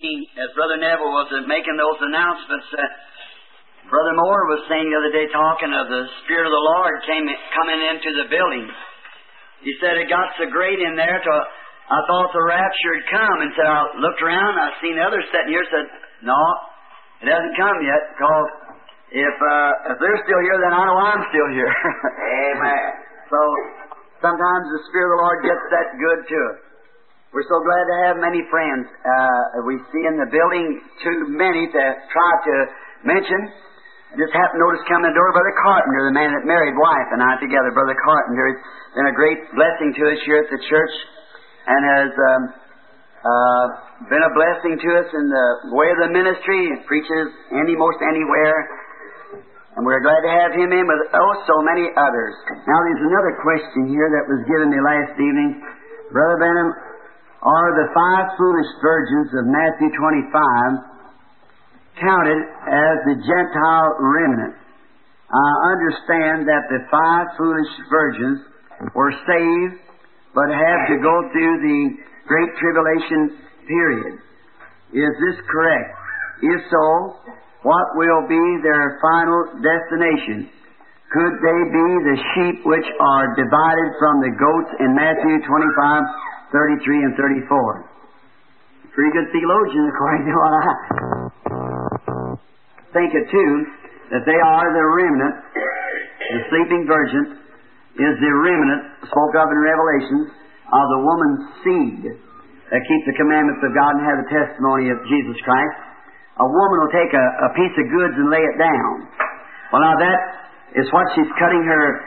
As Brother Neville was making those announcements, Brother Moore was saying the other day, talking of the Spirit of the Lord coming into the building. He said it got so great in there, I thought the rapture had come, and said I looked around, I seen others sitting here, said, no, it hasn't come yet, because if they're still here, then I know I'm still here. Amen. So sometimes the Spirit of the Lord gets that good to us. We're so glad to have many friends. We see in the building too many to try to mention. I just happened to notice coming to the door, Brother Carpenter, the man that married wife and I together. Brother Carpenter has been a great blessing to us here at the church and has been a blessing to us in the way of the ministry. He preaches most anywhere. And we're glad to have him in with so many others. Now there's another question here that was given me last evening. Brother Benham, are the 5 foolish virgins of Matthew 25 counted as the Gentile remnant? I understand that the 5 foolish virgins were saved, but have to go through the Great Tribulation period. Is this correct? If so, what will be their final destination? Could they be the sheep which are divided from the goats in Matthew 25, 33 and 34. Pretty good theologian, according to what I think it too, that they are the remnant. The sleeping virgin is the remnant, spoke of in Revelations, of the woman's seed that keeps the commandments of God and have the testimony of Jesus Christ. A woman will take a piece of goods and lay it down. Well, now that is what she's cutting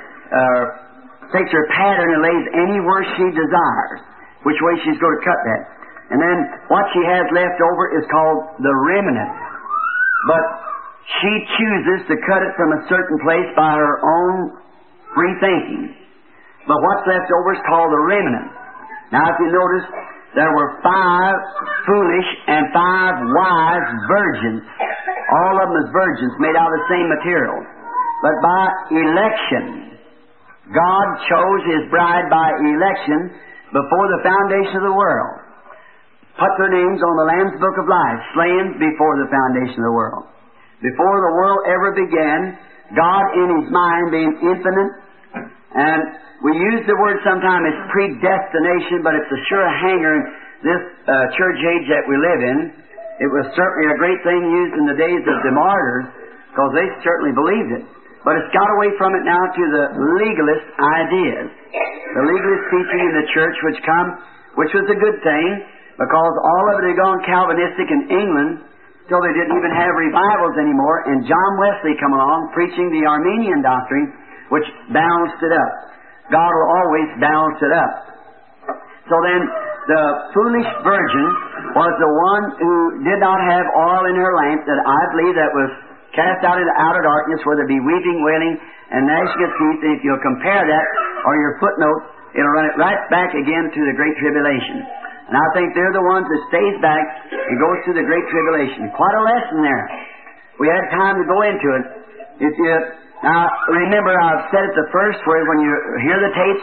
takes her pattern and lays anywhere she desires, which way she's going to cut that. And then what she has left over is called the remnant. But she chooses to cut it from a certain place by her own free thinking. But what's left over is called the remnant. Now if you notice, there were 5 foolish and 5 wise virgins. All of them as virgins, made out of the same material. But by election, God chose His bride by election before the foundation of the world. Put their names on the Lamb's Book of Life, slain before the foundation of the world. Before the world ever began, God in His mind being infinite, and we use the word sometimes as predestination, but it's a sure hanger in this church age that we live in. It was certainly a great thing used in the days of the martyrs, because they certainly believed it. But it's got away from it now to the legalist ideas. The legalist teaching in the church which was a good thing, because all of it had gone Calvinistic in England till they didn't even have revivals anymore, and John Wesley come along preaching the Arminian doctrine, which balanced it up. God will always balance it up. So then, the foolish virgin was the one who did not have oil in her lamp, that I believe that was cast out into outer darkness, where there be weeping, wailing, and gnashing of teeth. And if you'll compare that, or your footnote, it'll run it right back again to the Great Tribulation. And I think they're the ones that stays back and goes through the Great Tribulation. Quite a lesson there. We had time to go into it. Now, remember, I've said it the first where when you hear the tapes,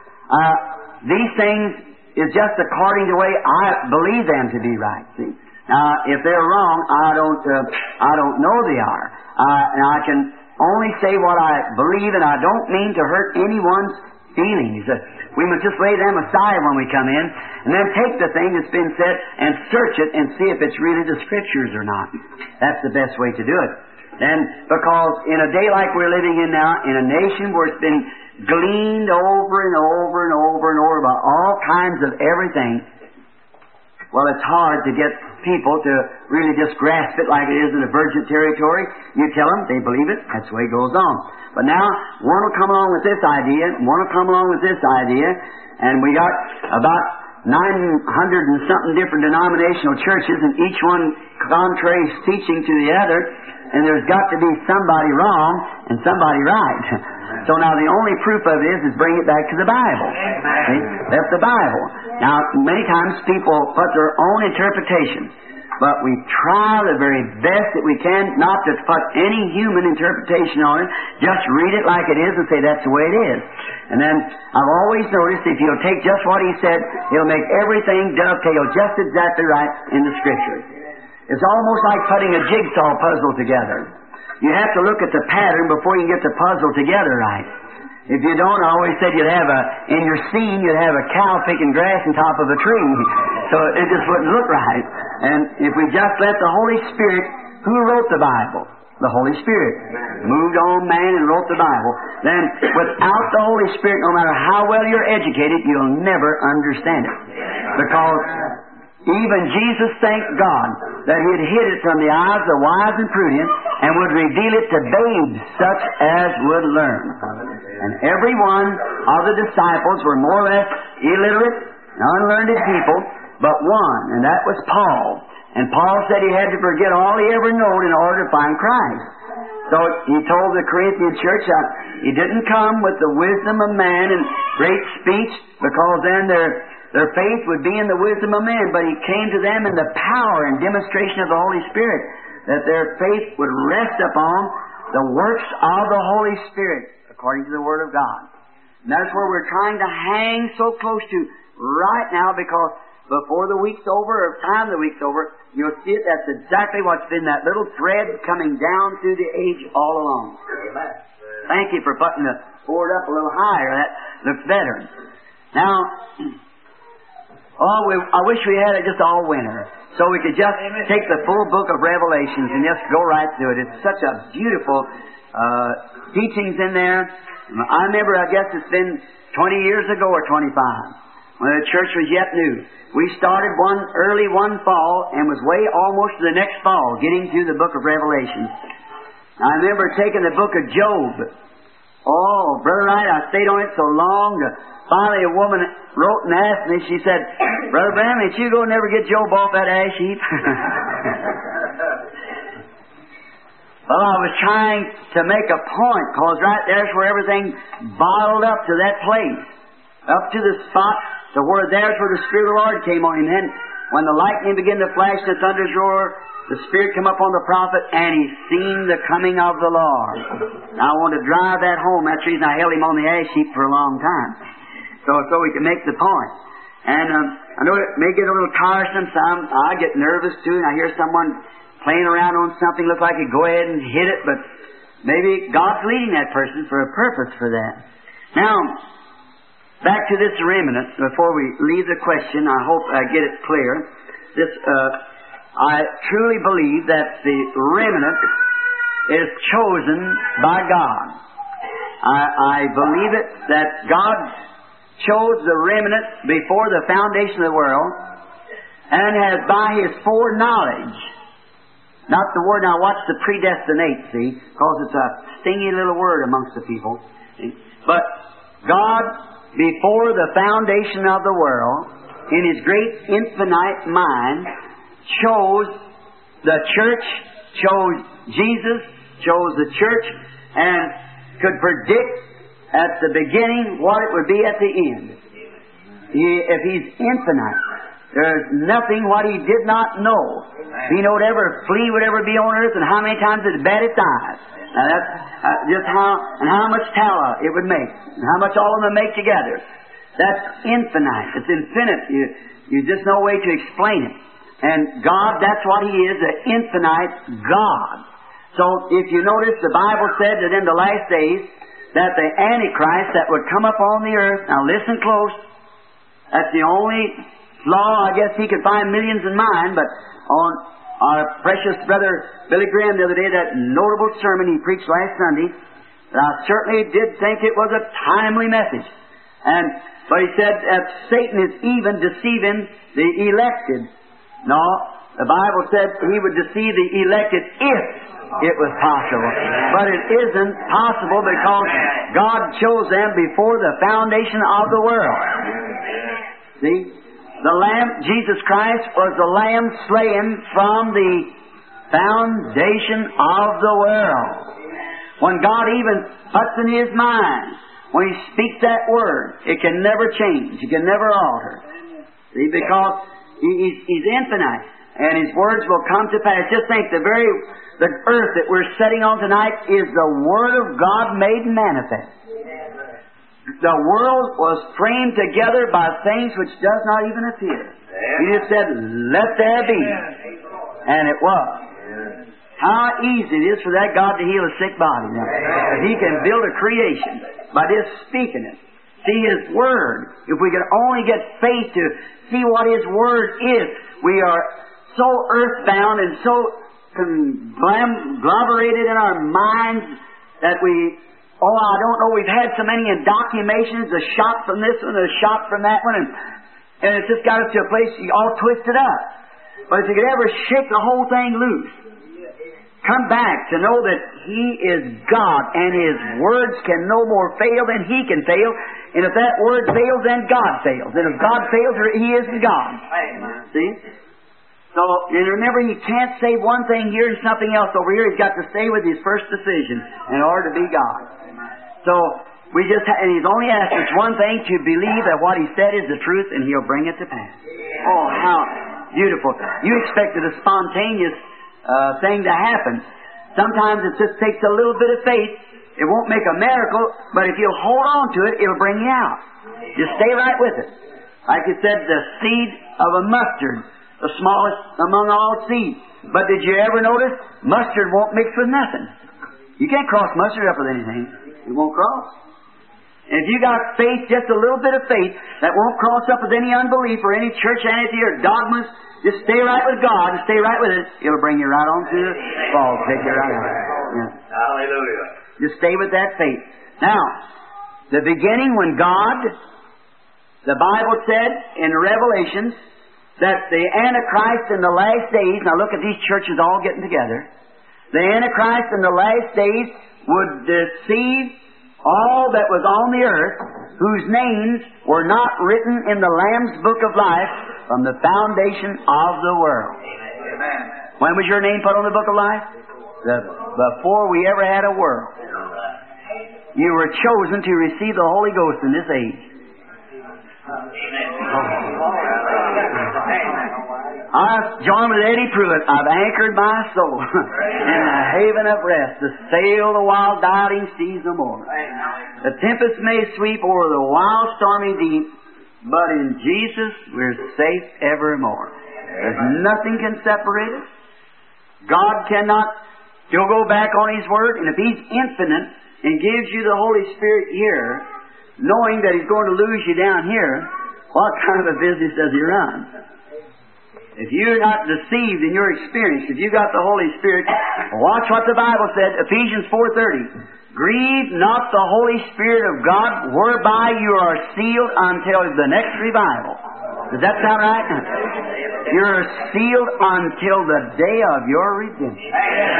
these things is just according to the way I believe them to be right. See? Now, if they're wrong, I don't know they are. And I can only say what I believe, and I don't mean to hurt anyone's feelings. We must just lay them aside when we come in, and then take the thing that's been said and search it and see if it's really the Scriptures or not. That's the best way to do it. And because in a day like we're living in now, in a nation where it's been gleaned over and over and over and over about all kinds of everything, well, it's hard to get people to really just grasp it like it is in a virgin territory. You tell them, they believe it, that's the way it goes on. But now, one will come along with this idea, and one will come along with this idea, and we got about 900 and something different denominational churches, and each one contrary teaching to the other, and there's got to be somebody wrong and somebody right. So now the only proof of it is bring it back to the Bible. See? That's the Bible. Now, many times people put their own interpretation, but we try the very best that we can not to put any human interpretation on it. Just read it like it is and say that's the way it is. And then I've always noticed if you'll take just what he said, it'll make everything dovetail just exactly right in the Scripture. It's almost like putting a jigsaw puzzle together. You have to look at the pattern before you can get the puzzle together right. If you don't, I always said in your scene, you'd have a cow picking grass on top of a tree. So it just wouldn't look right. And if we just let the Holy Spirit, who wrote the Bible? The Holy Spirit moved on man and wrote the Bible. Then without the Holy Spirit, no matter how well you're educated, you'll never understand it. Because even Jesus thanked God that He had hid it from the eyes of the wise and prudent and would reveal it to babes such as would learn. And every one of the disciples were more or less illiterate and unlearned people, but one, and that was Paul. And Paul said he had to forget all he ever known in order to find Christ. So he told the Corinthian church that he didn't come with the wisdom of man and great speech, because then their faith would be in the wisdom of man, but he came to them in the power and demonstration of the Holy Spirit, that their faith would rest upon the works of the Holy Spirit, according to the Word of God. And that's where we're trying to hang so close to right now, because before the week's over, or time the week's over, you'll see it. That's exactly what's been that little thread coming down through the age all along. Amen. Thank you for putting the board up a little higher. That looks better. Now, I wish we had it just all winter, so we could just take the full book of Revelations and just go right through it. It's such a beautiful teachings in there. I remember, I guess it's been 20 years ago or 25, when the church was yet new. We started early one fall and was way almost to the next fall getting through the book of Revelation. I remember taking the book of Job. Oh, Brother Wright, I stayed on it so long. Finally, a woman wrote and asked me, she said, Brother Branham, did you go never get Job off that ash heap? Well, I was trying to make a point, because right there's where everything bottled up to that place, up to the spot to where there's where the Spirit of the Lord came on him. Then when the lightning began to flash and the thunders roar, the Spirit come up on the prophet, and he seen the coming of the Lord. Now, I wanted to drive that home. That's the reason I held him on the ash heap for a long time, so we could make the point. And I know it may get a little tiresome. I get nervous too, and I hear someone playing around on something, look like he'd go ahead and hit it, but maybe God's leading that person for a purpose for that. Now, back to this remnant, before we leave the question, I hope I get it clear. I truly believe that the remnant is chosen by God. I believe it that God chose the remnant before the foundation of the world, and has by His foreknowledge, not the word, now watch the predestinate, see, because it's a stingy little word amongst the people. See? But God, before the foundation of the world, in His great infinite mind, chose the church, chose Jesus, chose the church, and could predict at the beginning what it would be at the end. If He's infinite, there's nothing what He did not know. He knowed every flea would ever be on earth, and how many times it bat its eyes. Now that's just how much tallow it would make, and how much all of them make together. That's infinite. It's infinite. You just no way to explain it. And God, that's what He is, the infinite God. So if you notice, the Bible said that in the last days that the Antichrist that would come up on the earth, now listen close, that's the only law I guess he could find millions in mind, but on our precious brother Billy Graham the other day, that notable sermon he preached last Sunday, I certainly did think it was a timely message. But he said that Satan is even deceiving the elected. No, the Bible said he would deceive the elected if it was possible. But it isn't possible, because God chose them before the foundation of the world. See? The Lamb, Jesus Christ, was the Lamb slain from the foundation of the world. When God even puts in His mind, when He speaks that word, it can never change. It can never alter. See, because He's infinite, and His words will come to pass. Just think, the earth that we're sitting on tonight is the Word of God made manifest. The world was framed together by things which does not even appear. He just said, let there be. And it was. How easy it is for that God to heal a sick body now. If He can build a creation by just speaking it. See His Word. If we could only get faith to see what His Word is. We are so earthbound and so conglomerated in our minds that we, I don't know, we've had so many indoctrinations, a shot from this one, a shot from that one, and it's just got us to a place all twisted up. But if you could ever shake the whole thing loose, come back to know that He is God and His words can no more fail than He can fail. And if that word fails, then God fails. And if God fails, He isn't God. See? So, and remember, He can't say one thing here and something else over here. He's got to stay with His first decision in order to be God. So, and He's only asked us one thing, to believe that what He said is the truth, and He'll bring it to pass. Oh, how beautiful. You expected a spontaneous thing to happen. Sometimes it just takes a little bit of faith. It won't make a miracle, but if you'll hold on to it, it'll bring you out. Just stay right with it. Like it said, the seed of a mustard, the smallest among all seeds. But did you ever notice? Mustard won't mix with nothing. You can't cross mustard up with anything. It won't cross. And if you got faith, just a little bit of faith, that won't cross up with any unbelief or any churchianity or dogmas, just stay right with God and stay right with it. It'll bring you right on to the fall. Take you right out. Yeah. Hallelujah. Just stay with that faith. Now, the beginning when God, the Bible said in Revelations that the Antichrist in the last days, now look at these churches all getting together, the Antichrist in the last days would deceive all that was on the earth whose names were not written in the Lamb's Book of Life from the foundation of the world. Amen. When was your name put on the Book of Life? Before we ever had a world. You were chosen to receive the Holy Ghost in this age. I've joined with Eddie Pruitt. I've anchored my soul in the haven of rest to sail the wild doubting seas no more. The tempest may sweep over the wild stormy deep, but in Jesus we're safe evermore. There's nothing can separate us. God cannot. He'll go back on His Word, and if He's infinite and gives you the Holy Spirit here, knowing that He's going to lose you down here, what kind of a business does He run? If you're not deceived in your experience, if you got the Holy Spirit, watch what the Bible said, Ephesians 4:30. Grieve not the Holy Spirit of God, whereby you are sealed until the next revival. Does that sound right? You're sealed until the day of your redemption.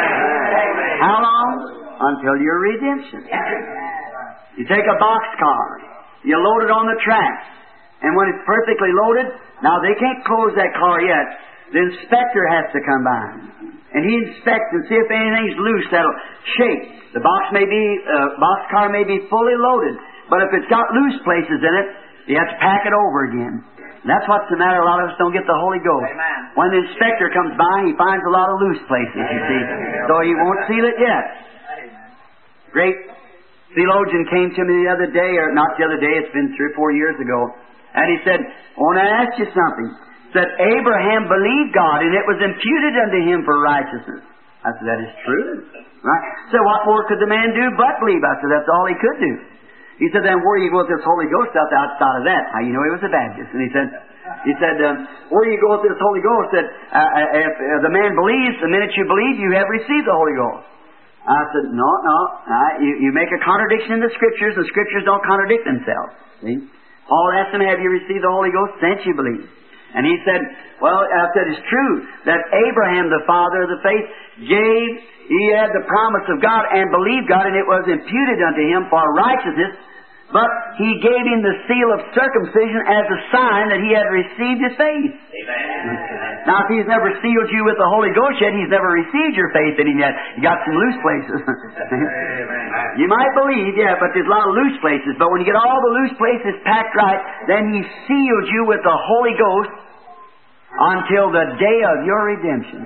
How long? Until your redemption. You take a boxcar, you load it on the tracks, and when it's perfectly loaded, now they can't close that car yet. The inspector has to come by, and he inspects and see if anything's loose that'll shake. The boxcar may be fully loaded, but if it's got loose places in it, you have to pack it over again. And that's what's the matter. A lot of us don't get the Holy Ghost. Amen. When the inspector comes by, he finds a lot of loose places, you see. So he won't seal it yet. Great theologian came to me the other day, or not the other day, it's been 3 or 4 years ago, and he said, I want to ask you something. He said, Abraham believed God, and it was imputed unto him for righteousness. I said, that is true. Right? So what more could the man do but believe? I said, that's all he could do. He said, then where do you go with this Holy Ghost outside of that? How you know he was a Baptist? And he said, where do you go with this Holy Ghost? That if the man believes, the minute you believe, you have received the Holy Ghost. I said, no. You make a contradiction in the Scriptures. The Scriptures don't contradict themselves. See? Paul asked him, have you received the Holy Ghost since you believe? And he said, well, I said, it's true that Abraham, the father of the faith, he had the promise of God and believed God, and it was imputed unto him for righteousness. But he gave him the seal of circumcision as a sign that he had received his faith. Amen. Now, if he's never sealed you with the Holy Ghost yet, he's never received your faith in him yet. You got some loose places. You might believe, yeah, but there's a lot of loose places. But when you get all the loose places packed right, then he sealed you with the Holy Ghost until the day of your redemption.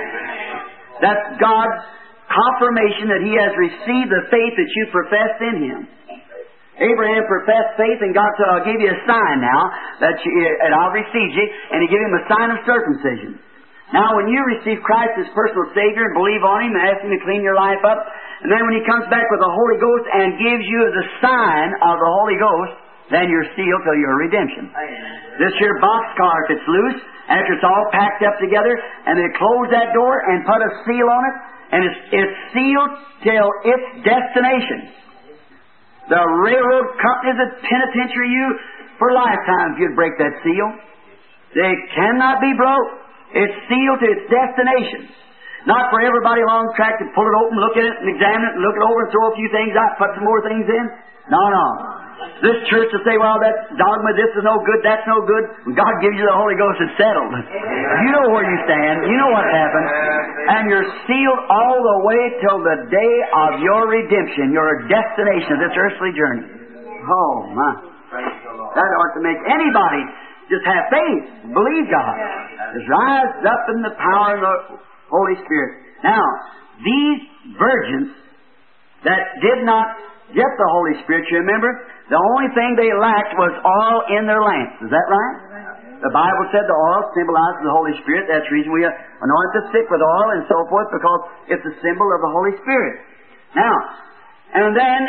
That's God's confirmation that he has received the faith that you professed in him. Abraham professed faith, and God said, I'll give you a sign now that I'll receive you, and he gave him a sign of circumcision. Now, when you receive Christ as personal Savior and believe on Him and ask Him to clean your life up, and then when He comes back with the Holy Ghost and gives you the sign of the Holy Ghost, then you're sealed till your redemption. This here boxcar, if it's loose, after it's all packed up together, and they close that door and put a seal on it, and it's sealed till its destination. The railroad companies that penitentiary you for lifetime if you'd break that seal. They cannot be broke. It's sealed to its destination. Not for everybody along the track to pull it open, look at it, and examine it, and look it over, and throw a few things out, put some more things in. No, no. This church will say, well, that dogma, this is no good, that's no good. When God gives you the Holy Ghost, it's settled. You know where you stand. You know what happened. And you're sealed all the way till the day of your redemption, your destination of this earthly journey. Oh, my. That ought to make anybody just have faith, believe God. Just rise up in the power of the Holy Spirit. Now, these virgins that did not get the Holy Spirit, you remember, the only thing they lacked was oil in their lamps. Is that right? The Bible said the oil symbolizes the Holy Spirit. That's the reason we anoint the sick with oil and so forth, because it's a symbol of the Holy Spirit. Now, and then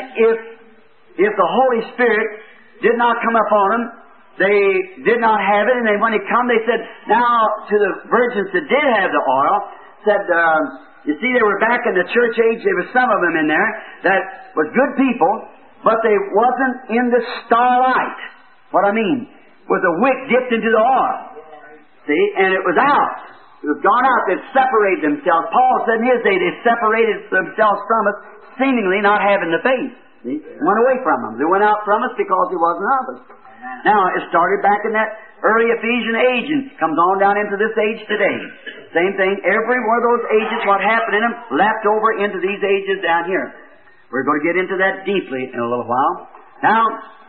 if the Holy Spirit did not come upon them, they did not have it, and then when it come, they said, now to the virgins that did have the oil, said, you see, they were back in the church age. There were some of them in there that was good people, but they wasn't in the starlight. What I mean, was a wick dipped into the oil. See, and it was out. It was gone out. They separated themselves. Paul said in his day they separated themselves from us, seemingly not having the faith. See, went away from them. They went out from us because he wasn't of us. Now, it started back in that early Ephesian age and comes on down into this age today. Same thing. Every one of those ages, what happened in them, lapped over into these ages down here. We're going to get into that deeply in a little while. Now,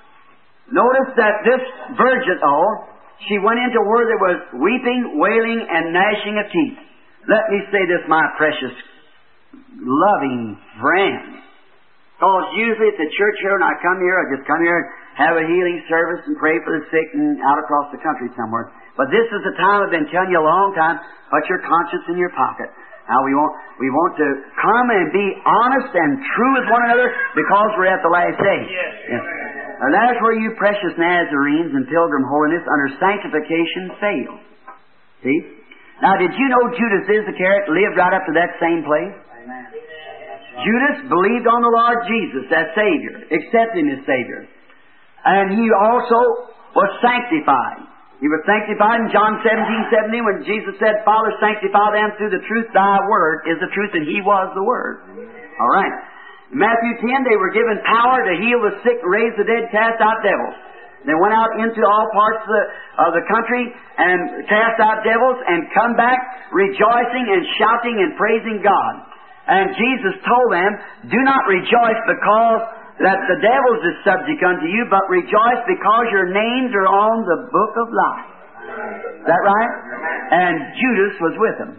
notice that this virgin, she went into where there was weeping, wailing, and gnashing of teeth. Let me say this, my precious, loving friend. Because usually at the church here, when I come here, I just come here and have a healing service and pray for the sick and out across the country somewhere. But this is the time I've been telling you a long time, put your conscience in your pocket. Now we want to come and be honest and true with one another because we're at the last day. Yes. And that's where you precious Nazarenes and pilgrim holiness under sanctification fail. See? Now did you know Judas Iscariot lived right up to that same place? Amen. Judas believed on the Lord Jesus as Savior, accepted Him as Savior. And he also was sanctified. He was sanctified in John 17:17 when Jesus said, Father, sanctify them through the truth. Thy word is the truth, and He was the Word. All right. In Matthew 10, they were given power to heal the sick, raise the dead, cast out devils. They went out into all parts of the country and cast out devils and come back rejoicing and shouting and praising God. And Jesus told them, do not rejoice because that the devils is subject unto you, but rejoice because your names are on the book of life. Is that right? And Judas was with them.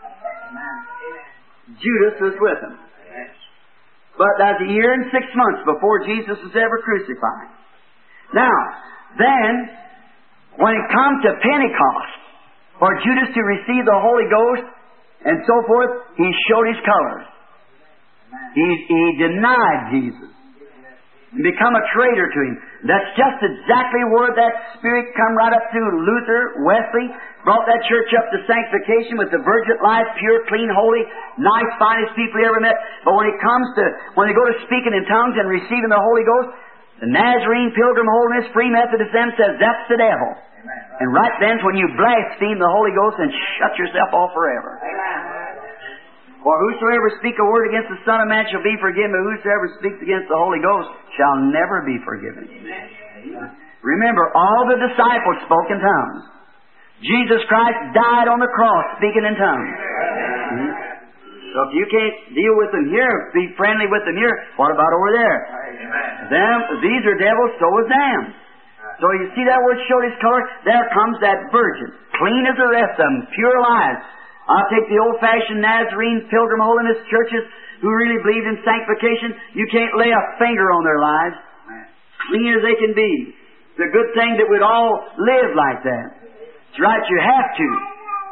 Judas was with them. But that's a year and 6 months before Jesus was ever crucified. Now, then, when it comes to Pentecost, for Judas to receive the Holy Ghost and so forth, he showed his colors. He denied Jesus. Become a traitor to Him. That's just exactly where that Spirit come right up to Luther, Wesley, brought that church up to sanctification with the virgin life, pure, clean, holy, nice, finest people you ever met. But when they go to speaking in tongues and receiving the Holy Ghost, the Nazarene, Pilgrim Holiness, Free Methodist, them says that's the devil. Amen. And right then's when you blaspheme the Holy Ghost and shut yourself off forever. Amen. For whosoever speak a word against the Son of Man shall be forgiven, but whosoever speaks against the Holy Ghost shall never be forgiven. Amen. Remember, all the disciples spoke in tongues. Jesus Christ died on the cross speaking in tongues. Amen. So if you can't deal with them here, be friendly with them here, what about over there? These are devils, so is them. So you see that word showed his color? There comes that virgin, clean as the rest of them, pure lives. I'll take the old-fashioned Nazarene Pilgrim Holiness churches who really believed in sanctification. You can't lay a finger on their lives. Clean as they can be. It's a good thing that we'd all live like that. It's right, you have to.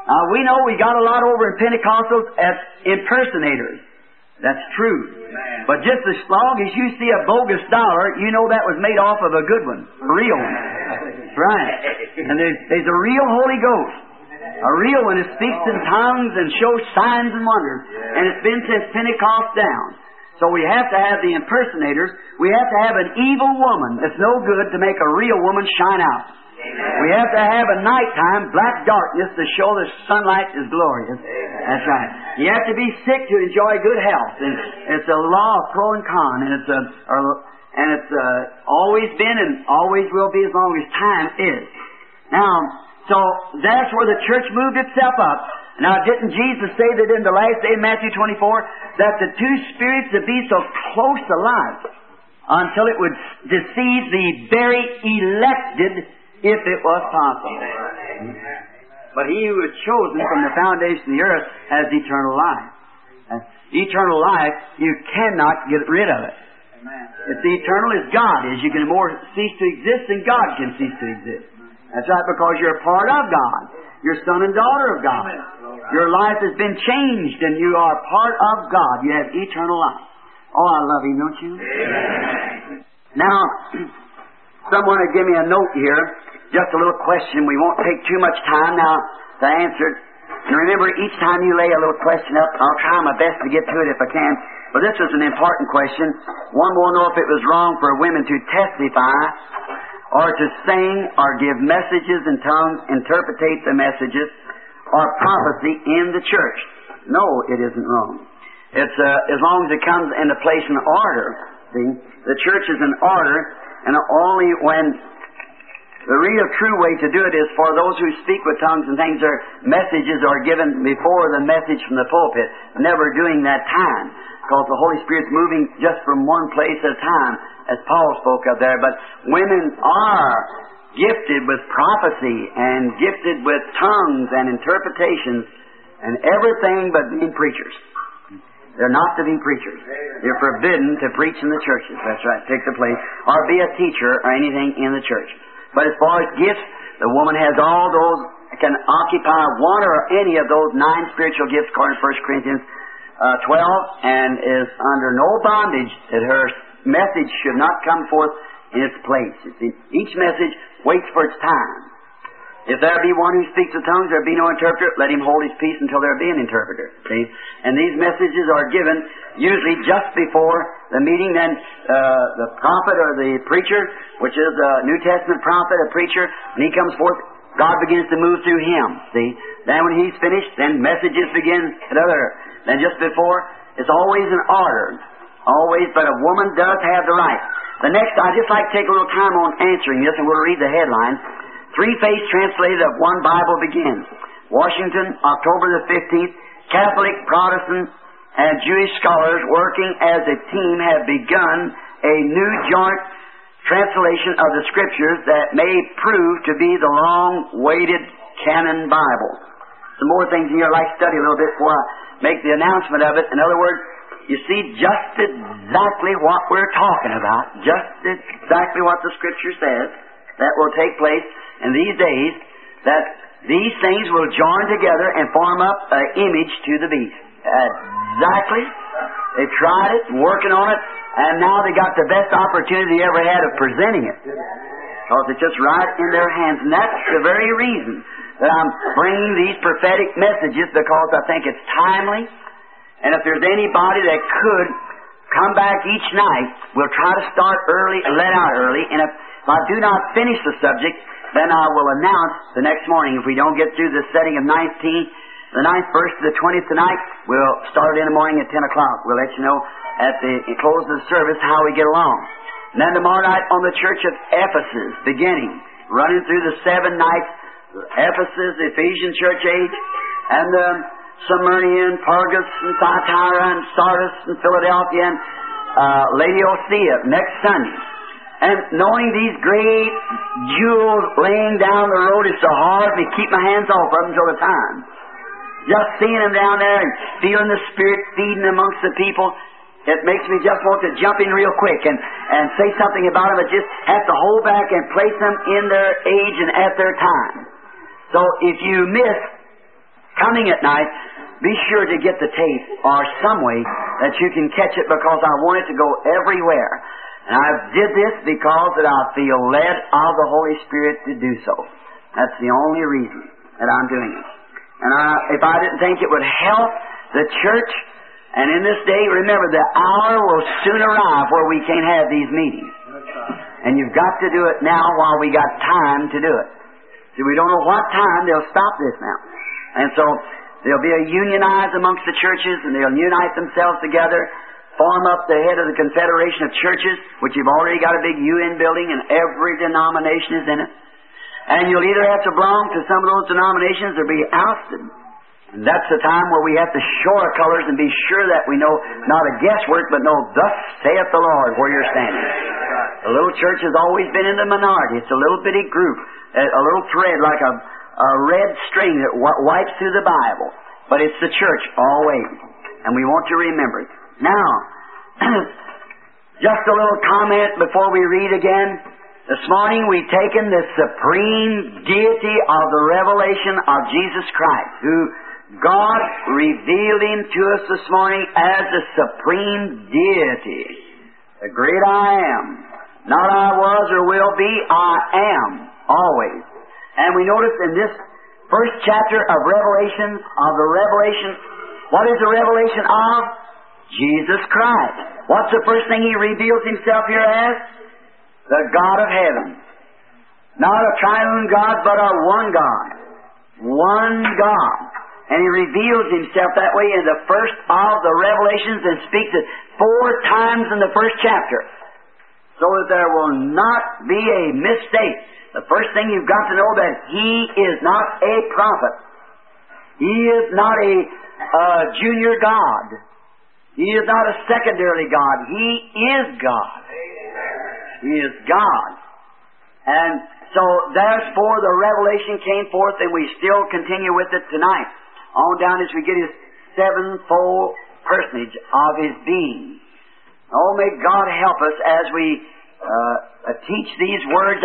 We know we got a lot over in Pentecostals as impersonators. That's true. But just as long as you see a bogus dollar, you know that was made off of a good one, a real one. That's right. And there's a real Holy Ghost. A real one that speaks in tongues and shows signs and wonders. And it's been since Pentecost down. So we have to have the impersonators. We have to have an evil woman that's no good to make a real woman shine out. We have to have a nighttime black darkness to show the sunlight is glorious. That's right. You have to be sick to enjoy good health. And it's a law of pro and con. And it's always been and always will be as long as time is. Now, so that's where the church moved itself up. Now, didn't Jesus say that in the last day, Matthew 24, that the two spirits would be so close alike until it would deceive the very elected, if it was possible. But he who was chosen from the foundation of the earth has eternal life. And eternal life, you cannot get rid of it. It's eternal as God is. You can more cease to exist than God can cease to exist. That's right, because you're a part of God. You're son and daughter of God. Your life has been changed and you are part of God. You have eternal life. Oh, I love Him, don't you? Now, someone would give me a note here, just a little question. We won't take too much time now to answer it. And remember, each time you lay a little question up, I'll try my best to get to it if I can. But this is an important question. One will know if it was wrong for women to testify or to sing or give messages in tongues, interpretate the messages, or prophecy in the church. No, it isn't wrong. It's as long as it comes into place in order. See, the church is in order. And only when the real true way to do it is for those who speak with tongues and things, their messages are given before the message from the pulpit, never during that time, because the Holy Spirit's moving just from one place at a time, as Paul spoke of there. But women are gifted with prophecy and gifted with tongues and interpretations and everything but being preachers. They're not to be preachers. They're forbidden to preach in the churches. That's right. Take the place. Or be a teacher or anything in the church. But as far as gifts, the woman has all those, can occupy one or any of those 9 spiritual gifts according to 1 Corinthians 12, and is under no bondage that her message should not come forth in its place. You see, each message waits for its time. If there be one who speaks with tongues, there be no interpreter, let him hold his peace until there be an interpreter. See? And these messages are given usually just before the meeting. Then the prophet or the preacher, which is a New Testament prophet, a preacher, when he comes forth, God begins to move through him. See? Then when he's finished, then messages begin at other. Then just before, it's always in order. Always, but a woman does have the right. The next, I'd just like to take a little time on answering this, and we'll read the headlines. Three-Faith Translated of One Bible begins. Washington, October the 15th. Catholic, Protestant, and Jewish scholars working as a team have begun a new joint translation of the Scriptures that may prove to be the long-awaited canon Bible. Some more things here I'd like to study a little bit before I make the announcement of it. In other words, you see just exactly what we're talking about, just exactly what the Scripture says that will take place in these days, that these things will join together and form up an image to the beast. Exactly. They tried it, working on it, and now they got the best opportunity they ever had of presenting it. Because it's just right in their hands. And that's the very reason that I'm bringing these prophetic messages, because I think it's timely. And if there's anybody that could come back each night, we'll try to start early and let out early. And if I do not finish the subject, then I will announce the next morning. If we don't get through the setting of the 9th verse to the 20th tonight, we'll start in the morning at 10 o'clock. We'll let you know at the close of the service how we get along. And then tomorrow night on the church of Ephesus, beginning, running through the 7 nights, Ephesus, the Ephesian church age, and the Smyrna, Pergamos, and Thyatira, and Sardis, and Philadelphia, and Laodicea next Sunday. And knowing these great jewels laying down the road is so hard, me keep my hands off of them until the time. Just seeing them down there and feeling the Spirit feeding amongst the people, it makes me just want to jump in real quick and say something about them. I just have to hold back and place them in their age and at their time. So if you miss coming at night, be sure to get the tape or some way that you can catch it, because I want it to go everywhere. And I did this because that I feel led of the Holy Spirit to do so. That's the only reason that I'm doing it. And if I didn't think it would help the church, and in this day, remember, the hour will soon arrive where we can't have these meetings. And you've got to do it now while we got time to do it. See, we don't know what time they'll stop this now. And so there'll be a unionize amongst the churches, and they'll unite themselves together, form up the head of the Confederation of Churches, which you've already got a big UN building, and every denomination is in it. And you'll either have to belong to some of those denominations or be ousted. And that's the time where we have to show our colors and be sure that we know not a guesswork, but know, thus saith the Lord, where you're standing. The little church has always been in the minority. It's a little bitty group, a little thread like a red string that wipes through the Bible. But it's the church always. And we want to remember it. Now, just a little comment before we read again. This morning we've taken the supreme deity of the revelation of Jesus Christ, who God revealed Him to us this morning as the supreme deity. The great I am. Not I was or will be, I am, always. And we notice in this first chapter of Revelation, what is the revelation of? Jesus Christ. What's the first thing He reveals Himself here as? The God of heaven. Not a triune God, but a one God. One God. And He reveals Himself that way in the first of the Revelations, and speaks it 4 times in the first chapter, so that there will not be a mistake. The first thing you've got to know that He is not a prophet. He is not a junior God. He is not a secondary God. He is God. He is God. And so therefore the revelation came forth, and we still continue with it tonight, on down as we get His sevenfold personage of His being. Oh, may God help us as we teach these words.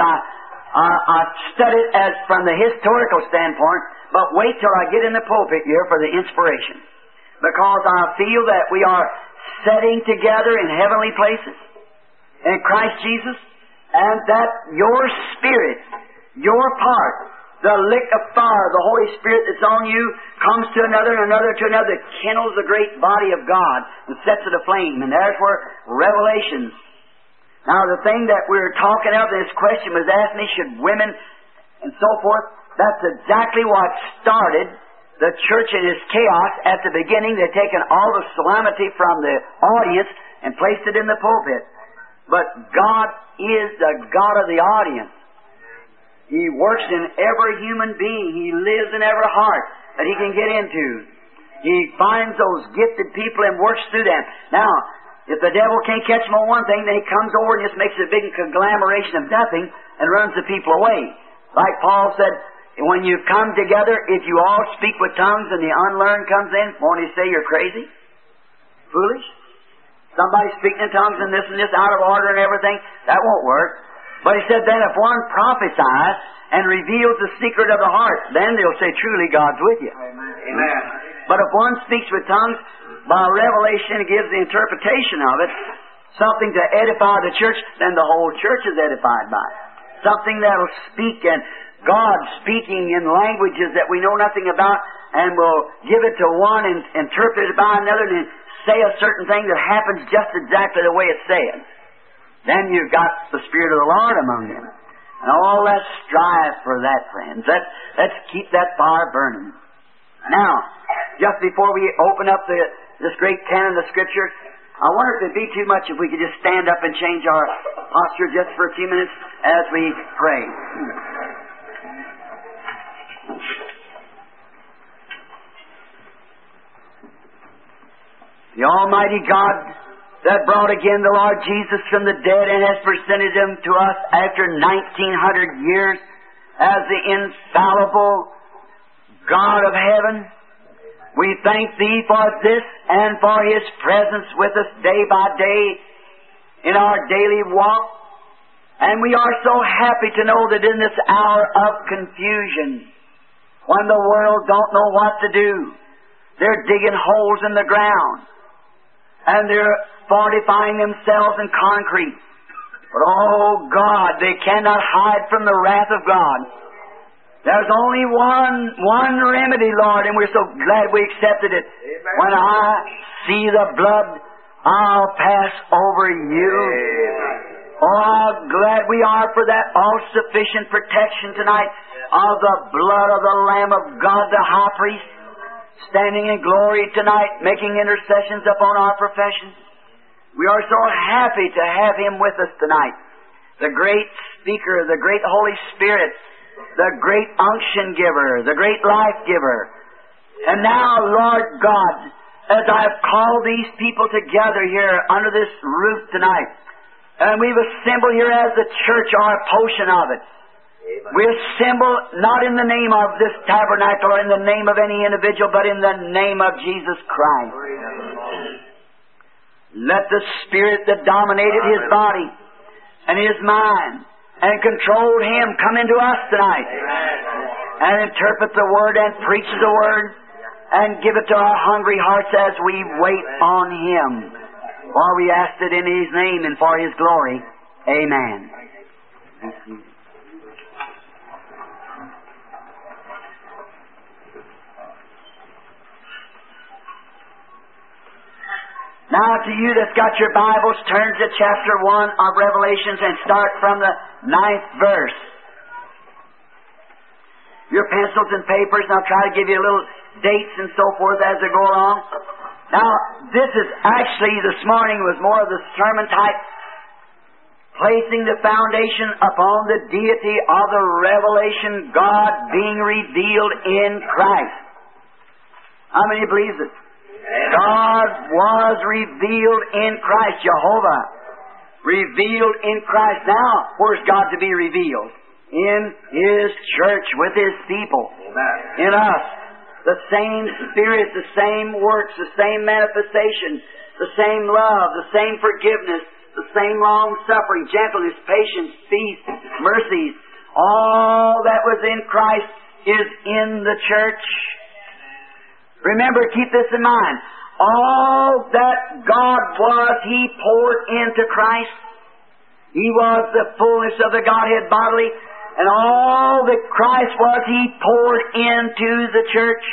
I study it as from the historical standpoint, but wait till I get in the pulpit here for the inspiration. Because I feel that we are setting together in heavenly places in Christ Jesus, and that your spirit, your part, the lick of fire, the Holy Spirit that's on you, comes to another and another to another, kindles the great body of God and sets it aflame. And there's where revelations. Now, the thing that we were talking of, this question was asked me, should women and so forth, that's exactly what started the church in its chaos at the beginning. They'd taken all the solemnity from the audience and placed it in the pulpit. But God is the God of the audience. He works in every human being. He lives in every heart that He can get into. He finds those gifted people and works through them. Now, if the devil can't catch them on one thing, then he comes over and just makes a big conglomeration of nothing and runs the people away. Like Paul said, when you come together, if you all speak with tongues and the unlearned comes in, won't he say you're crazy? Foolish? Somebody speaking in tongues and this out of order and everything? That won't work. But he said, then if one prophesies and reveals the secret of the heart, then they'll say, truly God's with you. Amen. But if one speaks with tongues, by revelation and gives the interpretation of it, something to edify the church, then the whole church is edified by it. Something that'll speak, and God speaking in languages that we know nothing about, and will give it to one and interpret it by another, and say a certain thing that happens just exactly the way it's said. Then you've got the Spirit of the Lord among them. And all let's strive for that, friends. Let's keep that fire burning. Now, just before we open up this great canon of Scripture, I wonder if it'd be too much if we could just stand up and change our posture just for a few minutes as we pray. The Almighty God that brought again the Lord Jesus from the dead and has presented Him to us after 1900 years as the infallible God of heaven, we thank Thee for this and for His presence with us day by day in our daily walk. And we are so happy to know that in this hour of confusion, when the world don't know what to do. They're digging holes in the ground, and they're fortifying themselves in concrete. But oh God, they cannot hide from the wrath of God. There's only one remedy, Lord, and we're so glad we accepted it. Amen. When I see the blood, I'll pass over you. Amen. Oh, how glad we are for that all-sufficient protection tonight of the blood of the Lamb of God, the High Priest, standing in glory tonight, making intercessions upon our professions. We are so happy to have Him with us tonight. The great Speaker, the great Holy Spirit, the great unction giver, the great life giver. And now, Lord God, as I've called these people together here under this roof tonight, and we've assembled here as the church, our portion of it. Amen. We assemble not in the name of this tabernacle or in the name of any individual, but in the name of Jesus Christ. Amen. Let the Spirit that dominated His body and His mind and controlled Him come into us tonight. Amen. And interpret the Word and preach the Word and give it to our hungry hearts as we wait on Him. For we ask it in His name and for His glory. Amen. Now to you that's got your Bibles, turn to chapter 1 of Revelations and start from the 9th verse. Your pencils and papers, and I'll try to give you little dates and so forth as they go along. Now, this is actually, this morning was more of the sermon type, placing the foundation upon the deity of the revelation, God being revealed in Christ. How many believes it? God was revealed in Christ, Jehovah. Revealed in Christ. Now, where's God to be revealed? In His church, with His people. Amen. In us. The same Spirit, the same works, the same manifestation, the same love, the same forgiveness, the same long-suffering, gentleness, patience, peace, mercies. All that was in Christ is in the church. Remember, keep this in mind. All that God was, He poured into Christ. He was the fullness of the Godhead bodily. And all that Christ was, He poured into the church.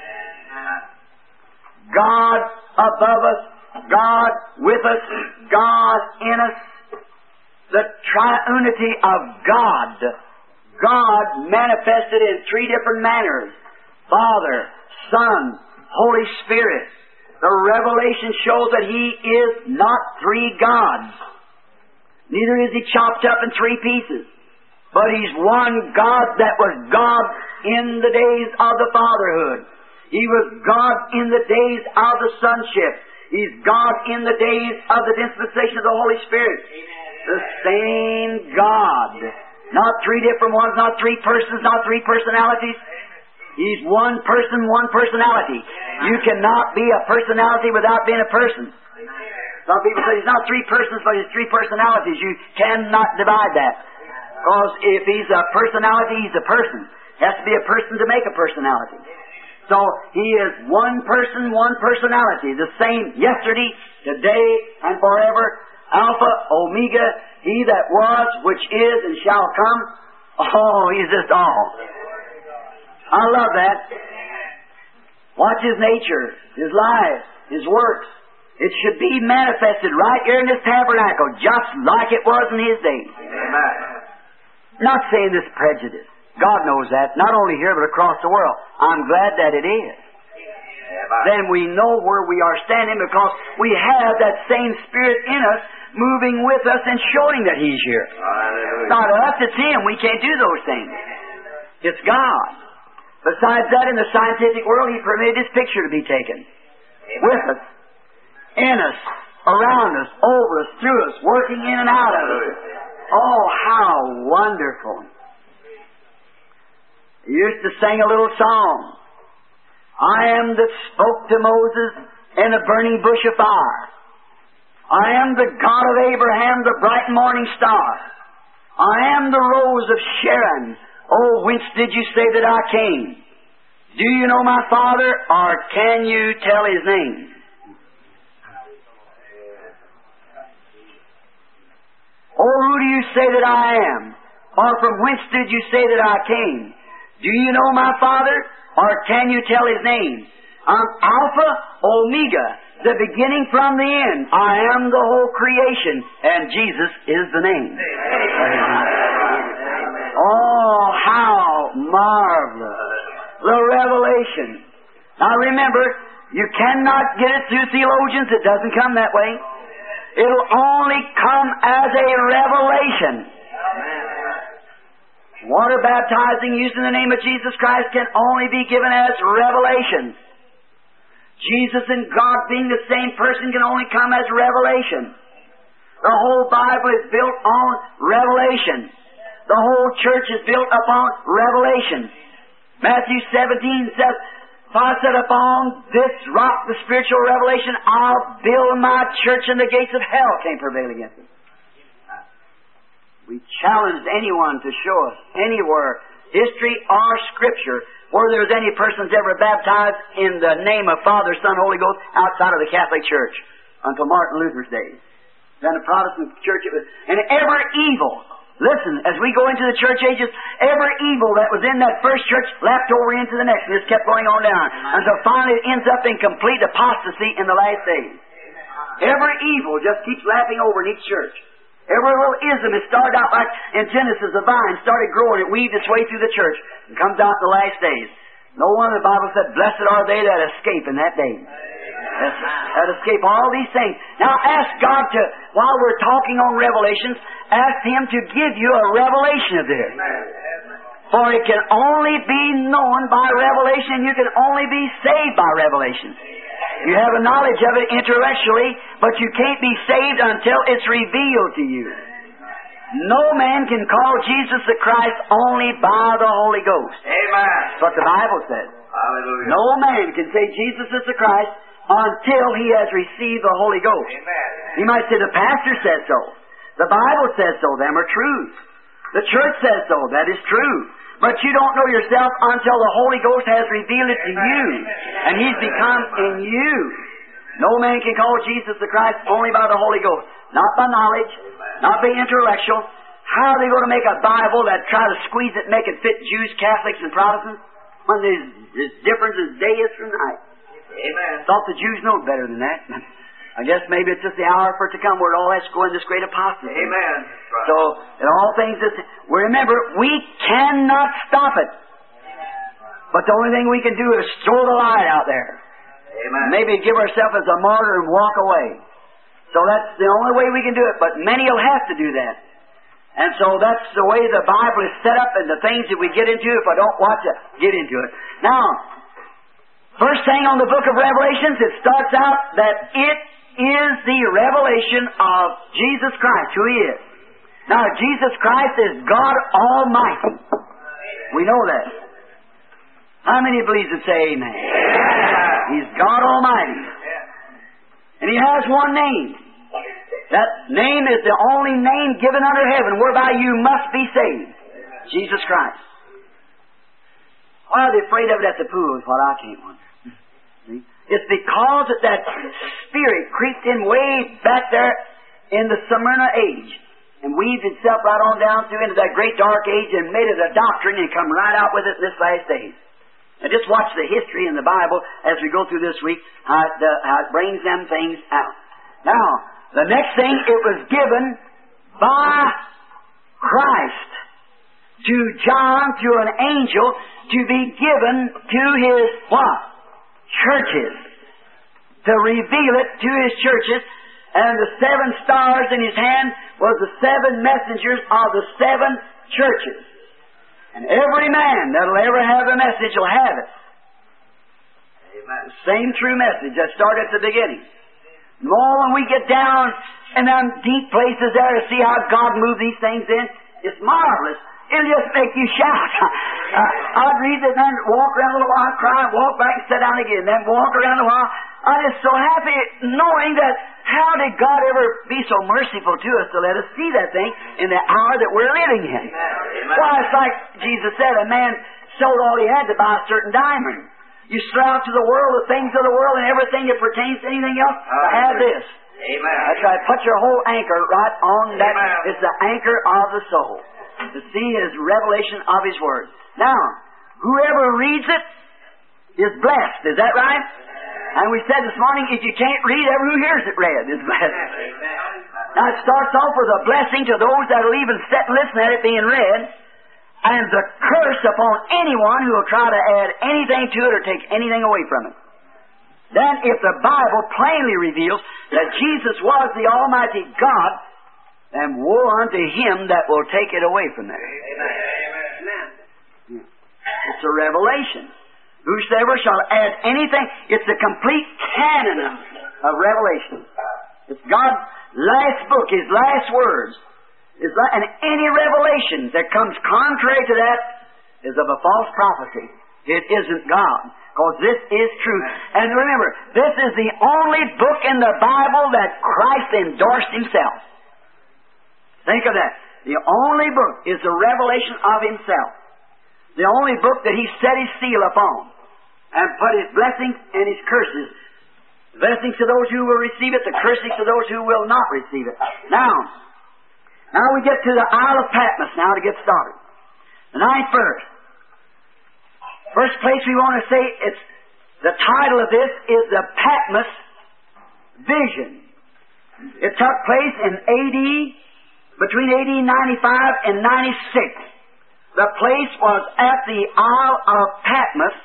God above us, God with us, God in us. The triunity of God. God manifested in three different manners. Father, Son, Holy Spirit. The revelation shows that He is not three gods. Neither is He chopped up in three pieces. But He's one God that was God in the days of the fatherhood. He was God in the days of the sonship. He's God in the days of the dispensation of the Holy Spirit. The same God. Not three different ones, not three persons, not three personalities. He's one person, one personality. You cannot be a personality without being a person. Some people say He's not three persons, but He's three personalities. You cannot divide that. Because if He's a personality, He's a person. Has to be a person to make a personality. So He is one person, one personality. The same yesterday, today, and forever. Alpha, Omega, He that was, which is, and shall come. Oh, He's just all. I love that. Watch His nature, His life, His works. It should be manifested right here in this tabernacle, just like it was in His days. Amen. Not saying this prejudice. God knows that, not only here but across the world. I'm glad that it is. Then we know where we are standing because we have that same Spirit in us moving with us and showing that He's here. Hallelujah. Not us, it's Him. We can't do those things. It's God. Besides that, in the scientific world, He permitted His picture to be taken. With us, in us, around us, over us, through us, working in and out of us. Oh, how wonderful. He used to sing a little song. I am that spoke to Moses in a burning bush of fire. I am the God of Abraham, the bright morning star. I am the rose of Sharon. Oh, whence did you say that I came? Do you know my Father, or can you tell His name? Or who do you say that I am? Or from whence did you say that I came? Do you know my Father, or can you tell His name? I'm Alpha, Omega, the beginning from the end. I am the whole creation, and Jesus is the name. Oh, how marvelous! The revelation. Now remember, you cannot get it through theologians. It doesn't come that way. It'll only come as a revelation. Water baptizing using the name of Jesus Christ can only be given as revelation. Jesus and God being the same person can only come as revelation. The whole Bible is built on revelation. The whole church is built upon revelation. Matthew 17 says, if I set upon this rock, the spiritual revelation, I'll build my church and the gates of hell can't prevail against it. We challenged anyone to show us anywhere, history or Scripture, where there's any persons ever baptized in the name of Father, Son, Holy Ghost outside of the Catholic Church until Martin Luther's days. Then the Protestant Church, it was, and ever evil. Listen, as we go into the church ages, every evil that was in that first church lapped over into the next, and just kept going on down, until finally it ends up in complete apostasy in the last days. Every evil just keeps lapping over in each church. Every little ism has started out like in Genesis, the vine started growing, it weaved its way through the church, and comes out in the last days. No wonder the Bible said, blessed are they that escape in that day. That escape all these things. Now ask God to, while we're talking on Revelations, ask Him to give you a revelation of this. For it can only be known by revelation. You can only be saved by revelation. You have a knowledge of it intellectually, but you can't be saved until it's revealed to you. No man can call Jesus the Christ only by the Holy Ghost. Amen. That's what the Bible says. Hallelujah. No man can say Jesus is the Christ until he has received the Holy Ghost. Amen. You might say the pastor says so. The Bible says so. Them are truths. The church says so. That is true. But you don't know yourself until the Holy Ghost has revealed it to you. And He's become in you. No man can call Jesus the Christ only by the Holy Ghost. Not by knowledge. Not by intellectual. How are they going to make a Bible that try to squeeze it, make it fit Jews, Catholics, and Protestants? When there's difference as day is from night. Amen. Thought the Jews know better than that. I guess maybe it's just the hour for it to come where it all has to go in this great apostasy. Amen. So, in all things, remember, we cannot stop it. But the only thing we can do is throw the light out there. Amen. Maybe give ourselves as a martyr and walk away. So that's the only way we can do it. But many will have to do that. And so that's the way the Bible is set up and the things that we get into if I don't watch it, get into it. Now, first thing on the book of Revelations, it starts out that it is the revelation of Jesus Christ, who He is. Now, Jesus Christ is God Almighty. We know that. How many believes it? Say amen. He's God Almighty. And He has one name. That name is the only name given under heaven whereby you must be saved. Jesus Christ. Why are they afraid of it at the pool is what I can't wonder. See? It's because that spirit creeped in way back there in the Smyrna age and weaved itself right on down through into that great dark age and made it a doctrine and come right out with it in this last days. And just watch the history in the Bible as we go through this week, how it brings them things out. Now, the next thing, it was given by Christ to John through an angel to be given to His what? Churches. To reveal it to His churches. And the 7 stars in His hand was the 7 messengers of the 7 churches. And every man that'll ever have a message will have it. Amen. The same true message that started at the beginning. More when we get down in them deep places there to see how God moved these things in, it's marvelous. It'll just make you shout. I'd read it and then walk around a little while, cry, walk back and sit down again, then walk around a while. I'm just so happy knowing that how did God ever be so merciful to us to let us see that thing in the hour that we're living in? Amen. Well, it's like Jesus said, a man sold all he had to buy a certain diamond. You throw out to the world the things of the world and everything that pertains to anything else. Have this. Amen. That's right. Put your whole anchor right on that. Amen. It's the anchor of the soul. To see His revelation of His Word. Now, whoever reads it is blessed. Is that right? And we said this morning, if you can't read, everyone who hears it read is blessed. Now it starts off with a blessing to those that will even sit and listen at it being read, and the curse upon anyone who will try to add anything to it or take anything away from it. Then if the Bible plainly reveals that Jesus was the Almighty God, then woe unto him that will take it away from there. Amen. It's a revelation. Whosoever shall add anything, it's the complete canon of revelation. It's God's last book, His last words. And any revelation that comes contrary to that is of a false prophecy. It isn't God. Because this is true. And remember, this is the only book in the Bible that Christ endorsed Himself. Think of that. The only book is the revelation of Himself. The only book that He set His seal upon and put His blessings and His curses. Blessings to those who will receive it, the cursings to those who will not receive it. Now we get to the Isle of Patmos now to get started. The 9th verse. First place we want to say, it's the title of this is the Patmos Vision. It took place in between AD 95 and 96. The place was at the Isle of Patmos.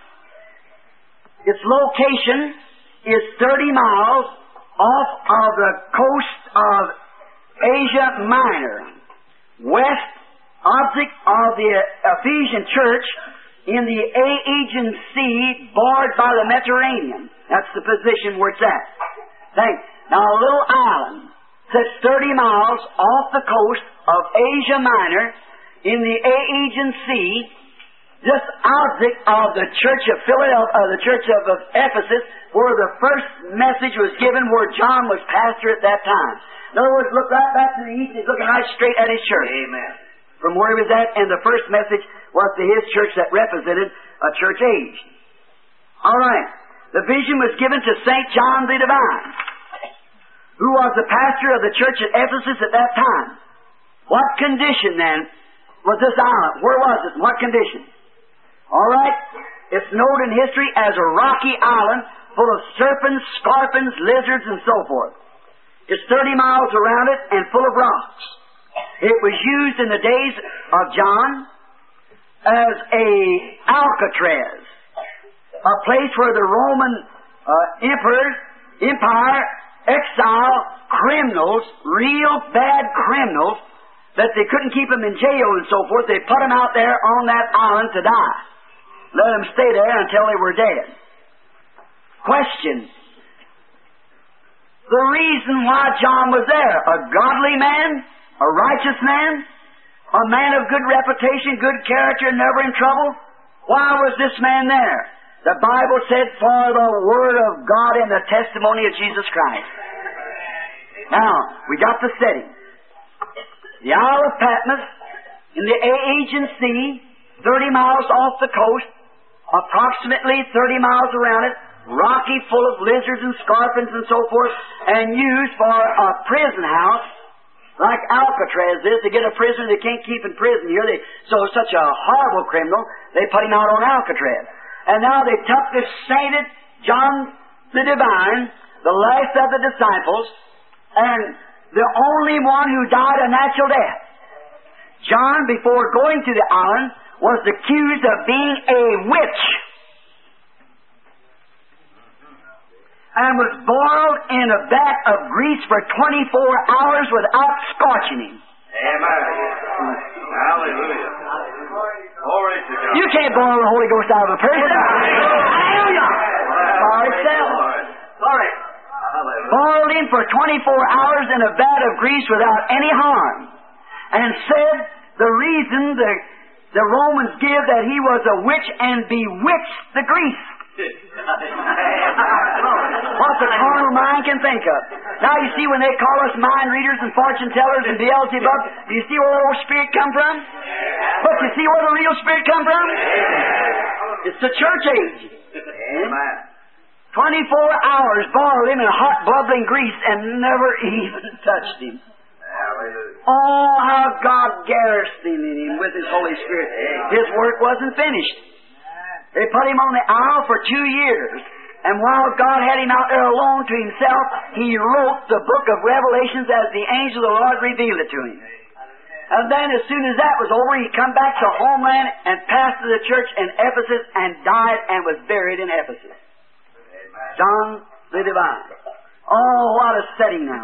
Its location is 30 miles off of the coast of Asia Minor, west object of the Ephesian church in the Aegean Sea, bordered by the Mediterranean. That's the position where it's at. Now a little island sits 30 miles off the coast of Asia Minor in the Aegean Sea, just object of the church of Philadelphia, the church of Ephesus, where the first message was given, where John was pastor at that time. In other words, look right back to the east, he's looking right straight at his church. Amen. From where he was at, and the first message was to his church that represented a church age. All right. The vision was given to St. John the Divine, who was the pastor of the church at Ephesus at that time. What condition, then, was this island? Where was it? In what condition? All right. It's known in history as a rocky island full of serpents, scorpions, lizards, and so forth. It's 30 miles around it and full of rocks. It was used in the days of John as a Alcatraz, a place where the Roman empire exile criminals, real bad criminals, that they couldn't keep them in jail and so forth. They put them out there on that island to die. Let them stay there until they were dead. Question. The reason why John was there, a godly man, a righteous man, a man of good reputation, good character, never in trouble. Why was this man there? The Bible said, for the Word of God and the testimony of Jesus Christ. Now, we got the setting. The Isle of Patmos, in the Aegean Sea, 30 miles off the coast, approximately 30 miles around it, rocky, full of lizards and scorpions and so forth, and used for a prison house, like Alcatraz is. To get a prisoner they can't keep in prison here, so such a horrible criminal, they put him out on Alcatraz. And now they took this sainted John the Divine, the last of the disciples, and the only one who died a natural death. John, before going to the island, was accused of being a witch, and was boiled in a vat of grease for 24 hours without scorching him. Amen. Hallelujah. Glory to God. You can't boil the Holy Ghost out of a person. Hallelujah. Glory. Boiled him for 24 hours in a vat of grease without any harm. And said the reason the Romans give that he was a witch and bewitched the grease. What the carnal mind can think of. Now you see, when they call us mind readers and fortune tellers and Beelzebub, do you see where the old spirit come from? But you see where the real spirit come from? the church age. Amen. 24 hours boiled him in hot bubbling grease and never even touched him. Hallelujah. Oh, how God garrisoned him with His Holy Spirit. His work wasn't finished. They put him on the aisle for 2 years. And while God had him out there alone to Himself, He wrote the book of Revelations as the angel of the Lord revealed it to him. And then as soon as that was over, he come back to homeland and passed to the church in Ephesus and died and was buried in Ephesus. John the Divine. Oh, what a setting now.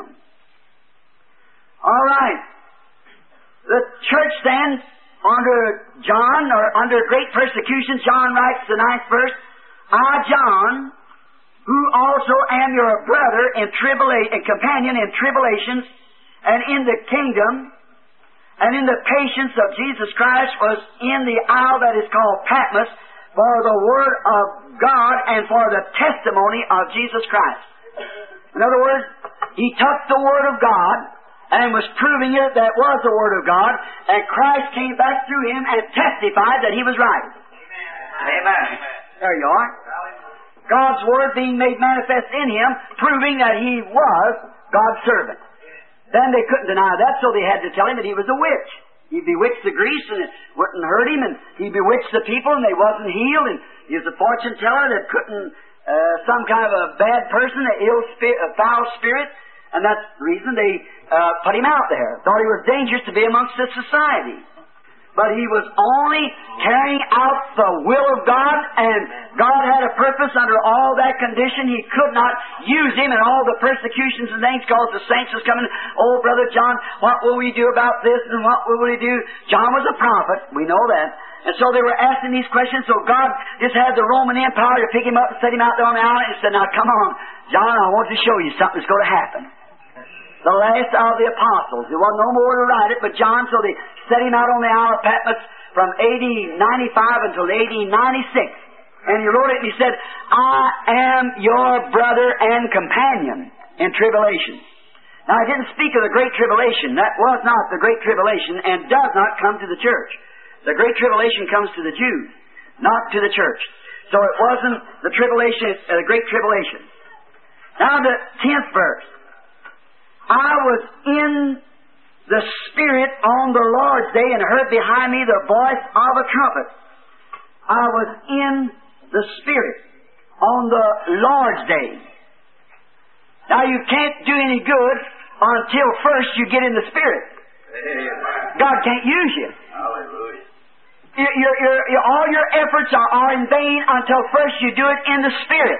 All right. The church then, under John, or under great persecution, John writes the 9th verse, I, John, who also am your brother in tribulation, and companion in tribulations, and in the kingdom, and in the patience of Jesus Christ, was in the isle that is called Patmos, for the word of God and for the testimony of Jesus Christ. In other words, he took the word of God and was proving it that was the word of God, and Christ came back through him and testified that he was right. Amen. There you are. God's word being made manifest in him, proving that he was God's servant. Then they couldn't deny that, so they had to tell him that he was a witch. He bewitched the Greeks and it wouldn't hurt him, and he bewitched the people and they wasn't healed, and he was a fortune teller that couldn't, some kind of a bad person, a foul spirit, and that's the reason they put him out there. Thought he was dangerous to be amongst the society. But he was only carrying out the will of God, and God had a purpose under all that condition. He could not use him in all the persecutions and things because the saints was coming. Oh, Brother John, what will we do about this and what will we do? John was a prophet. We know that. And so they were asking these questions, so God just had the Roman Empire to pick him up and set him out there on the island and said, now come on, John, I want to show you something's going to happen. The last of the apostles. There was no more to write it but John, so they set him out on the Isle of Patmos from AD 95 until AD 96. And he wrote it and he said, I am your brother and companion in tribulation. Now, I didn't speak of the Great Tribulation. That was not the Great Tribulation and does not come to the church. The Great Tribulation comes to the Jews, not to the church. So it wasn't the tribulation, the Great Tribulation. Now the 10th verse. I was in the Spirit on the Lord's day and heard behind me the voice of a trumpet. I was in the Spirit on the Lord's day. Now you can't do any good until first you get in the Spirit. God can't use you. Hallelujah. All your efforts are in vain until first you do it in the Spirit.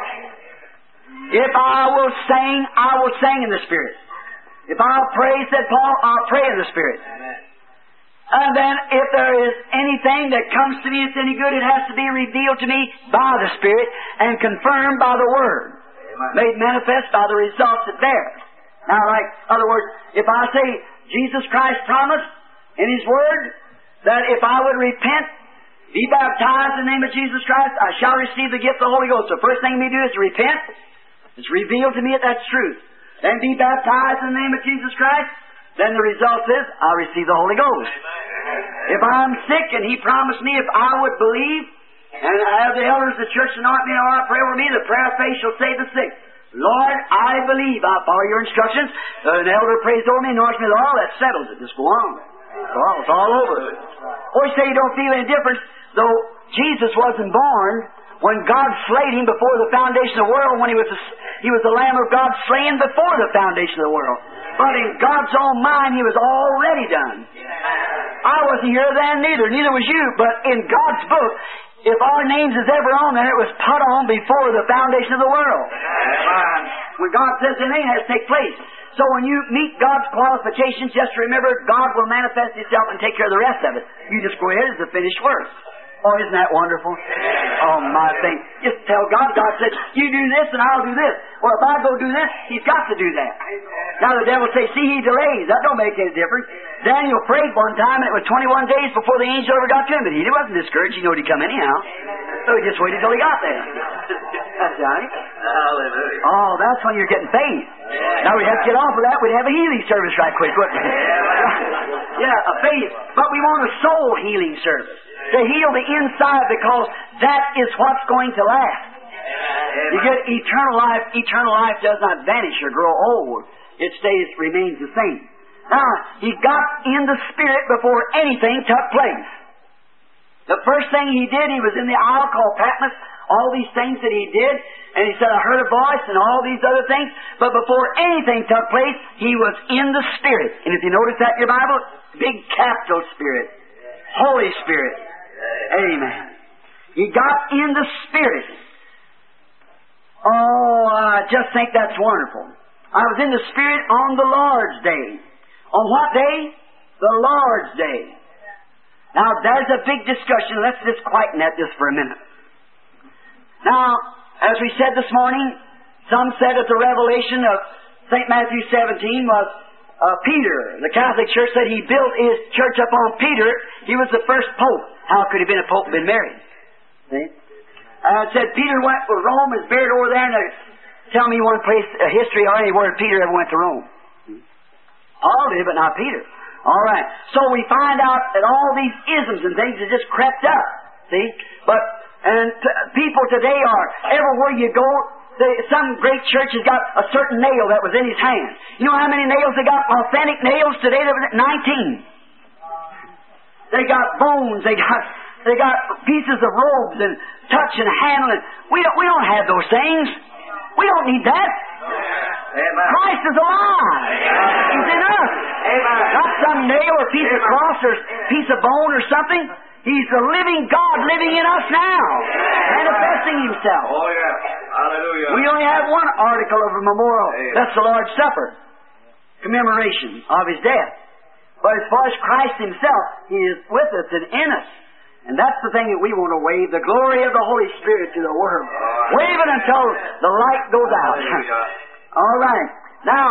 If I will sing in the Spirit. If I'll pray, said Paul, I'll pray in the Spirit. Amen. And then if there is anything that comes to me that's any good, it has to be revealed to me by the Spirit and confirmed by the Word. Amen. Made manifest by the results it bears. Now, like, in other words, if I say Jesus Christ promised in His Word that if I would repent, be baptized in the name of Jesus Christ, I shall receive the gift of the Holy Ghost. The first thing we do is to repent. It's revealed to me that that's truth. Then be baptized in the name of Jesus Christ. Then the result is, I'll receive the Holy Ghost. Amen. If I'm sick and He promised me if I would believe and have the elders of the church anoint me or pray over me, the prayer of faith shall save the sick. Lord, I believe. I'll follow your instructions. An elder prays over me, anoints me with oil, that settles it. Just go on. It's all over. Or you say you don't feel any difference, though Jesus wasn't born when God slayed Him before the foundation of the world, when He was the Lamb of God slain before the foundation of the world. But in God's own mind, He was already done. I wasn't here then neither was you, but in God's book, if our names is ever on there, it was put on before the foundation of the world. When God says anything, it has to take place. So when you meet God's qualifications, just remember God will manifest Himself and take care of the rest of it. You just go ahead as the finished work. Oh, isn't that wonderful? Oh, my thing. Just tell God, God says, you do this and I'll do this. Well, if I go do this, He's got to do that. Now the devil say, see, he delays. That don't make any difference. Daniel prayed one time and it was 21 days before the angel ever got to him, but he wasn't discouraged. He knew he'd come anyhow. So he just waited till he got there. That's right. Hallelujah. Oh, that's when you're getting faith. Now we'd have to get off of that. We'd have a healing service right quick, wouldn't we? Yeah, a faith. But we want a soul healing service. to heal the inside, because that is what's going to last. You get eternal life. Eternal life does not vanish or grow old. It remains the same. Now, he got in the Spirit before anything took place. The first thing he did, he was in the isle called Patmos, all these things that he did, and he said, I heard a voice and all these other things, but before anything took place, he was in the Spirit. And if you notice that in your Bible, big capital Spirit, Holy Spirit. Amen. He got in the Spirit. Oh, I just think that's wonderful. I was in the Spirit on the Lord's Day. On what day? The Lord's Day. Now, there's a big discussion. Let's just quieten that just for a minute. Now, as we said this morning, some said that the revelation of St. Matthew 17 was Peter. The Catholic Church said he built his church upon Peter. He was the first pope. How could he have been a pope and been married? See? Said Peter went to Rome, is buried over there, and tell me one place, history or anywhere Peter ever went to Rome. Paul did, but not Peter. All right. So we find out that all these isms and things have just crept up. See? People today are, everywhere you go, some great church has got a certain nail that was in his hand. You know how many nails they got? Authentic nails today? There was 19. They got bones. They got pieces of robes and touch and handling. We don't have those things. We don't need that. Amen. Christ is alive. He's in us. Amen. Not some nail or piece of cross or piece of bone or something. He's the living God living in us now, manifesting Himself. Oh, yeah. Hallelujah. We only have one article of a memorial. That's the Lord's Supper, commemoration of His death. But as far as Christ Himself, He is with us and in us. And that's the thing that we want to wave, the glory of the Holy Spirit to the world. Wave it until the light goes out. All right. Now,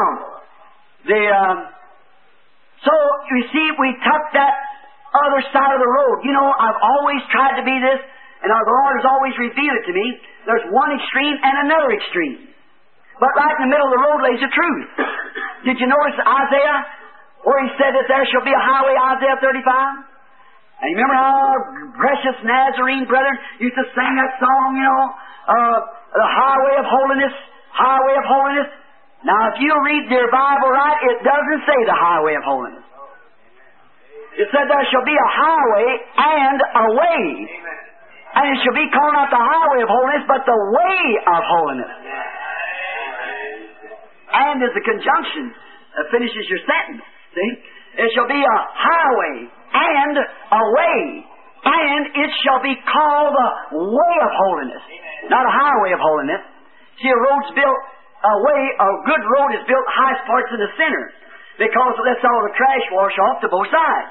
so you see, we took that other side of the road. You know, I've always tried to be this, and the Lord has always revealed it to me. There's one extreme and another extreme. But right in the middle of the road lays the truth. Did you notice Isaiah, where he said that there shall be a highway, Isaiah 35? And you remember how precious Nazarene brethren used to sing that song, you know, the highway of holiness, highway of holiness. Now, if you read your Bible right, it doesn't say the highway of holiness. It said there shall be a highway and a way. And it shall be called not the highway of holiness, but the way of holiness. And is a conjunction that finishes your sentence. See? It shall be a highway and a way, and it shall be called the way of holiness, not a highway of holiness. See, a road's built, a good road is built highest parts in the center, because it lets all the trash wash off to both sides.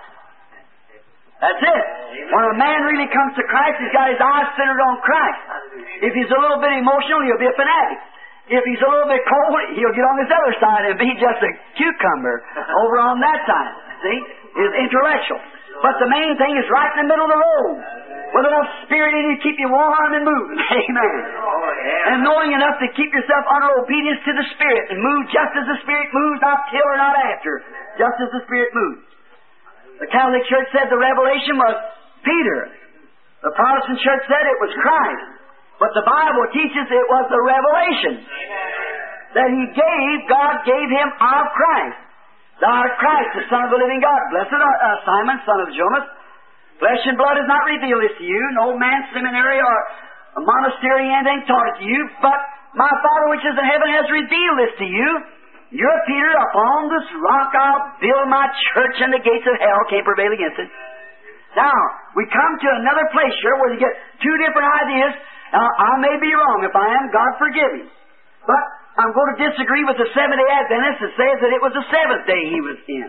That's it. When a man really comes to Christ, he's got his eyes centered on Christ. If he's a little bit emotional, he'll be a fanatic. If he's a little bit cold, he'll get on this other side and be just a cucumber over on that side. See? Is intellectual. But the main thing is right in the middle of the road, with enough spirit in you to keep you warm and moving. Amen. Oh, yeah. And knowing enough to keep yourself under obedience to the Spirit and move just as the Spirit moves, not till or not after, just as the Spirit moves. The Catholic Church said the revelation was Peter. The Protestant Church said it was Christ. But the Bible teaches it was the revelation that God gave him of Christ. Thou art Christ, the Son of the living God. Blessed art thou, Simon, son of Jonas. Flesh and blood has not revealed this to you. No man's seminary or a monastery or anything taught it to you. But my Father which is in heaven has revealed this to you. You're Peter, upon this rock I'll build my church, and the gates of hell can't prevail against it. Now, we come to another place here where you get two different ideas. Now, I may be wrong. If I am, God forgive me. But I'm going to disagree with the Seventh-day Adventist that says that it was the seventh day he was in.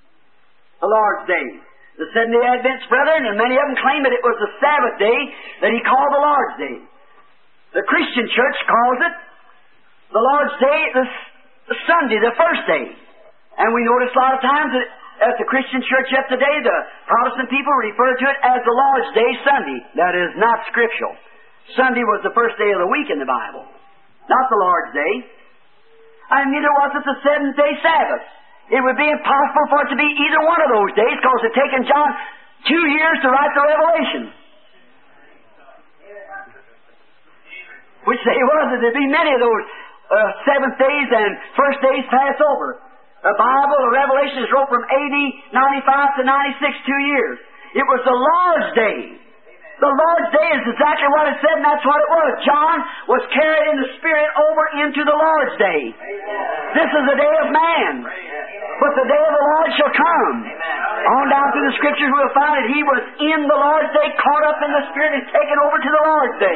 The Lord's Day. The Seventh-day Adventist brethren, and many of them claim that it was the Sabbath day that he called the Lord's Day. The Christian Church calls it the Lord's Day, the Sunday, the first day. And we notice a lot of times that at the Christian Church of today, the Protestant people refer to it as the Lord's Day Sunday. That is not scriptural. Sunday was the first day of the week in the Bible, not the Lord's Day. And neither was it the seventh-day Sabbath. It would be impossible for it to be either one of those days, because it's taken John 2 years to write the Revelation. Which they was that there'd be many of those seventh days and first days pass over. The Bible, the Revelation is wrote from AD 95 to 96, 2 years. It was the Lord's Day. The Lord's Day is exactly what it said, and that's what it was. John was carried in the Spirit over into the Lord's Day. This is the day of man. But the day of the Lord shall come. On down through the Scriptures we'll find that He was in the Lord's Day, caught up in the Spirit, and taken over to the Lord's Day.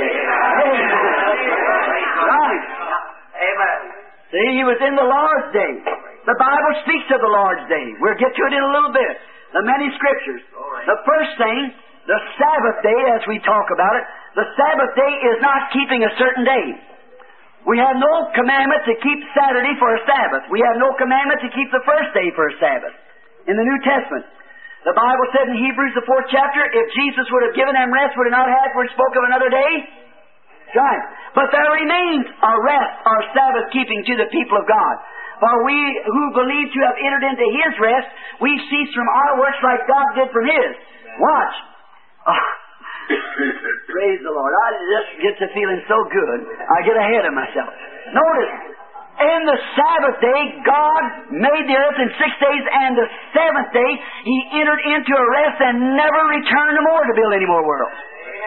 Right. Amen. See, He was in the Lord's Day. The Bible speaks of the Lord's Day. We'll get to it in a little bit. The many Scriptures. The first thing, the Sabbath day, as we talk about it, the Sabbath day is not keeping a certain day. We have no commandment to keep Saturday for a Sabbath. We have no commandment to keep the first day for a Sabbath. In the New Testament, the Bible said in Hebrews, the 4th chapter, if Jesus would have given them rest, would have not had for it spoke of another day? Right. But there remains a rest or Sabbath keeping to the people of God. For we who believe to have entered into His rest, we cease from our works like God did from His. Watch. Oh, praise the Lord. I just get to feeling so good, I get ahead of myself. Notice, in the Sabbath day, God made the earth in 6 days, and the 7th day, He entered into a rest and never returned no more to build any more worlds.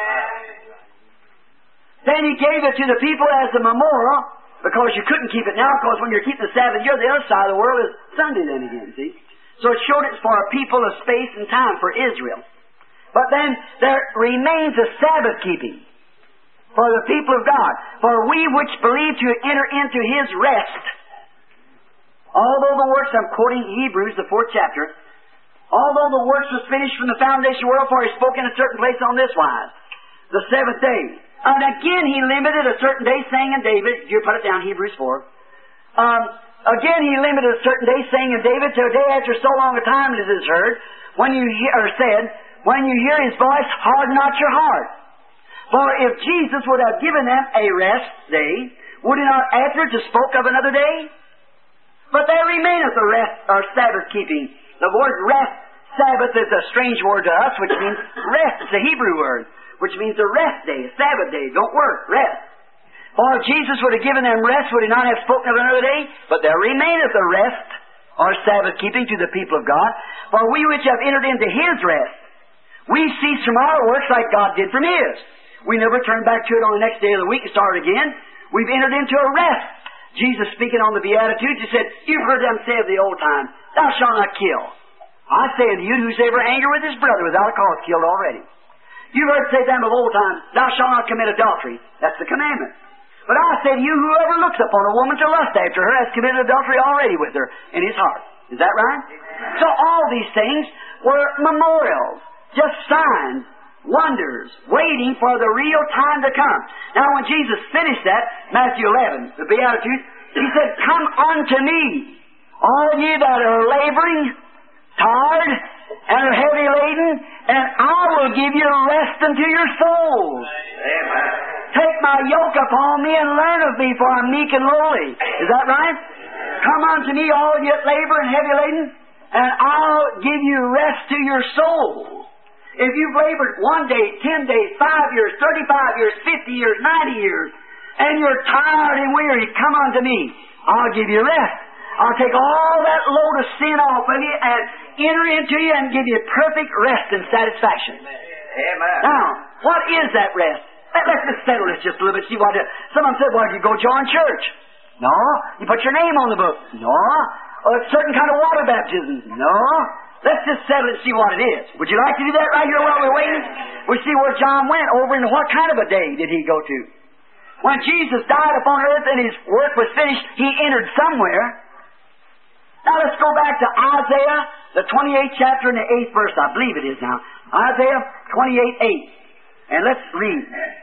Then He gave it to the people as a memorial, because you couldn't keep it now, because when you're keeping the Sabbath, you're the other side of the world is Sunday then again, see? So it showed it's for a people of space and time, for Israel. But then there remains a Sabbath keeping for the people of God. For we which believe to enter into His rest, although the works, I'm quoting Hebrews, the 4th chapter, although the works was finished from the foundation of the world, for He spoke in a certain place on this wise, the 7th day. And again He limited a certain day, saying in David, you put it down, Hebrews 4. Again He limited a certain day, saying in David, to a day after so long a time as it is heard, when you hear, or said, when you hear His voice, harden not your heart. For if Jesus would have given them a rest day, would He not afterwards have spoke of another day? But there remaineth a rest, or Sabbath keeping. The word rest, Sabbath, is a strange word to us, which means rest. It's a Hebrew word, which means a rest day, a Sabbath day. Don't work, rest. For if Jesus would have given them rest, would He not have spoken of another day? But there remaineth a rest, or Sabbath keeping, to the people of God. For we which have entered into His rest, we cease from our works like God did from His. We never turn back to it on the next day of the week and start again. We've entered into a rest. Jesus, speaking on the Beatitudes, He said, you've heard them say of the old time, thou shalt not kill. I say unto you, whosoever anger with his brother without a cause killed already. You've heard say them of old time, thou shalt not commit adultery. That's the commandment. But I say to you, whoever looks upon a woman to lust after her has committed adultery already with her in his heart. Is that right? So all these things were memorials, just signs, wonders, waiting for the real time to come. Now when Jesus finished that, Matthew 11, the Beatitudes, He said, come unto me, all ye that are laboring, tired, and are heavy laden, and I will give you rest unto your souls. Amen. Take my yoke upon me and learn of me, for I'm meek and lowly. Is that right? Come unto me, all ye that labor and heavy laden, and I'll give you rest to your souls. If you've labored 1 day, 10 days, 5 years, 35 years, 50 years, 90 years, and you're tired and weary, come unto me. I'll give you rest. I'll take all that load of sin off of you and enter into you and give you perfect rest and satisfaction. Amen. Now, what is that rest? Let's just settle this just a little bit. See what someone said, well, you go join church. No. You put your name on the book. No. Or a certain kind of water baptism. No. Let's just settle it and see what it is. Would you like to do that right here while we're waiting? We see where John went over and what kind of a day did he go to. When Jesus died upon earth and His work was finished, He entered somewhere. Now let's go back to Isaiah, the 28th chapter and the 8th verse. I believe it is now. Isaiah 28:8. And let's read.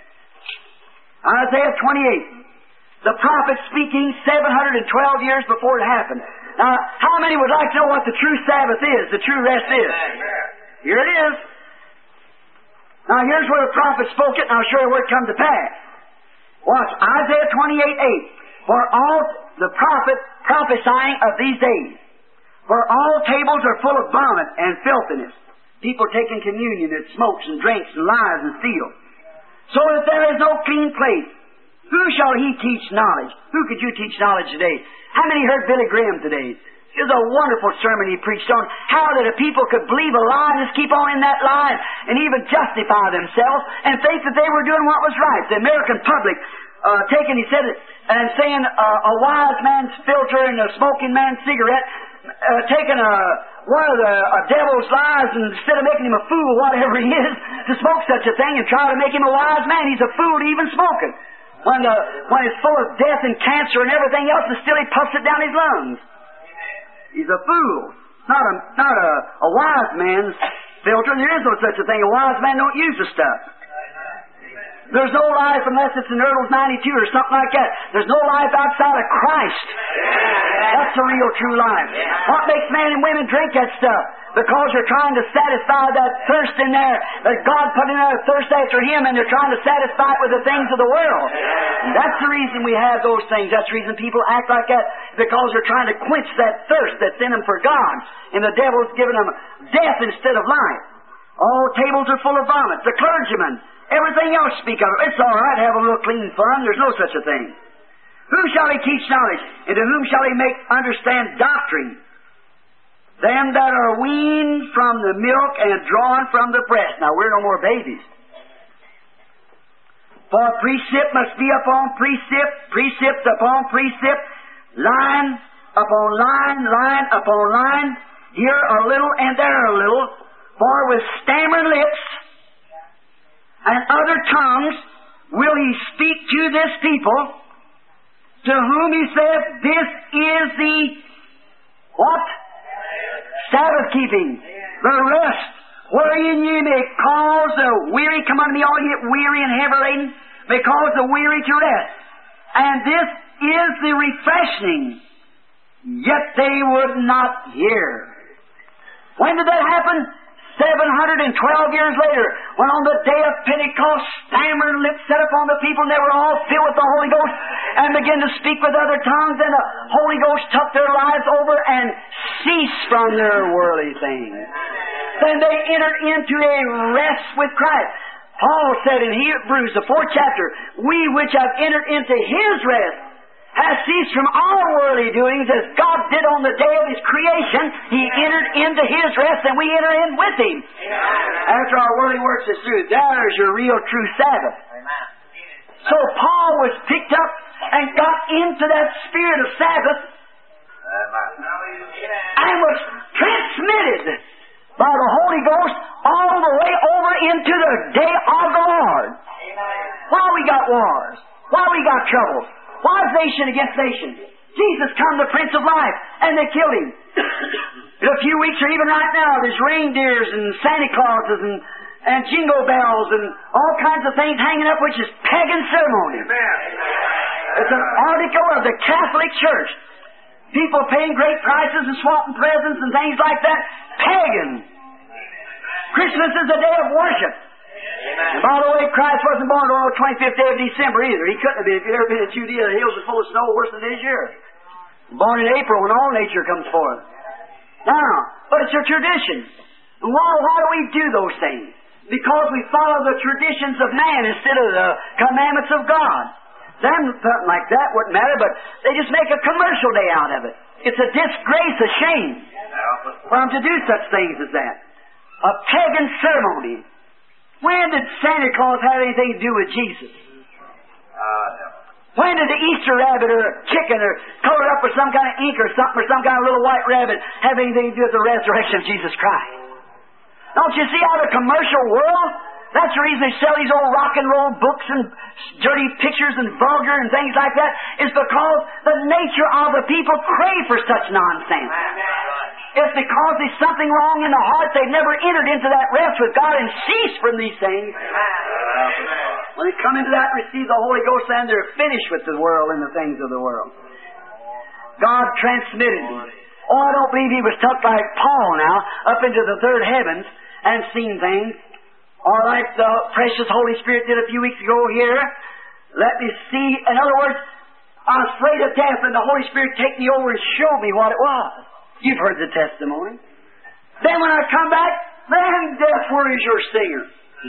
Isaiah 28. The prophet speaking 712 years before it happened. Now, how many would like to know what the true Sabbath is, the true rest is? Here it is. Now, here's where the prophet spoke it, and I'll show you where it come to pass. Watch, Isaiah 28:8. For all the prophet prophesying of these days, for all tables are full of vomit and filthiness. people taking communion that smokes and drinks and lies and steals. So that there is no clean place. Who shall he teach knowledge? Who could you teach knowledge today? How many heard Billy Graham today? It was a wonderful sermon he preached on how that a people could believe a lie and just keep on in that lie and even justify themselves and think that they were doing what was right. The American public he said it, and saying a wise man's filter and a smoking man's cigarette, taking one of the devil's lies, and instead of making him a fool, whatever he is, to smoke such a thing and try to make him a wise man, he's a fool to even smoke it. When it's full of death and cancer and everything else, and still he puffs it down his lungs. He's a fool. Not a wise man's filter. There is no such a thing. A wise man don't use the stuff. There's no life unless it's in Earl's 92 or something like that. There's no life outside of Christ. That's the real true life. What makes men and women drink that stuff? Because they're trying to satisfy that thirst in there, that God put in there, a thirst after Him, and they're trying to satisfy it with the things of the world. And that's the reason we have those things. That's the reason people act like that, because they're trying to quench that thirst that's in them for God. And the devil's giving them death instead of life. All tables are full of vomit. The clergyman, everything else speak of it. It's all right, have a little clean fun. There's no such a thing. Who shall he teach knowledge? And to whom shall he make understand doctrine? Them that are weaned from the milk and drawn from the breast. Now, we're no more babies. For precept must be upon precept, precept upon precept, line upon line, line upon line, here a little and there a little. For with stammering lips and other tongues will he speak to this people, to whom he saith, this is the what? Sabbath keeping, the rest, wherein ye may cause the weary, come unto me all ye weary and heavy laden, may cause the weary to rest. And this is the refreshing, yet they would not hear. When did that happen? 712 years later, when on the day of Pentecost, stammering lips set upon the people, and they were all filled with the Holy Ghost, and began to speak with other tongues, and the Holy Ghost took their lives over and ceased from their worldly things. Then they entered into a rest with Christ. Paul said in Hebrews, the 4th chapter, we which have entered into His rest has ceased from our worldly doings as God did on the day of His creation. He entered into His rest, and we enter in with Him. After our worldly works is through, there's your real true Sabbath. So Paul was picked up and got into that spirit of Sabbath and was transmitted by the Holy Ghost all the way over into the day of the Lord. Why we got wars? Why we got trouble? Why is nation against nation? Jesus come, the Prince of Life, and they killed Him. In a few weeks, or even right now, there's reindeers and Santa Clauses and jingle bells and all kinds of things hanging up, which is pagan ceremony. It's an article of the Catholic Church. People paying great prices and swapping presents and things like that. Pagan. Christmas is a day of worship. And by the way, Christ wasn't born on the 25th day of December either. He couldn't have been. If you've ever been in Judea, the hills are full of snow worse than this year. Born in April when all nature comes forth. Now, but it's a tradition. And why do we do those things? Because we follow the traditions of man instead of the commandments of God. Something like that wouldn't matter, but they just make a commercial day out of it. It's a disgrace, a shame for them to do such things as that. A pagan ceremony. When did Santa Claus have anything to do with Jesus? When did the Easter rabbit or chicken or colored up with some kind of ink or something or some kind of little white rabbit have anything to do with the resurrection of Jesus Christ? Don't you see how the commercial world, that's the reason they sell these old rock and roll books and dirty pictures and vulgar and things like that, is because the nature of the people crave for such nonsense. It's because there's something wrong in the heart. They've never entered into that rest with God and ceased from these things. When they come into that and receive the Holy Ghost, then they're finished with the world and the things of the world. God transmitted him. Oh, I don't believe he was took like Paul now, up into the third heavens and seen things. Or like the precious Holy Spirit did a few weeks ago here. Let me see. In other words, I was afraid of death, and the Holy Spirit take me over and show me what it was. You've heard the testimony. Then when I come back, Man, death, where is your stinger?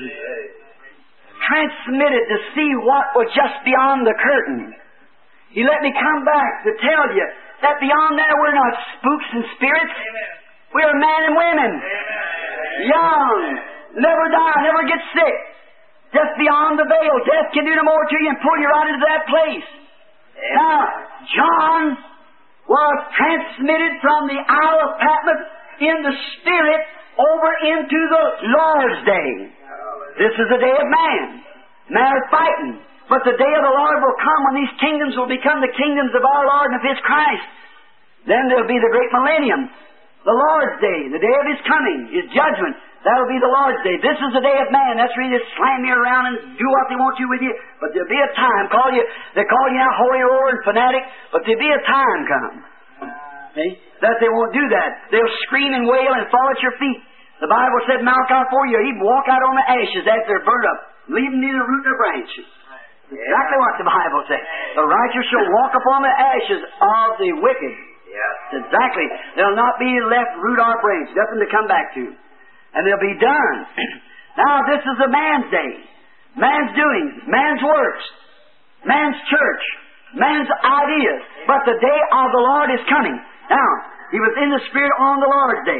Transmitted to see what was just beyond the curtain. He let me come back to tell you that beyond there we're not spooks and spirits. We are men and women. Young, never die, never get sick. Just beyond the veil. Death can do no more to you and pull you right into that place. Now, John was transmitted from the Isle of Patmos in the Spirit over into the Lord's day. This is the day of man. Man is fighting. But the day of the Lord will come when these kingdoms will become the kingdoms of our Lord and of His Christ. Then there will be the great millennium. The Lord's day, the day of His coming, His judgment. That will be the Lord's day. This is the day of man. That's where you just slam you around and do what they want you with you. But there'll be a time, they call you now holy roller and fanatic, but there'll be a time come. See? That they won't do that. They'll scream and wail and fall at your feet. The Bible said Malachi 4, you even walk out on the ashes after they're burnt up, leaving neither root nor branches. Exactly what the Bible says. The righteous shall walk upon the ashes of the wicked. Yes. Exactly. There'll not be left root or branch, nothing to come back to. And they'll be done. Now this is a man's day. Man's doings, man's works, man's church, man's ideas. But the day of the Lord is coming. Now, he was in the Spirit on the Lord's day.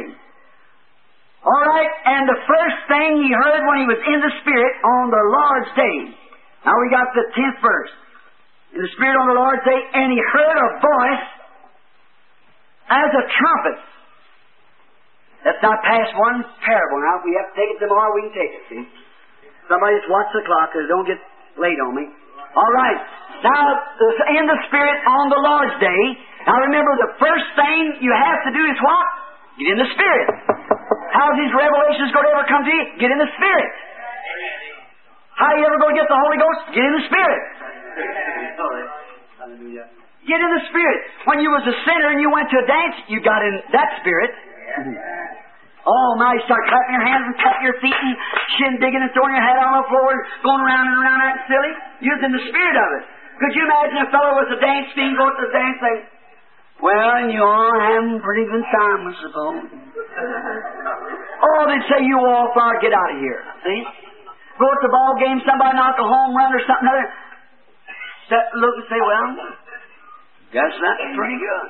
All right, and the first thing he heard when he was in the Spirit on the Lord's day. Now we got the 10th verse. In the Spirit on the Lord's day, and he heard a voice as a trumpet. That's not past one parable. Now, if we have to take it tomorrow, we can take it, see? Somebody just watch the clock, because don't get late on me. All right. Now, in the Spirit on the Lord's day, now remember, the first thing you have to do is what? Get in the Spirit. How's these revelations going to ever come to you? Get in the Spirit. How are you ever going to get the Holy Ghost? Get in the Spirit. Get in the Spirit. When you was a sinner and you went to a dance, you got in that Spirit. Oh my, you start clapping your hands and tapping your feet and shindigging and throwing your head on the floor and going around and around acting silly. You're in the spirit of it. Could you imagine a fellow was a dance fiend, go to the dance thing? Well, and you all having a pretty good time, I suppose. Oh, they'd say you all far, get out of here. See? Go to the ball game, somebody knock a home run or something other. Sit and look and say, well, guess that's pretty good.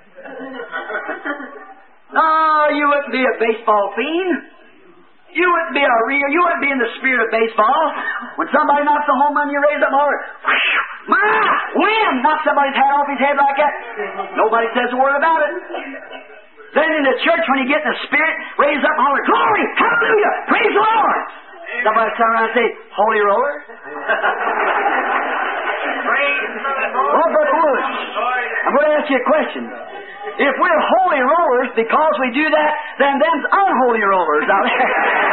No, you wouldn't be a baseball fiend. You wouldn't be you wouldn't be in the spirit of baseball. When somebody knocks a home run, you raise up and holler, wham! Knock somebody's hat off his head like that. Nobody says a word about it. Then in the church, when you get in the spirit, raise up and holler, glory, hallelujah, praise the Lord. Somebody turn around and say, holy roller? Oh, Brother Lewis, I'm going to ask you a question. If we're holy rollers because we do that, then them's unholy rollers out there.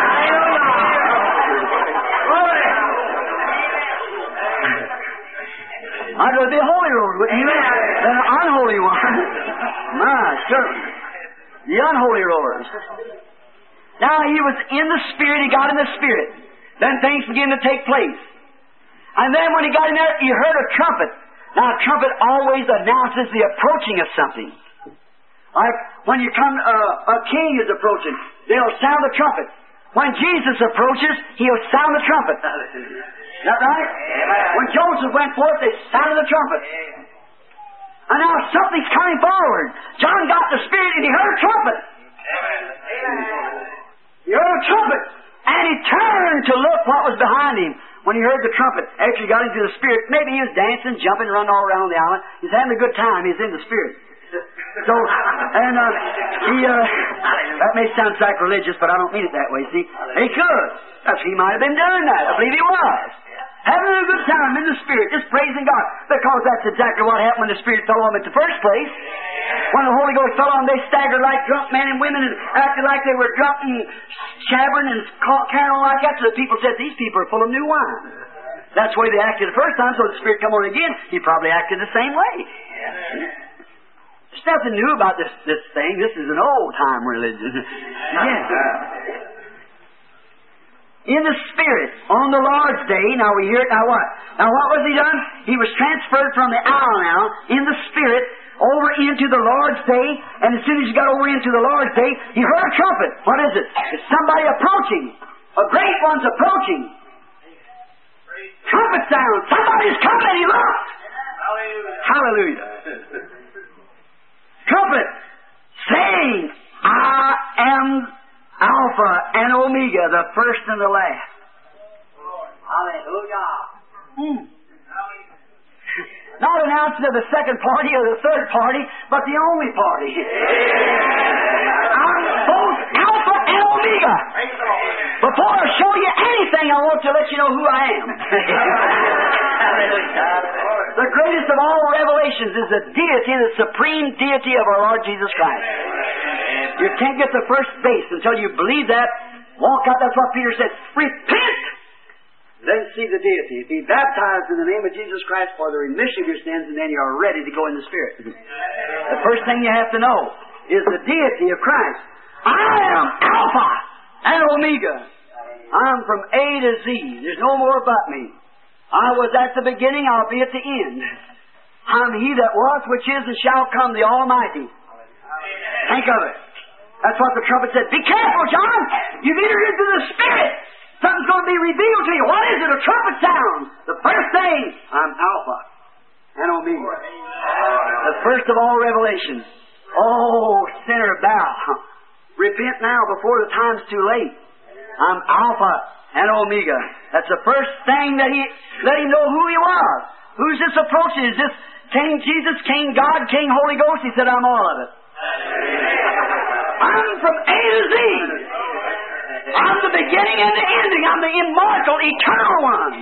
I'd rather be a holy roller, wouldn't you? Than an unholy one. My, certainly. The unholy rollers. Now, he was in the Spirit, he got in the Spirit. Then things began to take place. And then when he got in there, he heard a trumpet. Now, a trumpet always announces the approaching of something. Like when you come, a king is approaching, they'll sound the trumpet. When Jesus approaches, he'll sound the trumpet. Is that right? Amen. When Joseph went forth, they sounded the trumpet. And now something's coming forward. John got the Spirit and he heard a trumpet. He heard a trumpet. And he turned to look what was behind him. When he heard the trumpet, after he got into the Spirit, maybe he was dancing, jumping, running all around the island. He's having a good time. He's in the Spirit. So, and that may sound sacrilegious, but I don't mean it that way, see? He could. He might have been doing that. I believe he was. Having a good time in the Spirit, just praising God. Because that's exactly what happened when the Spirit fell on them at the first place. When the Holy Ghost fell on them, they staggered like drunk men and women and acted like they were drunk and shabbering and carrying on like that. So the people said, these people are full of new wine. That's the way they acted the first time, so the Spirit come on again, he probably acted the same way. There's nothing new about this thing. This is an old-time religion. Yes. In the Spirit, on the Lord's day, now we hear it, now what? Now what was he done? He was transferred from the hour now, in the Spirit, over into the Lord's day, and as soon as he got over into the Lord's day, he heard a trumpet. What is it? It's somebody approaching. A great one's approaching. Trumpet sound. Somebody's coming. He looked. Hallelujah. Trumpet. Saying, I am Alpha and Omega, the first and the last. Hallelujah. Not announcing of the second party or the third party, but the only party. I'm both Alpha and Omega. Before I show you anything, I want to let you know who I am. The greatest of all revelations is the deity, the supreme deity of our Lord Jesus Christ. You can't get the first base until you believe that. Walk out. That's what Peter said. Repent! Then see the deity. Be baptized in the name of Jesus Christ for the remission of your sins, and then you are ready to go in the Spirit. The first thing you have to know is the deity of Christ. I am Alpha and Omega. I'm from A to Z. There's no more about me. I was at the beginning, I'll be at the end. I'm He that was, which is, and shall come, the Almighty. Think of it. That's what the trumpet said. Be careful, John! You've entered into the Spirit. Something's going to be revealed to you. What is it? A trumpet sound. The first thing, I'm Alpha and Omega. The first of all revelations. Oh, sinner, bow. Repent now before the time's too late. I'm Alpha and Omega. That's the first thing that he let him know who he was. Who's this approaching? Is this King Jesus, King God, King Holy Ghost? He said, I'm all of it. I'm from A to Z. I'm the beginning and the ending. I'm the immortal, eternal one.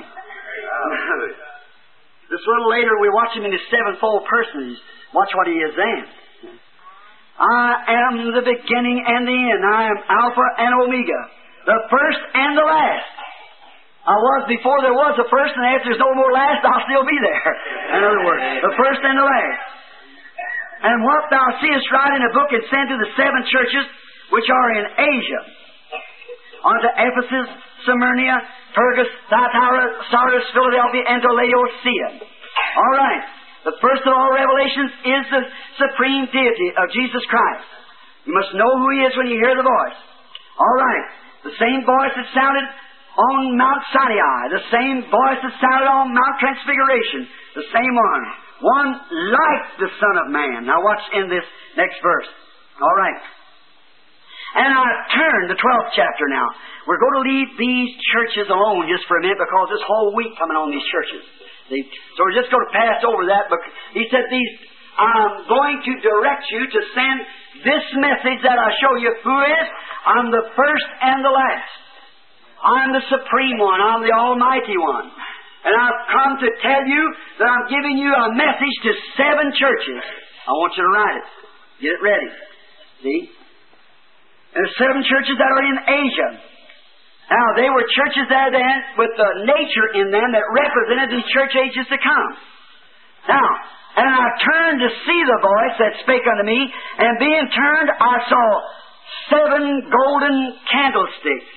This little later, we watch him in his sevenfold person. Watch what he is then. I am the beginning and the end. I am Alpha and Omega, the first and the last. I was before there was a first, and after there's no more last, I'll still be there. In other words, the first and the last. And what thou seest, write in a book and send to the seven churches which are in Asia, unto Ephesus, Smyrna, Pergus, Thyatira, Sardis, Philadelphia, and to Laodicea. All right. The first of all revelations is the supreme deity of Jesus Christ. You must know who He is when you hear the voice. All right. The same voice that sounded on Mount Sinai, the same voice that sounded on Mount Transfiguration, the same one. One like the Son of Man. Now watch in this next verse. All right. And I turn the 12th chapter now. We're going to leave these churches alone just for a minute because this whole week coming on these churches. See? So we're just going to pass over that. But he said, I'm going to direct you to send this message that I show you. Who is? I'm the first and the last. I'm the supreme one. I'm the almighty one. And I've come to tell you that I'm giving you a message to 7 churches. I want you to write it. Get it ready. See? There's 7 churches that are in Asia. Now, they were churches there then with the nature in them that represented the church ages to come. Now, and I turned to see the voice that spake unto me, and being turned, I saw 7 golden candlesticks.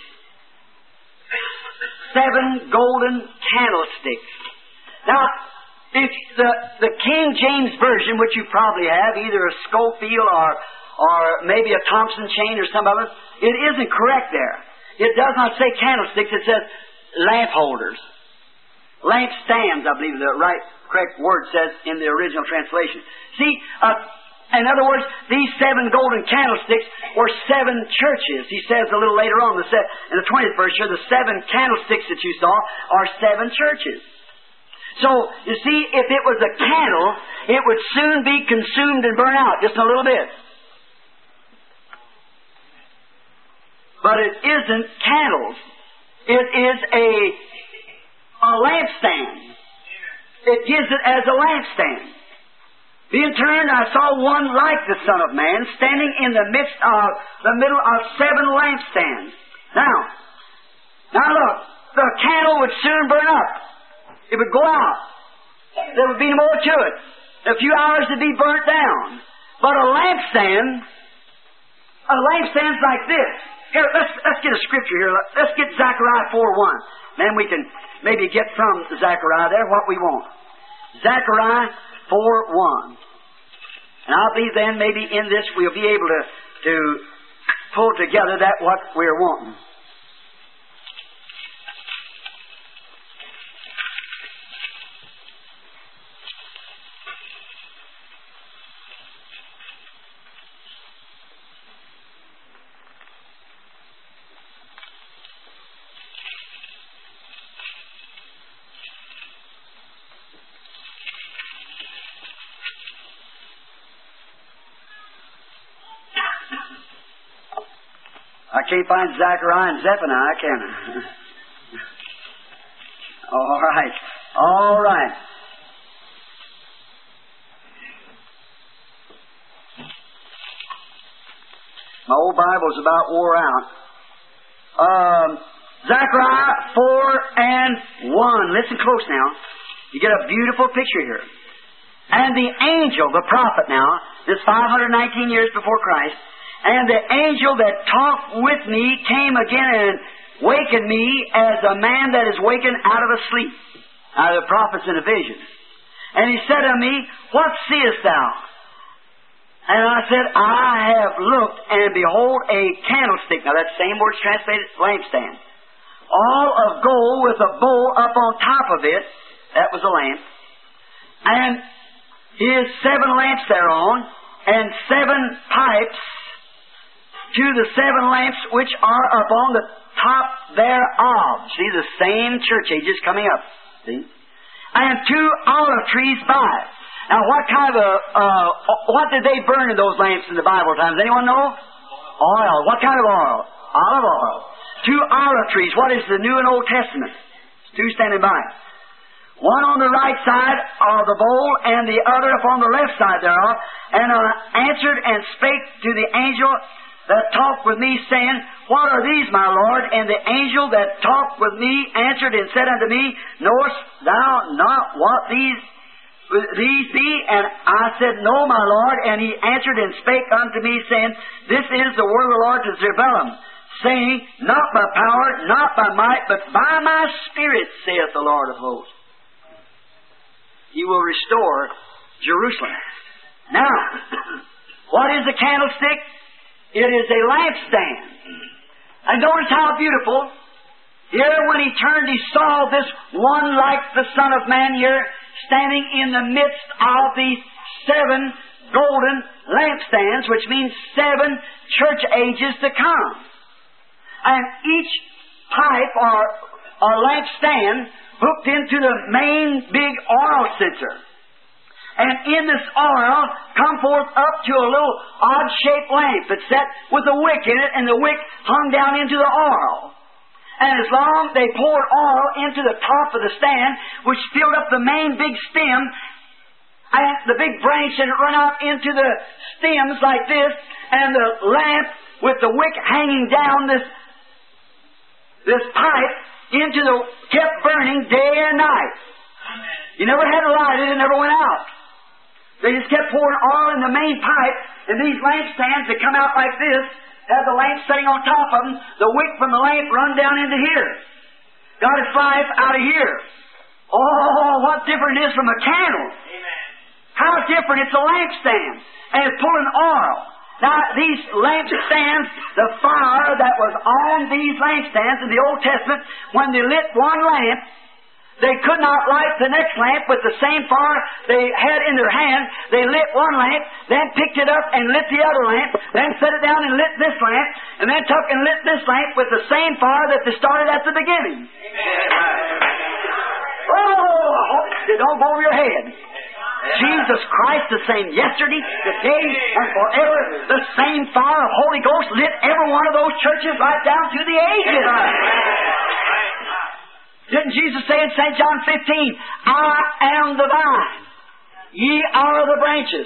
7 golden candlesticks. Now, if the King James Version, which you probably have, either a Scofield or maybe a Thompson chain or some of it, it isn't correct there. It does not say candlesticks, it says lamp holders. Lamp stands, I believe the correct word says in the original translation. See, in other words, these 7 golden candlesticks were 7 churches. He says a little later on in the 20th verse here, the 7 candlesticks that you saw are 7 churches. So, you see, if it was a candle, it would soon be consumed and burn out, just in a little bit. But it isn't candles. It is a lampstand. It gives it as a lampstand. Being turned, I saw one like the Son of Man, standing in the middle of 7 lampstands. Now look, the candle would soon burn up. It would go out. There would be more to it. In a few hours it'd be burnt down. But a lampstand's like this. Here, let's get a scripture here. Let's get Zechariah 4:1. Then we can maybe get from Zechariah there what we want. Zechariah 4:1. And I believe then maybe in this we'll be able to pull together that what we're wanting. I can't find Zechariah and Zephaniah, can I? All right. All right. My old Bible's about wore out. Zechariah 4 and 1. Listen close now. You get a beautiful picture here. And the angel, the prophet now, this 519 years before Christ, and the angel that talked with me came again and wakened me as a man that is wakened out of a sleep. Now the prophet's in a vision. And he said unto me, What seest thou? And I said, I have looked, and behold, a candlestick. Now that same word's translated lampstand. All of gold with a bowl up on top of it. That was a lamp. And his 7 lamps thereon, and 7 pipes to the 7 lamps which are upon the top thereof. See, the same church ages coming up. See? And 2 olive trees by it. Now, what kind of what did they burn in those lamps in the Bible times? Anyone know? Oil. What kind of oil? Olive oil. 2 olive trees. What is the New and Old Testament? 2 standing by. One on the right side of the bowl, and the other upon the left side thereof. And I answered and spake to the angel that talked with me, saying, What are these, my Lord? And the angel that talked with me answered and said unto me, Knowest thou not what these be? And I said, No, my Lord. And he answered and spake unto me, saying, This is the word of the Lord to Zerubbabel, saying, Not by power, not by might, but by my Spirit, saith the Lord of hosts. He will restore Jerusalem. Now, what is a candlestick? It is a lampstand. And notice how beautiful. Here when he turned, he saw this one like the Son of Man here, standing in the midst of these 7 golden lampstands, which means 7 church ages to come. And each pipe or lampstand hooked into the main big oil censer. And in this oil come forth up to a little odd-shaped lamp that's set with a wick in it, and the wick hung down into the oil. And as long they poured oil into the top of the stand, which filled up the main big stem, and the big branch had run out into the stems like this, and the lamp with the wick hanging down this pipe kept burning day and night. You never had to light it, it never went out. They just kept pouring oil in the main pipe, and these lampstands that come out like this had the lamp sitting on top of them. The wick from the lamp run down into here. Got its life out of here. Oh, what different it is from a candle. Amen. How different. It's a lampstand, and it's pulling oil. Now, these lampstands, the fire that was on these lampstands in the Old Testament, when they lit one lamp, they could not light the next lamp with the same fire they had in their hand. They lit one lamp, then picked it up and lit the other lamp, then set it down and lit this lamp, and then took and lit this lamp with the same fire that they started at the beginning. Amen. Oh, I hope it don't go over your head. Jesus Christ, the same yesterday, today, and forever. The same fire of Holy Ghost lit every one of those churches right down through the ages. Didn't Jesus say in St. John 15, I am the vine, ye are the branches.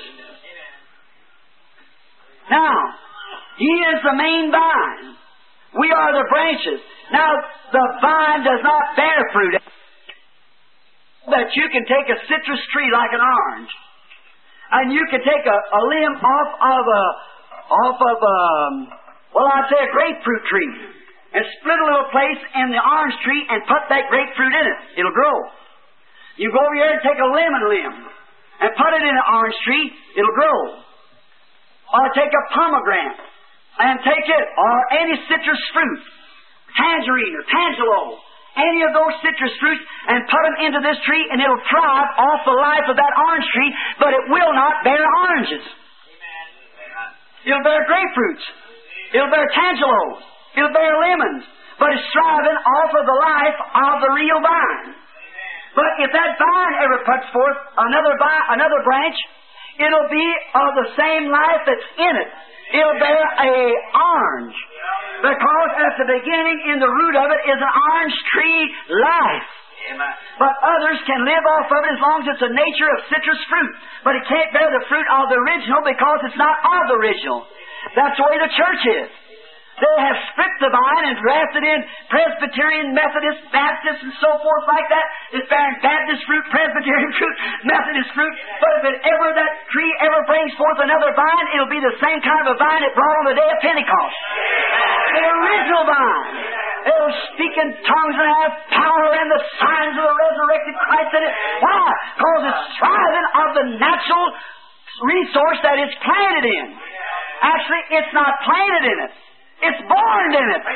Now, He is the main vine. We are the branches. Now, the vine does not bear fruit. That you can take a citrus tree like an orange, and you can take a limb off of a grapefruit tree, and split a little place in the orange tree and put that grapefruit in it. It'll grow. You go over here and take a lemon limb, and put it in an orange tree, it'll grow. Or take a pomegranate and take it, or any citrus fruit, tangerine or tangelo, any of those citrus fruits, and put them into this tree, and it'll thrive off the life of that orange tree, but it will not bear oranges. It'll bear grapefruits. It'll bear tangelos. It'll bear lemons. But it's thriving off of the life of the real vine. But if that vine ever puts forth another branch, it'll be of the same life that's in it. It'll bear a orange. Because at the beginning, in the root of it, is an orange tree life. But others can live off of it as long as it's a nature of citrus fruit. But it can't bear the fruit of the original because it's not of the original. That's the way the church is. They have stripped the vine and grafted in Presbyterian, Methodist, Baptist, and so forth like that. It's bearing Baptist fruit, Presbyterian fruit, Methodist fruit. But if that tree ever brings forth another vine, it'll be the same kind of a vine it brought on the day of Pentecost. The original vine. It'll speak in tongues and have power and the signs of the resurrected Christ in it. Why? Because it's thriving of the natural resource that it's planted in. Actually, it's not planted in it. It's born in it.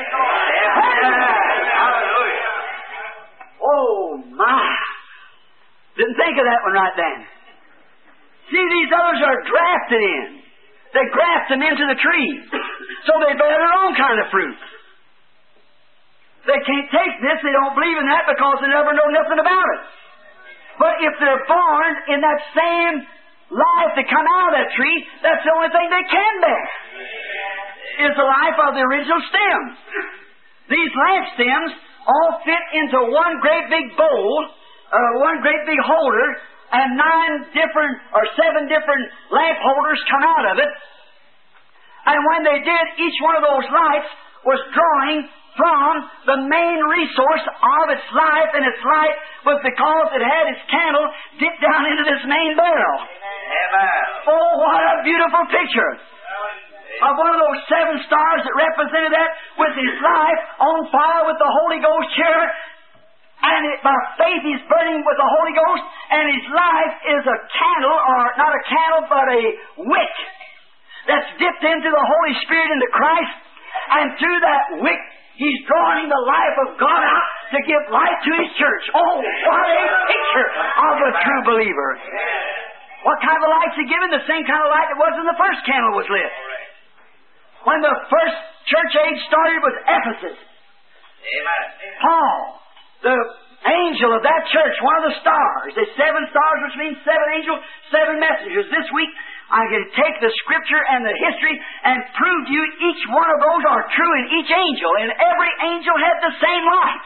Oh, my. Didn't think of that one right then. See, these others are grafted in. They graft them into the tree. So they bear their own kind of fruit. They can't take this. They don't believe in that because they never know nothing about it. But if they're born in that same life that come out of that tree, that's the only thing they can bear. Is the life of the original stem. These lamp stems all fit into one great big bowl, one great big holder, and 7 different lamp holders come out of it. And when they did, each one of those lights was drawing from the main resource of its life, and its light was because it had its candle dipped down into this main barrel. Amen. Oh, what a beautiful picture of one of those 7 stars that represented that, with his life on fire with the Holy Ghost here, and by faith he's burning with the Holy Ghost, and his life is a candle, or not a candle, but a wick that's dipped into the Holy Spirit, into Christ, and through that wick he's drawing the life of God out to give light to his church. Oh, what a picture of a true believer. What kind of light's he giving? The same kind of light that was when the first candle was lit. When the first church age started was Ephesus. Amen. Paul, the angel of that church, one of the stars. There's 7 stars, which means 7 angels, 7 messengers. This week, I'm going to take the Scripture and the history and prove to you each one of those are true in each angel. And every angel had the same light.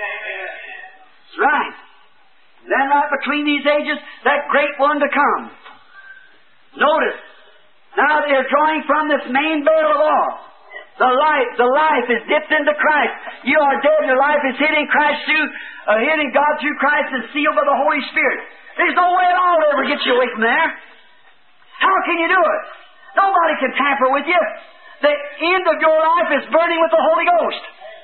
That's right. Then right between these ages, that great one to come. Notice, now they're drawing from this main barrel of oil. The life is dipped into Christ. You are dead. Your life is hid in Christ hid in God through Christ and sealed by the Holy Spirit. There's no way at all to ever get you away from there. How can you do it? Nobody can tamper with you. The end of your life is burning with the Holy Ghost.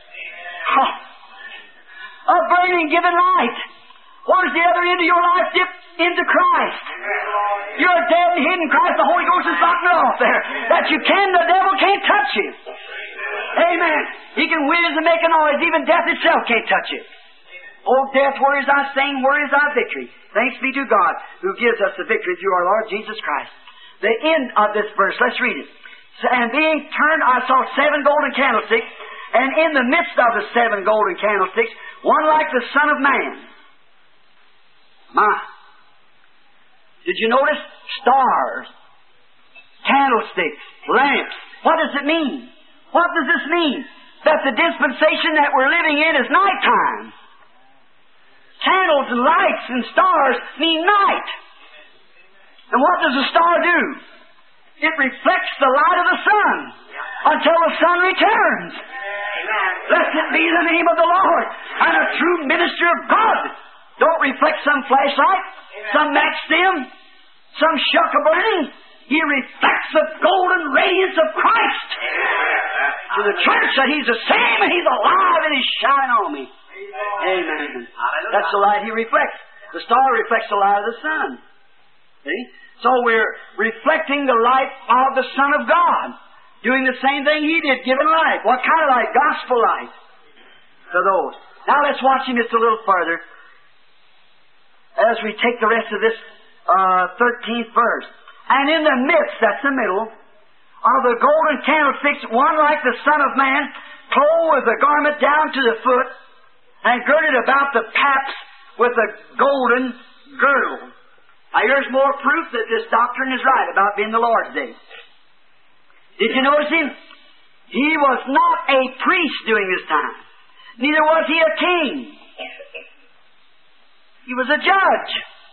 A burning, giving light. What is the other end of your life? Dipped into Christ. You're dead and hidden in Christ. The Holy Ghost is knocking it off there. That the devil can't touch you. Amen. He can whiz and make a noise. Even death itself can't touch you. Oh, death, where is thy sting? Where is thy victory? Thanks be to God who gives us the victory through our Lord Jesus Christ. The end of this verse, let's read it. And being turned, I saw 7 golden candlesticks, and in the midst of the 7 golden candlesticks, one like the Son of Man. Did you notice? Stars, candlesticks, lamps. What does it mean? What does this mean? That the dispensation that we're living in is nighttime. Candles and lights and stars mean night. And what does a star do? It reflects the light of the sun until the sun returns. Blessed be the name of the Lord. And a true minister of God don't reflect some flashlight, some matchstem, some shuck of burning. He reflects the golden radiance of Christ to the church that He's the same and He's alive and He's shining on me. Amen. That's the light He reflects. The star reflects the light of the sun. See? So we're reflecting the light of the Son of God, doing the same thing He did, giving light. What kind of light? Gospel light to those. Now let's watch Him just a little further as we take the rest of this 13th verse. And in the midst, that's the middle, of the golden candlesticks, one like the Son of Man, clothed with a garment down to the foot, and girded about the paps with a golden girdle. Now here's more proof that this doctrine is right about being the Lord's Day. Did you notice Him? He was not a priest during this time. Neither was He a king. He was a judge.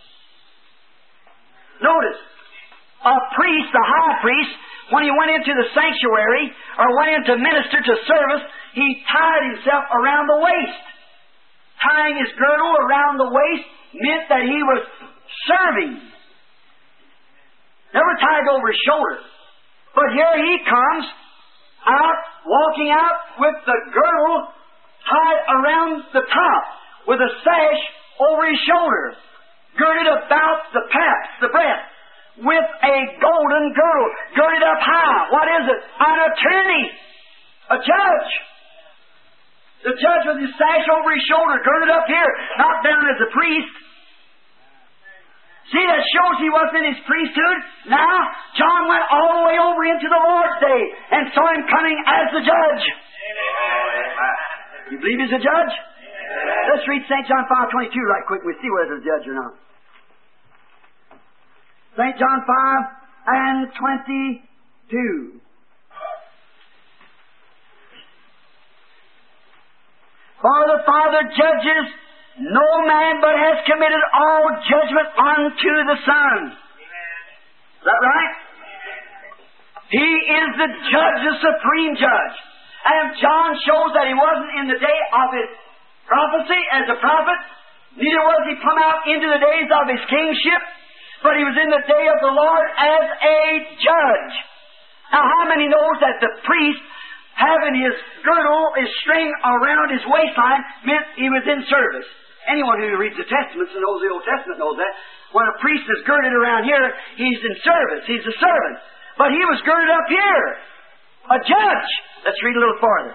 Notice, a priest, the high priest, when he went into the sanctuary or went in to minister to service, he tied himself around the waist. Tying his girdle around the waist meant that he was serving. Never tied over his shoulder. But here he comes out, walking out with the girdle tied around the top, with a sash over his shoulder, girded about the paps, the breast, with a golden girdle, girded up high. What is it? An attorney, a judge. The judge with his sash over his shoulder, girded up here, not down as a priest. See, that shows he wasn't in his priesthood. Now, John went all the way over into the Lord's Day and saw Him coming as the judge. You believe He's a judge? Let's read St. John 5:22 right quick. We'll see whether He's a judge or not. St. John 5:22. For the Father judges no man, but has committed all judgment unto the Son. Is that right? He is the judge, the supreme judge. And John shows that he wasn't in the day of his prophecy as a prophet, neither was he come out into the days of his kingship, but he was in the day of the Lord as a judge. Now, how many knows that the priest having his girdle, his string around his waistline, meant he was in service? Anyone who reads the Testaments and knows the Old Testament knows that. When a priest is girded around here, he's in service. He's a servant. But he was girded up here. A judge. Let's read a little farther.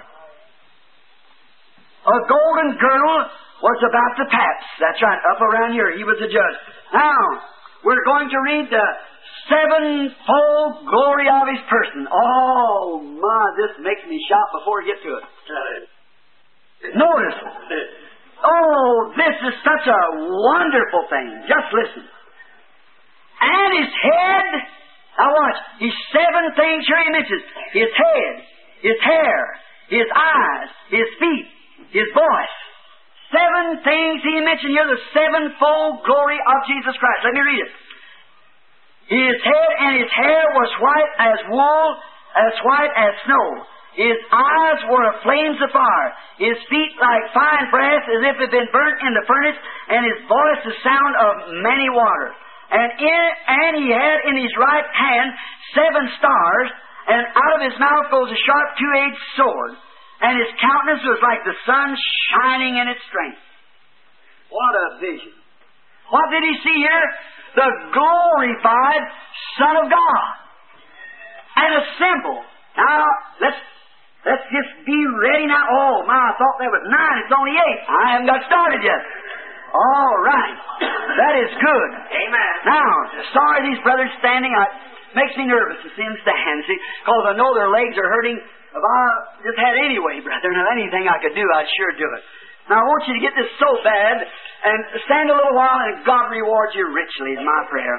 A golden girdle was about the paps. That's right, up around here. He was a judge. Now, we're going to read the sevenfold glory of His person. Oh, my, this makes me shout before I get to it. Notice. Oh, this is such a wonderful thing. Just listen. And His head, now watch, His seven things here He mentions. His head, His hair, His eyes, His feet, His voice. Seven things He mentioned here, the sevenfold glory of Jesus Christ. Let me read it. His head and His hair was white as wool, as white as snow. His eyes were flames of fire. His feet like fine brass, as if it had been burnt in the furnace, and His voice the sound of many waters. And He had in His right hand 7 stars, and out of His mouth goes a sharp two-edged sword. And His countenance was like the sun shining in its strength. What a vision. What did he see here? The glorified Son of God. And a symbol. Now, let's just be ready now. Oh, my, I thought there was 9. It's only 8. I haven't got started yet. All right. That is good. Amen. Now, sorry these brothers standing. Makes me nervous to see them stand, see, because I know their legs are hurting. If I just had any way, brother, and anything I could do, I'd sure do it. Now, I want you to get this so bad, and stand a little while, and God rewards you richly, is my prayer.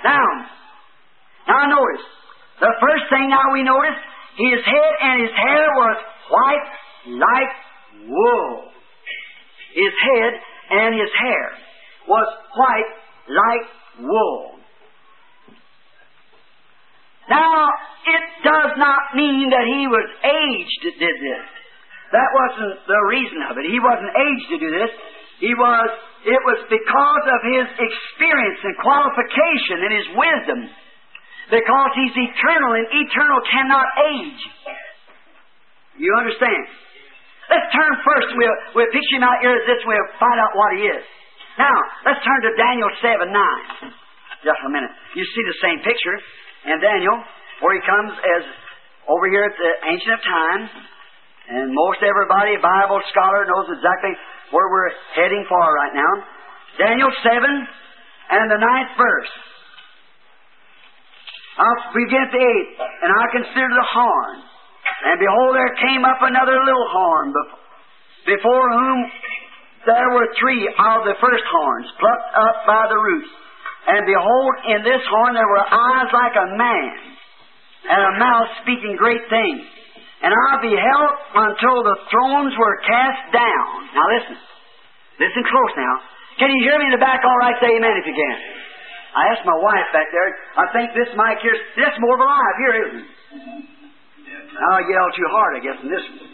Now notice, the first thing now we notice, His head and His hair was white like wool. His head and His hair was white like wool. Now, it does not mean that He was aged that did this. That wasn't the reason of it. He wasn't aged to do this. It was because of His experience and qualification and His wisdom. Because He's eternal, and eternal cannot age. You understand? Let's turn first. We'll picture Him out here as this. We'll find out what He is. Now, let's turn to Daniel 7:9. just a minute. You see the same picture in Daniel, where he comes as over here at the Ancient of Time, and most everybody, a Bible scholar, knows exactly where we're heading for right now. Daniel 7 and the 9th verse. I'll begin at the 8th. And I considered the horn, and behold, there came up another little horn, before whom there were 3 of the first horns, plucked up by the roots. And behold, in this horn there were eyes like a man, and a mouth speaking great things. And I beheld until the thrones were cast down. Now listen. Listen close now. Can you hear me in the back all right? Say amen if you can. I asked my wife back there. I think this mic here, this more alive here, isn't it? I'll yell too hard, I guess, in this one.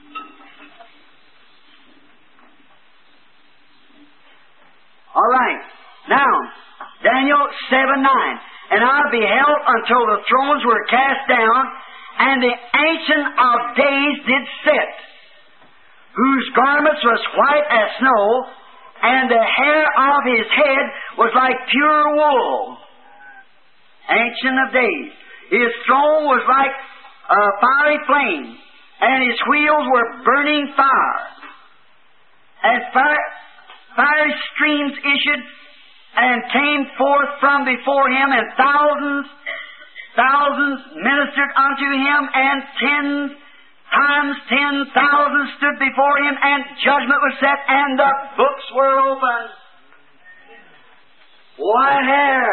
All right. Now, Daniel 7:9. And I beheld until the thrones were cast down, and the Ancient of Days did sit, whose garments was white as snow, and the hair of his head was like pure wool. Ancient of Days. His throne was like a fiery flame, and his wheels were burning fire. And fiery streams issued and came forth from before him, and thousands ministered unto him, and 10 times 10,000 stood before him, and judgment was set, and the books were opened. White hair.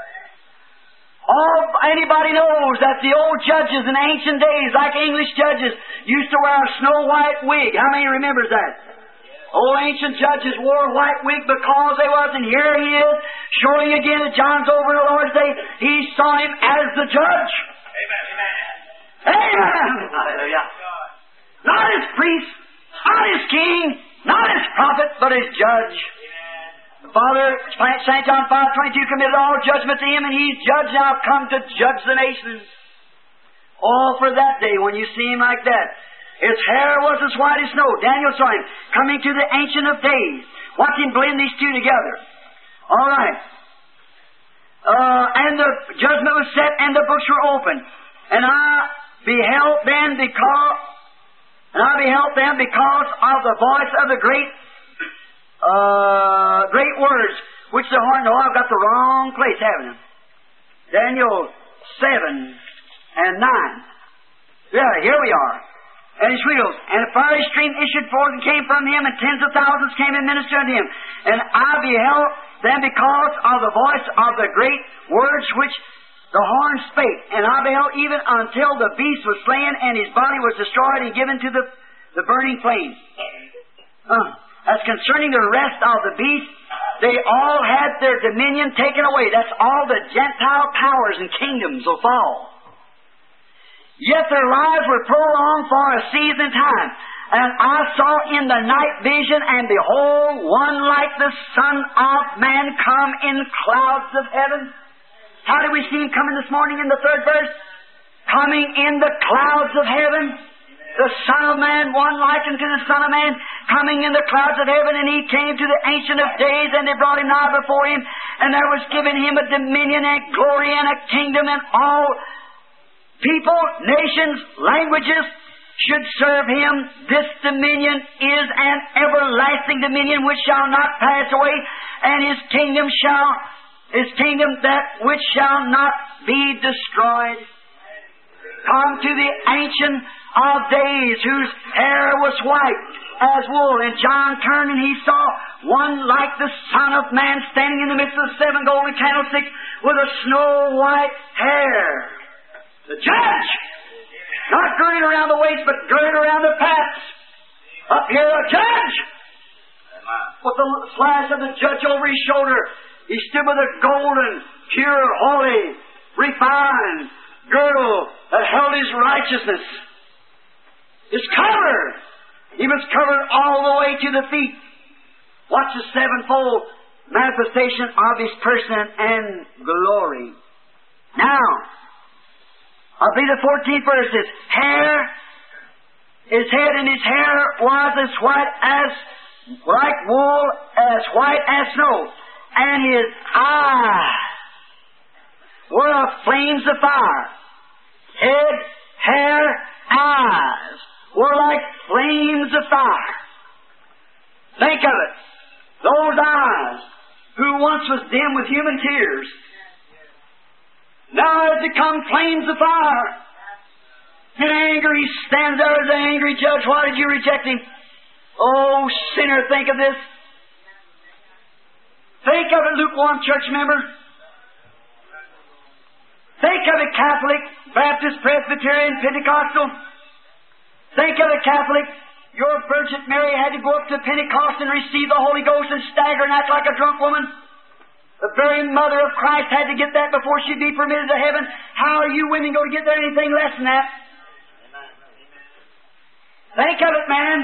Anybody knows that the old judges in ancient days, like English judges, used to wear a snow white wig. How many remembers that? Old ancient judges wore a white wig because they was, and here he is, showing again that John's over the Lord's day. He saw him as the judge. Amen. Amen. Hallelujah. Not as priest, not as king, not as prophet, but as judge. The Father, St. John 5:22, committed all judgment to him, and he's judge now, come to judge the nations. All for that day when you see him like that. His hair was as white as snow. Daniel saw him coming to the Ancient of Days. Watch him blend these two together. All right. And the judgment was set, and the books were opened. And I beheld them because of the voice of the great words which the horn. No, I've got the wrong place, haven't I? Daniel 7 and 9. Yeah, here we are. And his wheels, and a fiery stream issued forth and came from him, and 10s of thousands came and ministered unto him. And I beheld them because of the voice of the great words which the horn spake. And I beheld even until the beast was slain, and his body was destroyed and given to the burning flame. As concerning the rest of the beast, they all had their dominion taken away. That's all the Gentile powers and kingdoms will fall. Yet their lives were prolonged for a season and time. And I saw in the night vision, and behold, one like the Son of Man come in clouds of heaven. How did we see him coming this morning in the 3rd verse? Coming in the clouds of heaven. The Son of Man, one like unto the Son of Man, coming in the clouds of heaven. And he came to the Ancient of Days, and they brought him nigh before him. And there was given him a dominion and glory and a kingdom, and all people, nations, languages should serve him. This dominion is an everlasting dominion which shall not pass away, and his kingdom that which shall not be destroyed. Come to the Ancient of Days, whose hair was white as wool. And John turned, and he saw one like the Son of Man standing in the midst of the 7 golden candlesticks with a snow white hair. The judge! Not girded around the waist, but girded around the paps. Up here, a judge! With the slash of the judge over his shoulder, he stood with a golden, pure, holy, refined girdle that held his righteousness. His cover! He was covered all the way to the feet. Watch the 7-fold manifestation of his person and glory. Now, I believe the 14th verse is, his head and his hair was as white as, like wool, as white as snow. And his eye, were a flames of fire. Head, hair, eyes were like flames of fire. Think of it. Those eyes, who once was dim with human tears, now has become flames of fire. In anger, He stands there as an angry judge. Why did you reject Him? Oh, sinner, think of this. Think of it, lukewarm church member. Think of it, Catholic, Baptist, Presbyterian, Pentecostal. Think of it, Catholic. Your Virgin Mary had to go up to Pentecost and receive the Holy Ghost and stagger and act like a drunk woman. The very mother of Christ had to get that before she'd be permitted to heaven. How are you women going to get there anything less than that? Think of it, man.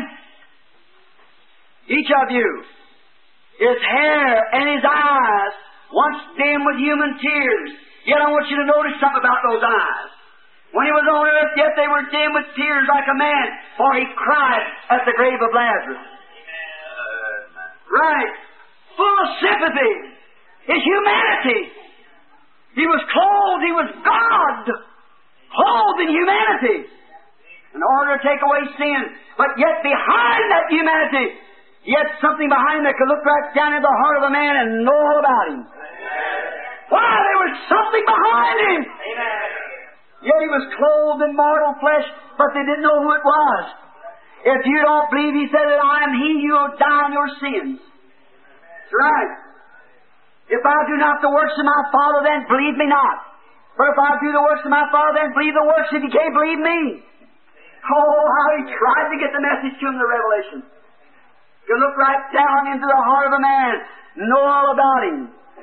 Each of you, his hair and his eyes, once dim with human tears. Yet I want you to notice something about those eyes. When He was on earth, yet they were dim with tears like a man, for He cried at the grave of Lazarus. Right. Full of sympathy. His humanity. He was clothed, He was God, clothed in humanity, in order to take away sin. But yet behind that humanity, yet something behind that could look right down into the heart of a man and know all about him. Why? There was something behind Him. Yet He was clothed in mortal flesh, but they didn't know who it was. If you don't believe, He said that I am He, you will die in your sins. That's right. If I do not the works of my Father, then believe me not. But if I do the works of my Father, then believe the works if you can't believe me. Oh, how He tried to get the message to him, the revelation. You look right down into the heart of a man, know all about him.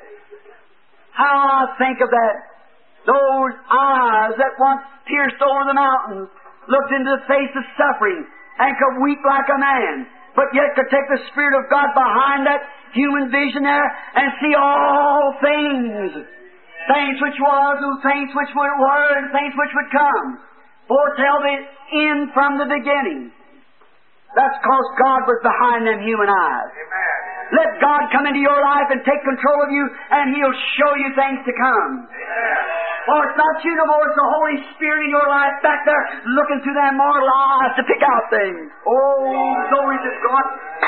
How I think of that. Those eyes that once pierced over the mountains, looked into the face of suffering, and could weep like a man, but yet could take the Spirit of God behind that human vision there and see all things. Things which was, and things which were, and things which would come. Foretell the end from the beginning. That's because God was behind them human eyes. Amen. Let God come into your life and take control of you, and He'll show you things to come. Amen. For it's not you no more, it's the Holy Spirit in your life back there looking through them mortal eyes to pick out things. Oh, glory to God.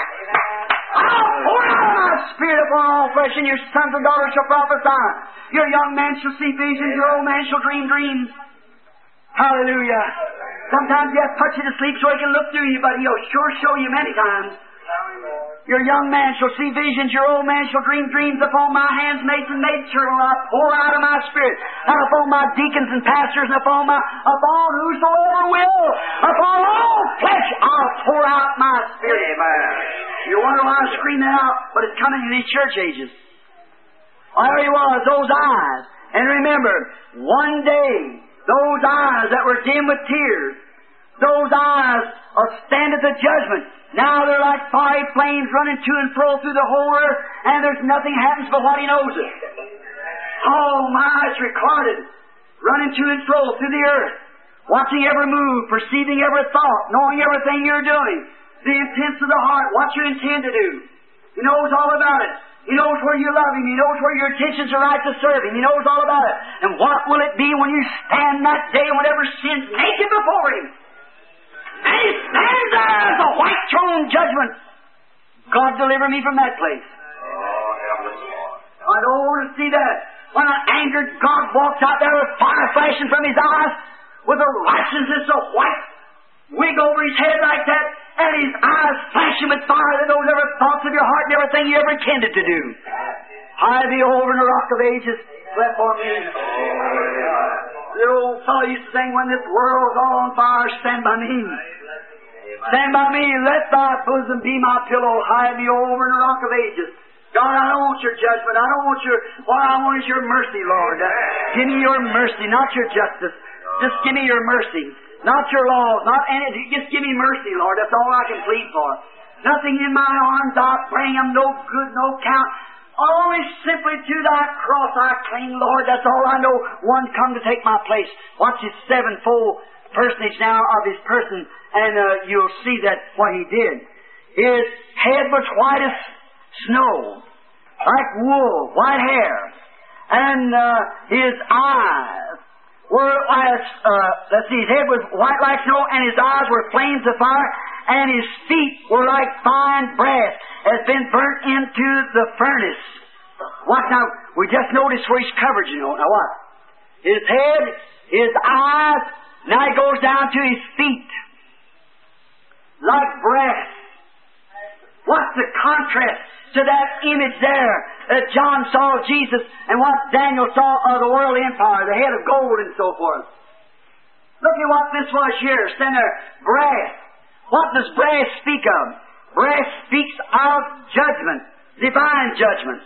I'll pour out my Spirit upon all flesh, and your sons and daughters shall prophesy. Your young man shall see visions, your old man shall dream dreams. Hallelujah. Sometimes He has to put you to sleep so He can look through you, but He'll sure show you many times. Your young man shall see visions, your old man shall dream dreams. Upon my handmaids and maidservants will I pour out of my Spirit, and upon my deacons and pastors, and upon whosoever will, upon all flesh I'll pour out my Spirit. Amen. You wonder why I'm screaming out, but it's coming in these church ages. Well, there He was, those eyes. And remember, one day, those eyes that were dim with tears, those eyes will stand at the judgment. Now they're like fiery flames running to and fro through the whole earth, and there's nothing happens but what He knows it. Oh my, it's recorded. Running to and fro through the earth, watching every move, perceiving every thought, knowing everything you're doing, the intents of the heart, what you intend to do. He knows all about it. He knows where you love Him. He knows where your intentions are right to serve Him. He knows all about it. And what will it be when you stand that day whenever sin's naked before Him? And He stands there as a white throne judgment. God deliver me from that place. Oh, help us, Lord. I don't want to see that. When an angered God walks out there with fire flashing from His eyes, with a righteousness of white wig over His head like that, and His eyes flashing with fire that knows every thoughts of your heart and everything you ever intended to do. High thee over in the rock of ages, slept on me. The old fellow used to sing, when this world's all on fire, stand by me. Stand by me, let thy bosom be my pillow, hide me over in the rock of ages. God, I don't want your judgment. I don't want what I want is your mercy, Lord. Give me your mercy, not your justice. Just give me your mercy. Not your laws, not anything. Just give me mercy, Lord. That's all I can plead for. Nothing in my arms I'll bring them, no good, no count. Only simply to thy cross I cling, Lord. That's all I know. One come to take my place. Watch His sevenfold personage now of His person, and you'll see that what He did. His head was white as snow, like wool, white hair. And his eyes were his head was white like snow, and his eyes were flames of fire, and his feet were like fine brass, has been burnt into the furnace. What now? We just noticed where he's covered, you know. Now what? His head, his eyes, now he goes down to his feet. Like brass. What's the contrast to that image there that John saw of Jesus and what Daniel saw of the world empire, the head of gold and so forth? Look at what this was here, standing there. Brass. What does brass speak of? Brass speaks of judgment, divine judgment.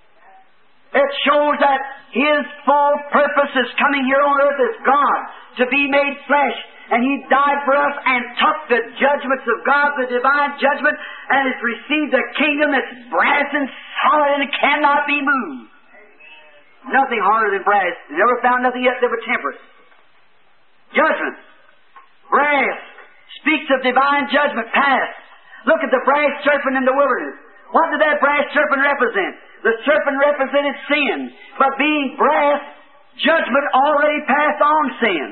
It shows that His full purpose is coming here on earth as God, to be made flesh. And He died for us and took the judgments of God, the divine judgment, and has received a kingdom that's brass and solid and cannot be moved. Nothing harder than brass. You never found nothing yet that would temper it. Judgment. Brass speaks of divine judgment past. Look at the brass serpent in the wilderness. What did that brass serpent represent? The serpent represented sin. But being brass, judgment already passed on sin.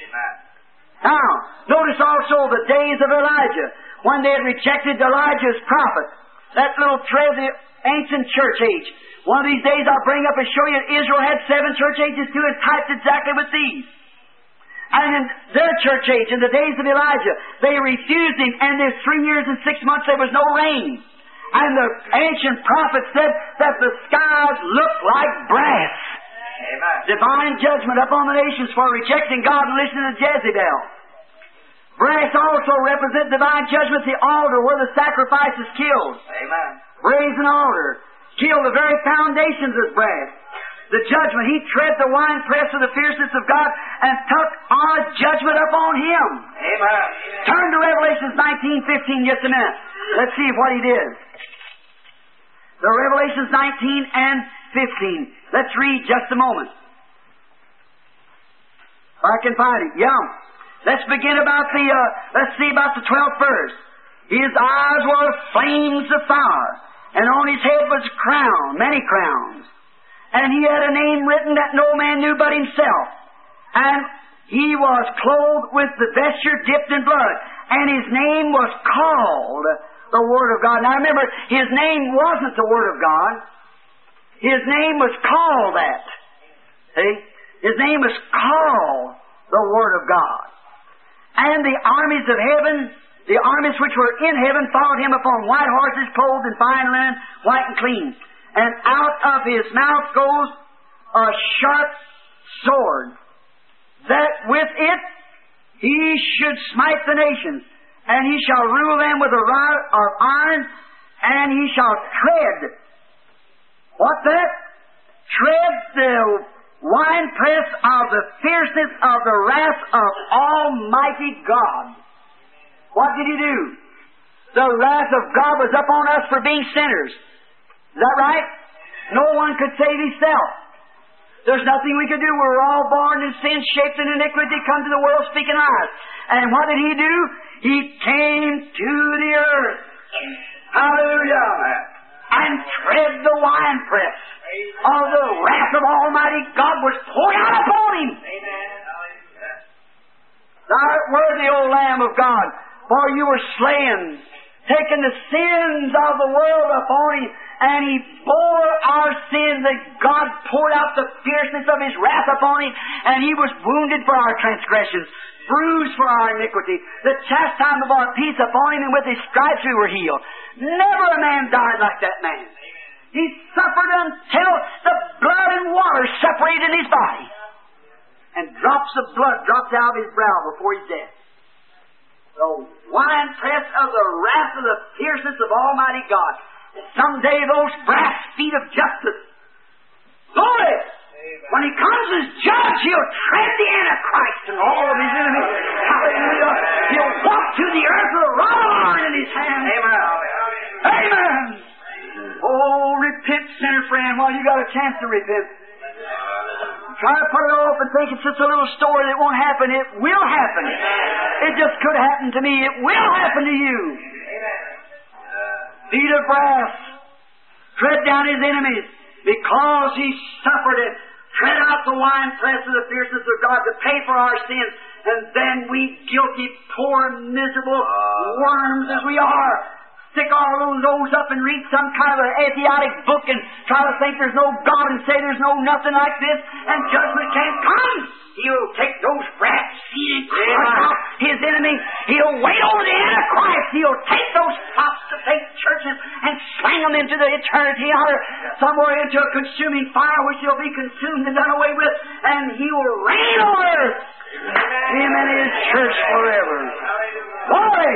Now, notice also the days of Elijah, when they had rejected Elijah as prophet. That little thread of the ancient church age. One of these days I'll bring up and show you that Israel had 7 church ages too, and typed exactly with these. And in their church age, in the days of Elijah, they refused him, and there's 3 years and 6 months there was no rain. And the ancient prophet said that the skies looked like brass. Amen. Divine judgment upon the nations for rejecting God and listening to Jezebel. Brass also represents divine judgment, the altar where the sacrifice is killed. Amen. Brazen altar. Killed the very foundations of brass. The judgment. He tread the winepress of the fierceness of God and took our judgment upon Him. Amen. Turn to Revelations 19:15 just a minute. Let's see what He did. The Revelations 19 and 15. Let's read just a moment. If I can find it. Yeah. Let's begin about let's see about the 12th verse. His eyes were flames of fire, and on his head was a crown, many crowns. And he had a name written that no man knew but himself. And he was clothed with the vesture dipped in blood. And his name was called the Word of God. Now remember, his name wasn't the Word of God. His name was called that. See? His name was called the Word of God. And the armies of heaven, the armies which were in heaven, followed him upon white horses, clothed in fine linen, white and clean. And out of his mouth goes a sharp sword, that with it he should smite the nations, and he shall rule them with a rod of iron, and he shall tread. What's that? Tread the winepress of the fierceness of the wrath of Almighty God. What did he do? The wrath of God was upon us for being sinners. Is that right? No one could save himself. There's nothing we could do. We were all born in sin, shaped in iniquity, come to the world speaking lies. And what did he do? He came to the earth. Hallelujah. And tread the winepress of the wrath of Almighty God was poured out upon him. Thou art worthy, O Lamb of God, for you were slain, taking the sins of the world upon him, and he bore our sins, and God poured out the fierceness of his wrath upon him, and he was wounded for our transgressions, bruised for our iniquity. The chastisement of our peace upon him, and with his stripes we were healed. Never a man died like that man. He suffered until the blood and water separated in his body, and drops of blood dropped out of his brow before his death. The winepress of the wrath of the fierceness of Almighty God. Someday those brass feet of justice, glory, when he comes as judge, he'll tread the Antichrist and all of his enemies. Hallelujah. He'll walk to the earth with a rod of iron in his hand. Amen. Amen. Oh, repent, sinner friend, while you got a chance to repent. Try to put it off and think it's just a little story that won't happen. It will happen. It just could happen to me. It will happen to you. Feet of brass, tread down his enemies, because he suffered it tread out the winepress of the fierceness of God to pay for our sins, and then we guilty, poor, miserable worms as we are, stick our little nose up and read some kind of an atheistic book and try to think there's no God and say there's no nothing like this, and judgment can't come. He'll take those rats, seed and crush out his enemy. He'll wait over the Antichrist. He'll take those apostate churches and sling them into the eternity out somewhere into a consuming fire which he'll be consumed and done away with, and he will reign on earth. Him and his church forever. Glory!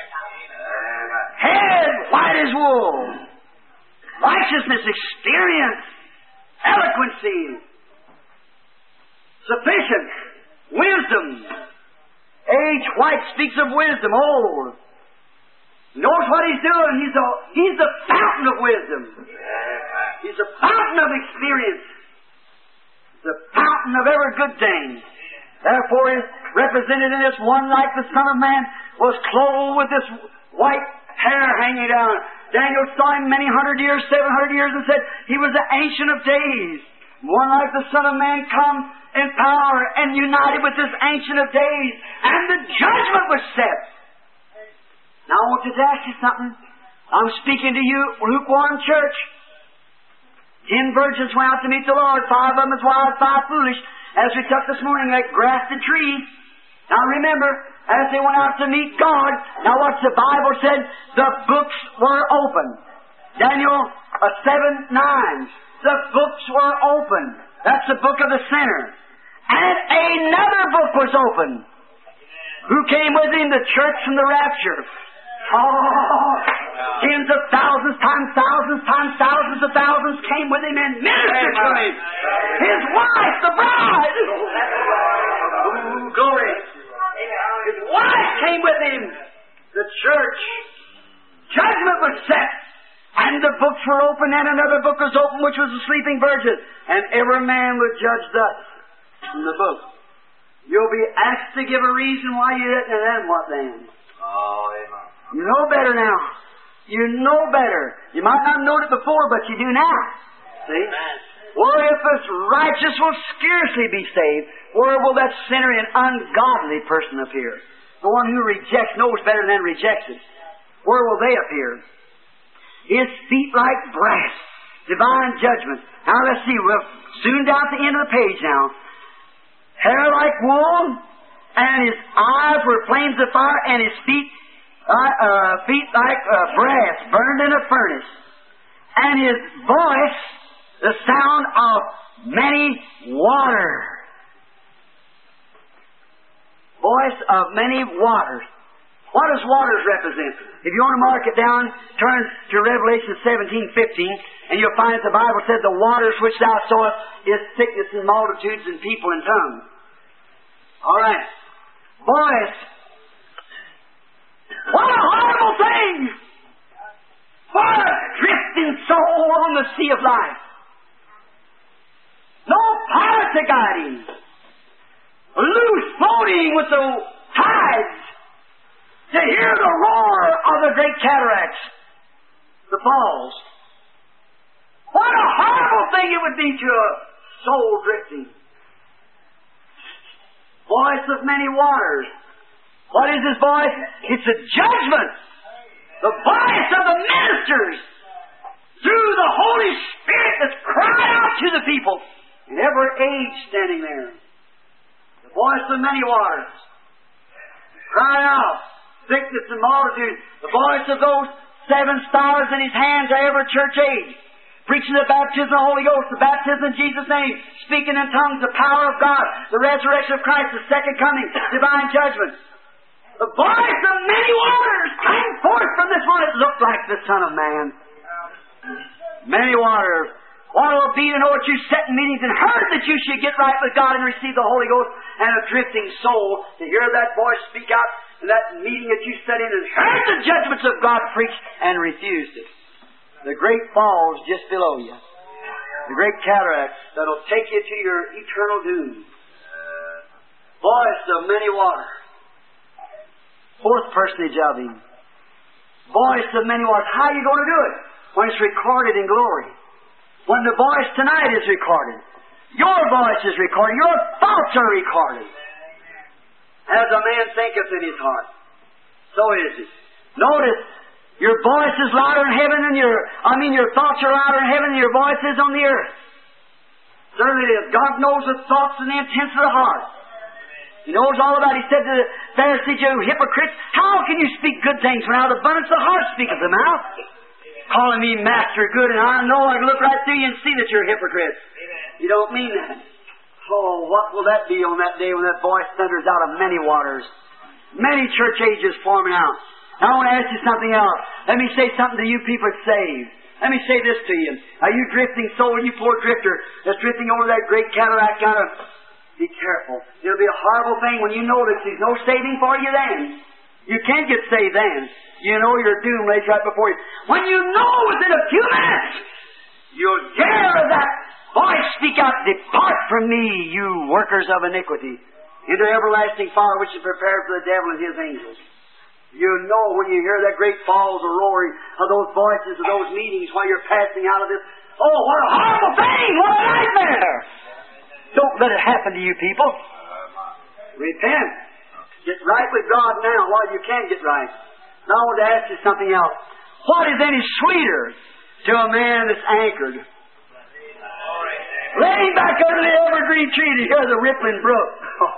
Head white as wool. Righteousness, experience, eloquency, sufficient, wisdom. Age white speaks of wisdom. Old knows what he's doing. He's the fountain of wisdom. He's the fountain of experience. The fountain of every good thing. Therefore, is represented in this one like the Son of Man was clothed with this white hair hanging down. Daniel saw him many 100 years, 700 years, and said he was the Ancient of Days. One like the Son of Man come in power and united with this Ancient of Days, and the judgment was set. Now I want to ask you something. I'm speaking to you, lukewarm church. 10 virgins went out to meet the Lord. 5 of them was wise, 5 foolish. As we took this morning, like grass and trees. Now remember, as they went out to meet God, now what the Bible said, the books were open. Daniel 7:9. The books were open. That's the book of the sinner. And another book was open. Who came with him? The church from the rapture. Oh, tens of thousands times thousands of thousands came with him and ministered to him. His wife, the bride. Ooh, glory. His wife came with him. The church. Judgment was set. And the books were open, and another book was open, which was the sleeping virgin. And every man would judge thus from the book. You'll be asked to give a reason why you didn't, and then what then? Oh, amen. You know better now. You know better. You might not have known it before, but you do now. See? Well, if this righteous will scarcely be saved, where will that sinner and ungodly person appear? The one who rejects knows better than rejects it. Where will they appear? His feet like brass. Divine judgment. Now let's see. We're soon down at the end of the page now. Hair like wool, and his eyes were flames of fire, and his feet like brass burned in a furnace. And his voice, the sound of many waters. Voice of many waters. What does waters represent? If you want to mark it down, turn to Revelation 17:15, and you'll find that the Bible said, the waters which thou sawest is sickness and multitudes and people and tongues. All right. Voice. What a horrible thing! What a drifting soul on the sea of life. No power to guide him. Loose floating with the tides. To hear the roar of the great cataracts, the falls. What a horrible thing it would be to a soul drifting. Voice of many waters. What is his voice? It's a judgment. The voice of the ministers through the Holy Spirit that's cried out to the people in every age standing there. The voice of many waters. Cry out. Sickness and multitude, the voice of those 7 stars in his hands are every church age, preaching the baptism of the Holy Ghost, the baptism in Jesus' name, speaking in tongues, the power of God, the resurrection of Christ, the second coming, divine judgment. The voice of many waters came forth from this one that looked like the Son of Man. Many waters. What it will be to know that you sat in meetings and heard that you should get right with God and receive the Holy Ghost, and a drifting soul to hear that voice speak out in that meeting that you sat in and heard the judgments of God preached and refused it. The great falls just below you. The great cataracts that'll take you to your eternal doom. Voice of many waters. Fourth personage of him. Voice of many waters. How are you going to do it? When it's recorded in glory. When the voice tonight is recorded. Your voice is recorded. Your thoughts are recorded. As a man thinketh in his heart, so is he. Notice, your voice is louder in heaven than your thoughts are louder in heaven than your voice is on the earth. Certainly it is. God knows the thoughts and the intents of the heart. He knows all about it. He said to the Pharisees, you hypocrites, how can you speak good things when out of the abundance of the heart speaketh the mouth? Calling me master good, and I know I can look right through you and see that you're hypocrites. You don't mean that. Oh, what will that be on that day when that voice thunders out of many waters? Many church ages forming out. Now I want to ask you something else. Let me say something to you people that's saved. Let me say this to you. Are you drifting soul, you poor drifter that's drifting over that great cataract out of... Be careful. It'll be a horrible thing when you know that there's no saving for you then. You can't get saved then. You know your doom lays right before you. When you know within a few minutes, you'll hear that voice speak out, depart from me, you workers of iniquity, into everlasting fire which is prepared for the devil and his angels. You know when you hear that great falls or roaring of those voices of those meetings while you're passing out of this. Oh, what a horrible thing! What a nightmare! Don't let it happen to you people. Repent. Get right with God now while you can get right. Now I want to ask you something else. What is any sweeter to a man that's anchored? Laying back under the evergreen tree to hear the rippling brook.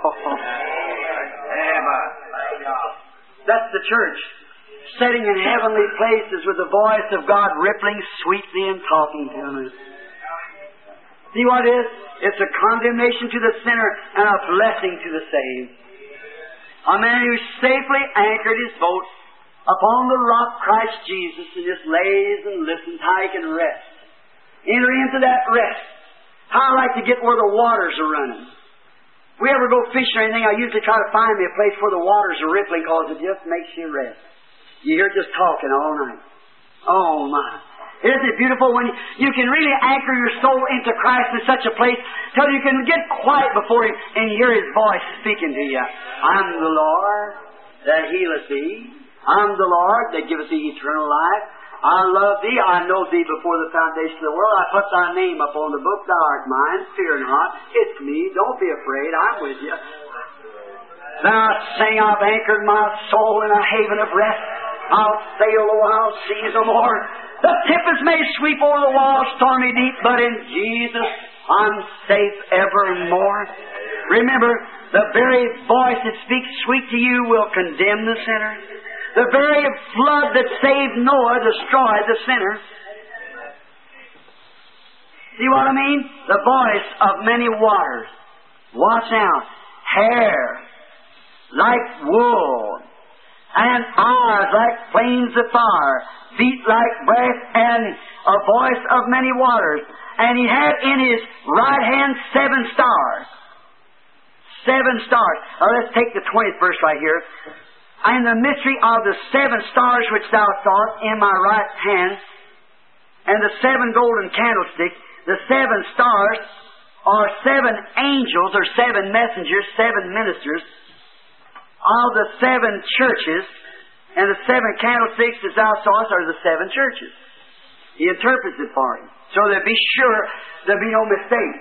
That's the church. Sitting in heavenly places with the voice of God rippling sweetly and talking to him. See what it is? It's a condemnation to the sinner and a blessing to the saved. A man who safely anchored his boat upon the rock Christ Jesus and just lays and listens how he can rest. Enter into that rest. How I like to get where the waters are running. If we ever go fishing or anything, I usually try to find me a place where the waters are rippling because it just makes you rest. You hear just talking all night. Oh my. Isn't it beautiful when you can really anchor your soul into Christ in such a place till you can get quiet before Him and hear His voice speaking to you. I'm the Lord that healeth thee. I'm the Lord that giveth thee eternal life. I love thee. I know thee before the foundation of the world. I put thy name upon the book. Thou art mine. Fear not. It's me. Don't be afraid. I'm with you. Now sing, I've anchored my soul in a haven of rest. I'll sail though I'll seize no more. The tempest may sweep over the wall stormy deep, but in Jesus I'm safe evermore. Remember, the very voice that speaks sweet to you will condemn the sinner. The very flood that saved Noah destroyed the sinner. See what I mean? The voice of many waters. Watch out. Hair like wool, and eyes like flames of fire, feet like breath, and a voice of many waters. And he had in his right hand 7 stars. 7 stars. Now let's take the 20th verse right here. And the mystery of the 7 stars which thou sawest in my right hand, and the 7 golden candlesticks, the 7 stars are 7 angels, or 7 messengers, 7 ministers of the 7 churches, and the 7 candlesticks as thou sawest are the 7 churches. He interprets it for him, so that be sure there be no mistake.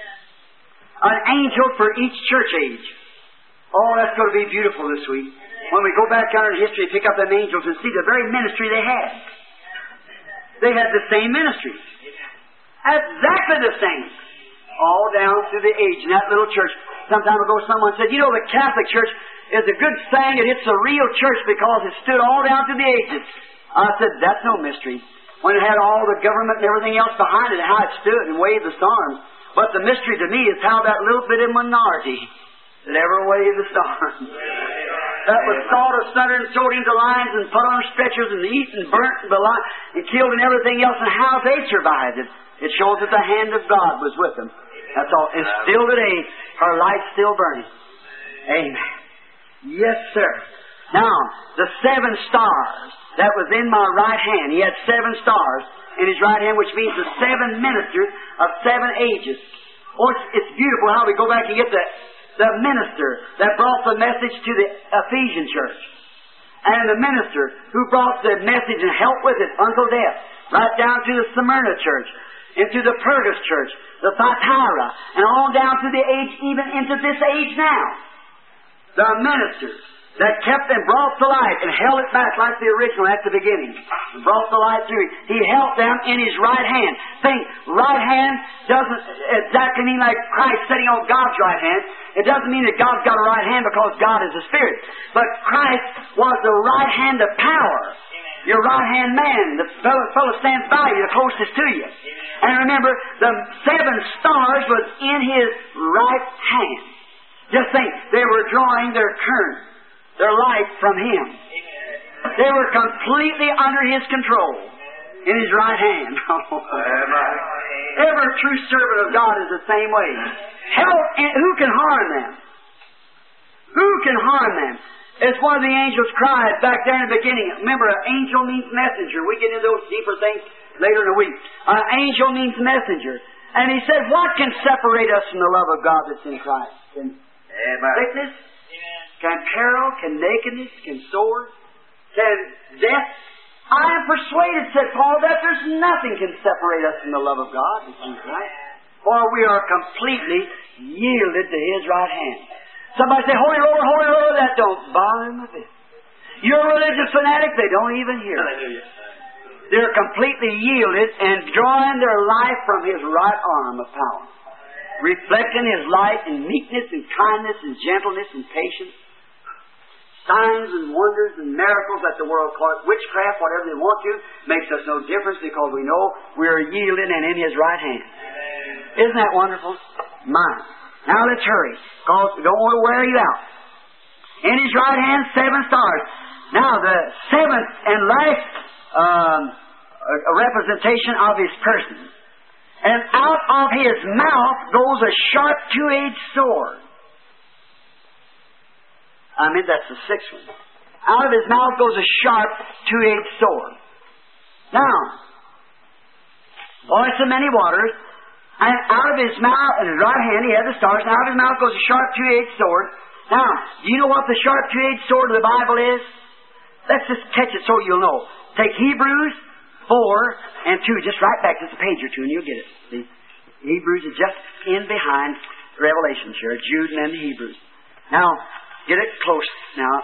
An angel for each church age. Oh, that's going to be beautiful this week. When we go back down in history, pick up them angels and see the very ministry they had. They had the same ministry. Exactly the same. All down through the age in that little church. Some time ago someone said, you know, the Catholic Church is a good saying that it's a real church because it stood all down through the ages. I said, that's no mystery. When it had all the government and everything else behind it, how it stood and waved the storms. But the mystery to me is how that little bit of minority that ever waved the storms. That was sawed asunder and sewed into lines and put on stretchers and eaten and burnt and killed and everything else, and how they survived it. It shows that the hand of God was with them. That's all. And still today, her light's still burning. Amen. Yes, sir. Now, the 7 stars that was in my right hand, he had 7 stars in his right hand, which means the 7 ministers of 7 ages. Oh, it's beautiful how we go back and get the minister that brought the message to the Ephesian church, and the minister who brought the message and helped with it until death, right down to the Smyrna church, into the Pergas church, the Thyatira, and on down through the age, even into this age now. The ministers that kept and brought the light and held it back like the original at the beginning. And brought the light through. He held them in His right hand. Think, right hand doesn't exactly mean like Christ sitting on God's right hand. It doesn't mean that God's got a right hand because God is a Spirit. But Christ was the right hand of power. Your right hand man, the fellow stands by you, the closest to you. And remember, the 7 stars was in His right hand. Just think, they were drawing their current, their light from Him. They were completely under His control in His right hand. Every true servant of God is the same way. Help, who can harm them? Who can harm them? It's one of the angels cried back there in the beginning. Remember, an angel means messenger. We get into those deeper things later in the week. An angel means messenger. And he said, what can separate us from the love of God that's in Christ? Can sickness? Can peril? Can nakedness? Can sword? Can death? I am persuaded, said Paul, that there's nothing can separate us from the love of God that's in Christ. For we are completely yielded to His right hand. Somebody say, Holy Lord, that don't bother Him a bit. You're a religious fanatic, they don't even hear it. They're completely yielded and drawing their life from His right arm of power. Reflecting His light in meekness and kindness and gentleness and patience. Signs and wonders and miracles that the world calls witchcraft, whatever they want to, makes us no difference because we know we are yielded and in His right hand. Isn't that wonderful? Mine. Now let's hurry, because we don't want to wear you out. In His right hand, 7 stars. Now the 7th and last a representation of His person. And out of His mouth goes a sharp 2-edged sword. That's the 6th one. Out of His mouth goes a sharp 2-edged sword. Now, voice of many waters, and out of His mouth, in His right hand, He had the stars, and out of His mouth goes a sharp 2-edged sword. Now, do you know what the sharp 2-edged sword of the Bible is? Let's just catch it so you'll know. Take Hebrews 4 and 2, just right back, just a page or two, and you'll get it. See? Hebrews is just in behind Revelation here, Jude and then the Hebrews. Now, get it close now,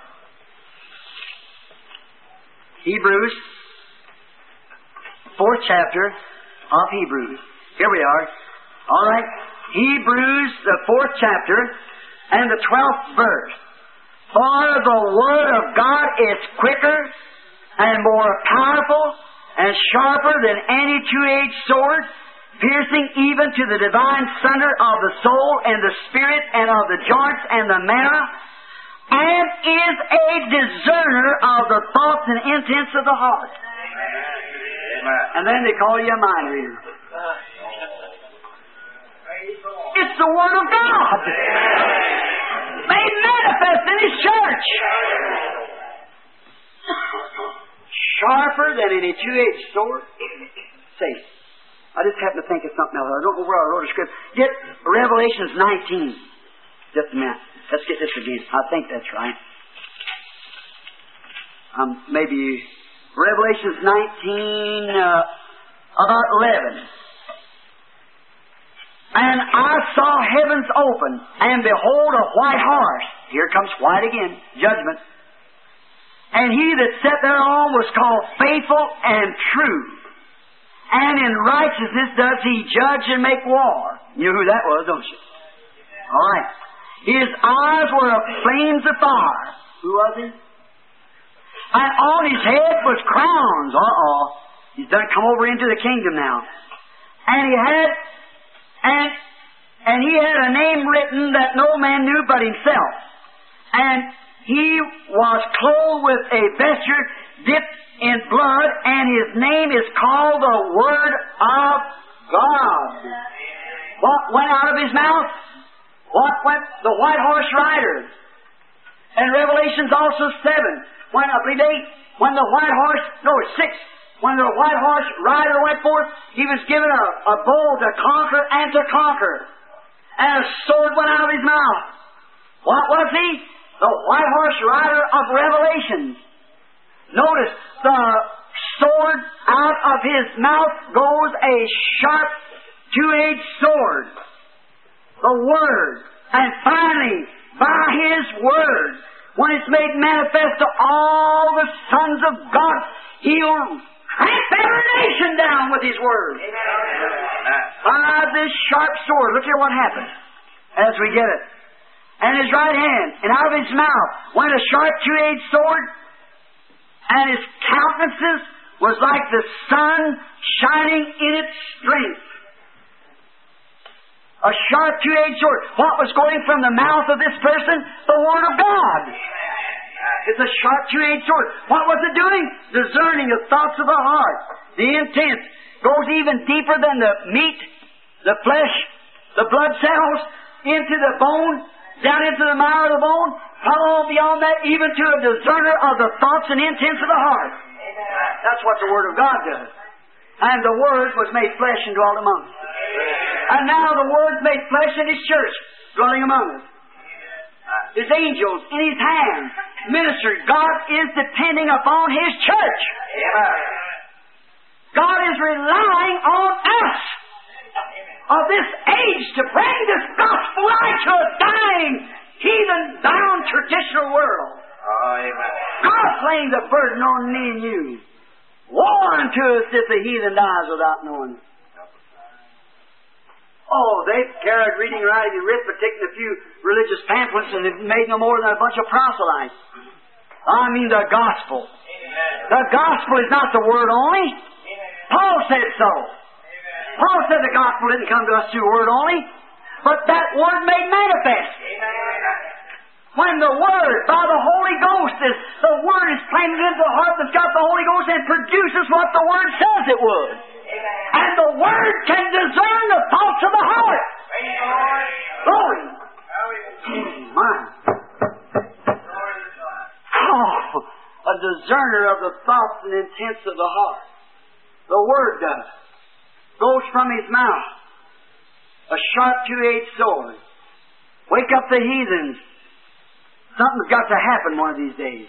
Hebrews, 4th chapter of Hebrews. Here we are. All right. Hebrews, the 4th chapter, and the 12th verse. For the Word of God is quicker and more powerful and sharper than any 2-edged sword, piercing even to the divine sunder of the soul and the spirit and of the joints and the marrow, and is a discerner of the thoughts and intents of the heart. Amen. And then they call you a mind reader. It's the Word of God made manifest in His church. Sharper than any 2-edged sword. Say, I just happened to think of something else. I don't know where I wrote a script. Get Revelations 19. Just a minute. Let's get this again. I think that's right. Maybe Revelations 19, about 11. And I saw heavens open, and behold, a white horse. Here comes white again, judgment. And He that sat thereon was called Faithful and True. And in righteousness does He judge and make war. You know who that was, don't you? All right. His eyes were of flames of fire. Who was He? And on His head was crowns. He's done come over into the kingdom now. And He had a name written that no man knew but Himself. And He was clothed with a vesture dipped in blood, and His name is called the Word of God. What went out of His mouth? What went? The white horse rider. And Revelations also 7. When, I believe 8, when the white horse, no, it's 6. When the white horse rider went forth, he was given a bow to conquer and to conquer. And a sword went out of his mouth. What was he? The white horse rider of Revelation. Notice, the sword out of his mouth goes a sharp two-edged sword, the Word. And finally, by His Word, when it's made manifest to all the sons of God, He'll cramp every nation down with His Word. By this sharp sword, look here what happens as we get it. And His right hand, and out of His mouth went a sharp two-edged sword, and His countenances was like the sun shining in its strength. A sharp two-edged sword. What was going from the mouth of this person? The Word of God. It's a sharp two-edged sword. What was it doing? Discerning the thoughts of the heart. The intent goes even deeper than the meat, the flesh, the blood cells, into the bone, down into the marrow of the bone, all beyond that, even to a discerner of the thoughts and intents of the heart. That's what the Word of God does. And the Word was made flesh and dwelt among us. And now the Word's made flesh in His church, dwelling among us. His angels in His hands ministered. God is depending upon His church. God is relying on us of this age to bring this gospel out to a dying, heathen-bound traditional world. God's laying the burden on me and you. Woe unto us if the heathen dies without knowing it. Oh, they've carried reading, writing, and arithmetic and a few religious pamphlets and they've made no more than a bunch of proselytes. I mean the gospel. The gospel is not the word only. Paul said so. Paul said the gospel didn't come to us through word only, but that word made manifest. When the Word, by the Holy Ghost, the Word is planted into the heart that's got the Holy Ghost and produces what the Word says it would. And the Word can discern the thoughts of the heart. Glory. My. Oh, a discerner of the thoughts and intents of the heart. The Word does. Goes from His mouth. A sharp two-edged sword. Wake up the heathens. Something's got to happen one of these days.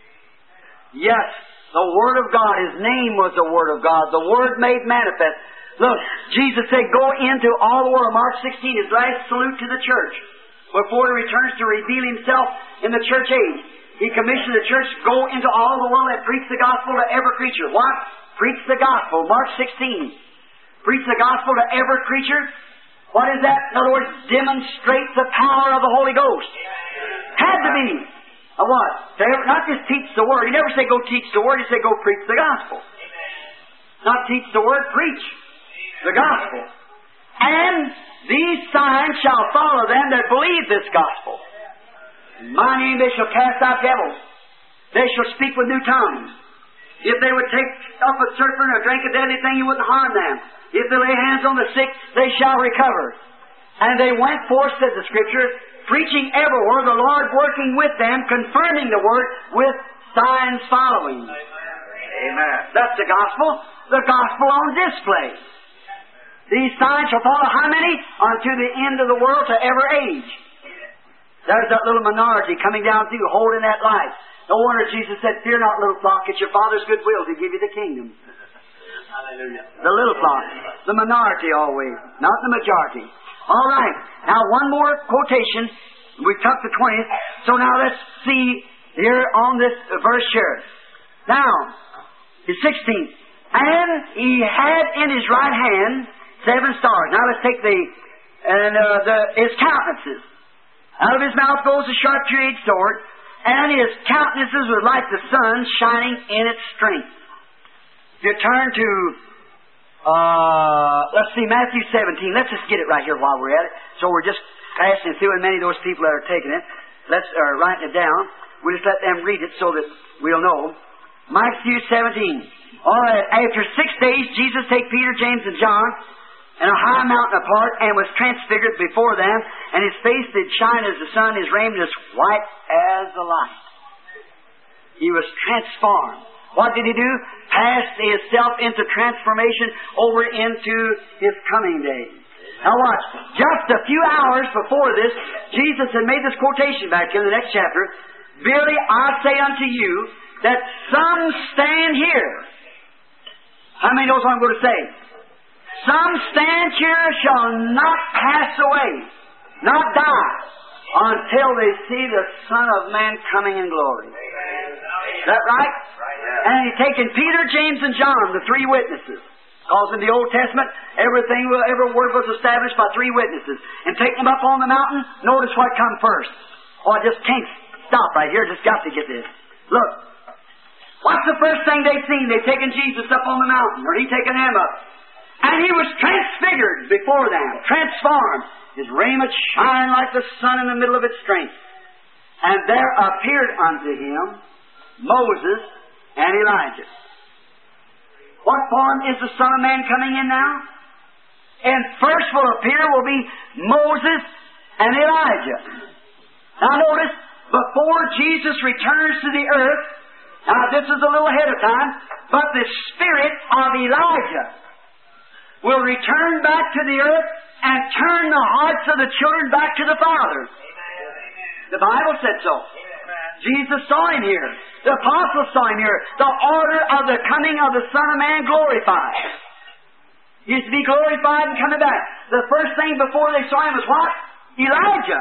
Yes, the Word of God, His name was the Word of God. The Word made manifest. Look, Jesus said, go into all the world. Mark 16, His last salute to the church. Before He returns to reveal Himself in the church age. He commissioned the church to go into all the world and preach the gospel to every creature. What? Preach the gospel. Mark 16. Preach the gospel to every creature. What is that? In other words, demonstrate the power of the Holy Ghost. Had to be. What? Not just teach the Word. He never said go teach the Word. He said go preach the gospel. Not teach the Word, preach the gospel. And these signs shall follow them that believe this gospel. In my name they shall cast out devils. They shall speak with new tongues. If they would take up a serpent or drink a deadly thing, you wouldn't harm them. If they lay hands on the sick, they shall recover. And they went forth, said the Scripture, preaching everywhere, the Lord working with them, confirming the word with signs following. Amen. That's the gospel. The gospel on display. These signs shall follow how many? Unto the end of the world, to every age. There's that little minority coming down through, holding that light. No wonder Jesus said, fear not, little flock, it's your Father's good will to give you the kingdom. Hallelujah. The little flock. The minority always, not the majority. All right. Now one more quotation. We took the 20th. So now let's see here on this verse here. Now, the 16th. And He had in His right hand 7 stars. Now let's take His countenances. Out of His mouth goes a sharp two-edged sword, and His countenances were like the sun shining in its strength. If you turn to let's see, Matthew 17. Let's just get it right here while we're at it. So we're just passing through, and many of those people that are taking it, let's writing it down. We'll just let them read it so that we'll know. Matthew 17. All right. After 6 days, Jesus take Peter, James, and John in a high mountain apart, and was transfigured before them, and His face did shine as the sun, His raiment as white as the light. He was transformed. What did He do? Passed Himself into transformation over into His coming day. Now watch. Just a few hours before this, Jesus had made this quotation back in the next chapter. Verily I say unto you that some stand here. How many knows what I'm going to say? Some stand here shall not pass away, not die, until they see the Son of Man coming in glory. Is that right? And He's taken Peter, James, and John, the three witnesses. Because in the Old Testament, every word was established by three witnesses. And taking them up on the mountain, notice what come first. Oh, I just can't stop right here. Just got to get this. Look. What's the first thing they seen? They taken Jesus up on the mountain, or He taken them up. And He was transfigured before them, transformed. His raiment shined like the sun in the middle of its strength. And there appeared unto Him Moses and Elijah. What form is the Son of Man coming in now? And first will appear will be Moses and Elijah. Now notice, before Jesus returns to the earth, now this is a little ahead of time, but the spirit of Elijah will return back to the earth and turn the hearts of the children back to the Father. The Bible said so. Jesus saw Him here. The apostles saw Him here. The order of the coming of the Son of Man glorified. He used to be glorified and coming back. The first thing before they saw Him was what? Elijah.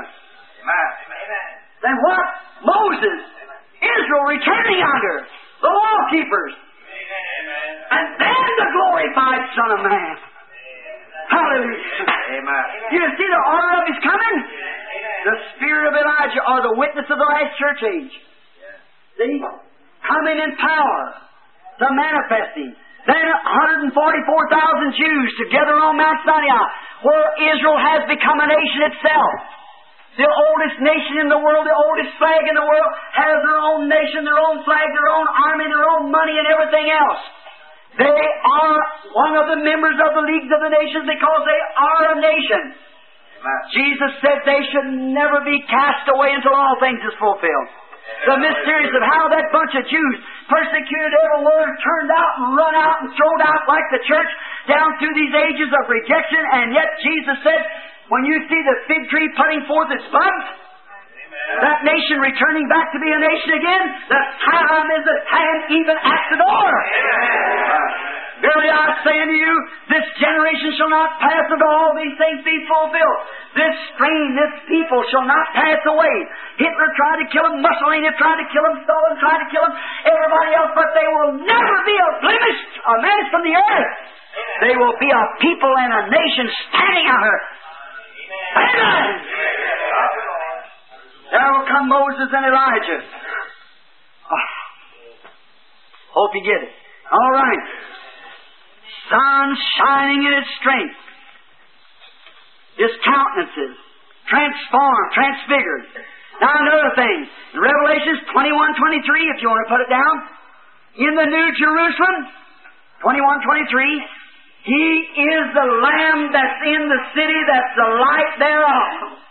Then what? Moses. Israel returning under the law keepers. And then the glorified Son of Man. Hallelujah. Amen. You see the order of His coming? The spirit of Elijah, or the witness of the last church age. See? Coming in power to manifesting. Then 144,000 Jews together on Mount Sinai, where Israel has become a nation itself. The oldest nation in the world, the oldest flag in the world, has their own nation, their own flag, their own army, their own money, and everything else. They are one of the members of the League of the Nations because they are a nation. Jesus said they should never be cast away until all things is fulfilled. The mysteries of how that bunch of Jews persecuted every word, turned out and run out and thrown out like the church down through these ages of rejection, and yet Jesus said, when you see the fig tree putting forth its buds, that nation returning back to be a nation again, the time is at hand, even at the door. Verily I say unto you, this generation shall not pass until all these things be fulfilled. This strain, this people shall not pass away. Hitler tried to kill him, Mussolini tried to kill him, Stalin tried to kill him, everybody else, but they will never be a blemish from the earth. They will be a people and a nation standing out here. Amen. There will come Moses and Elijah. Oh. Hope you get it. All right. Sun shining in its strength. His countenances transformed, transfigured. Now another thing. In Revelations 21:23, if you want to put it down, in the New Jerusalem, 21:23, He is the Lamb that's in the city, that's the light thereof.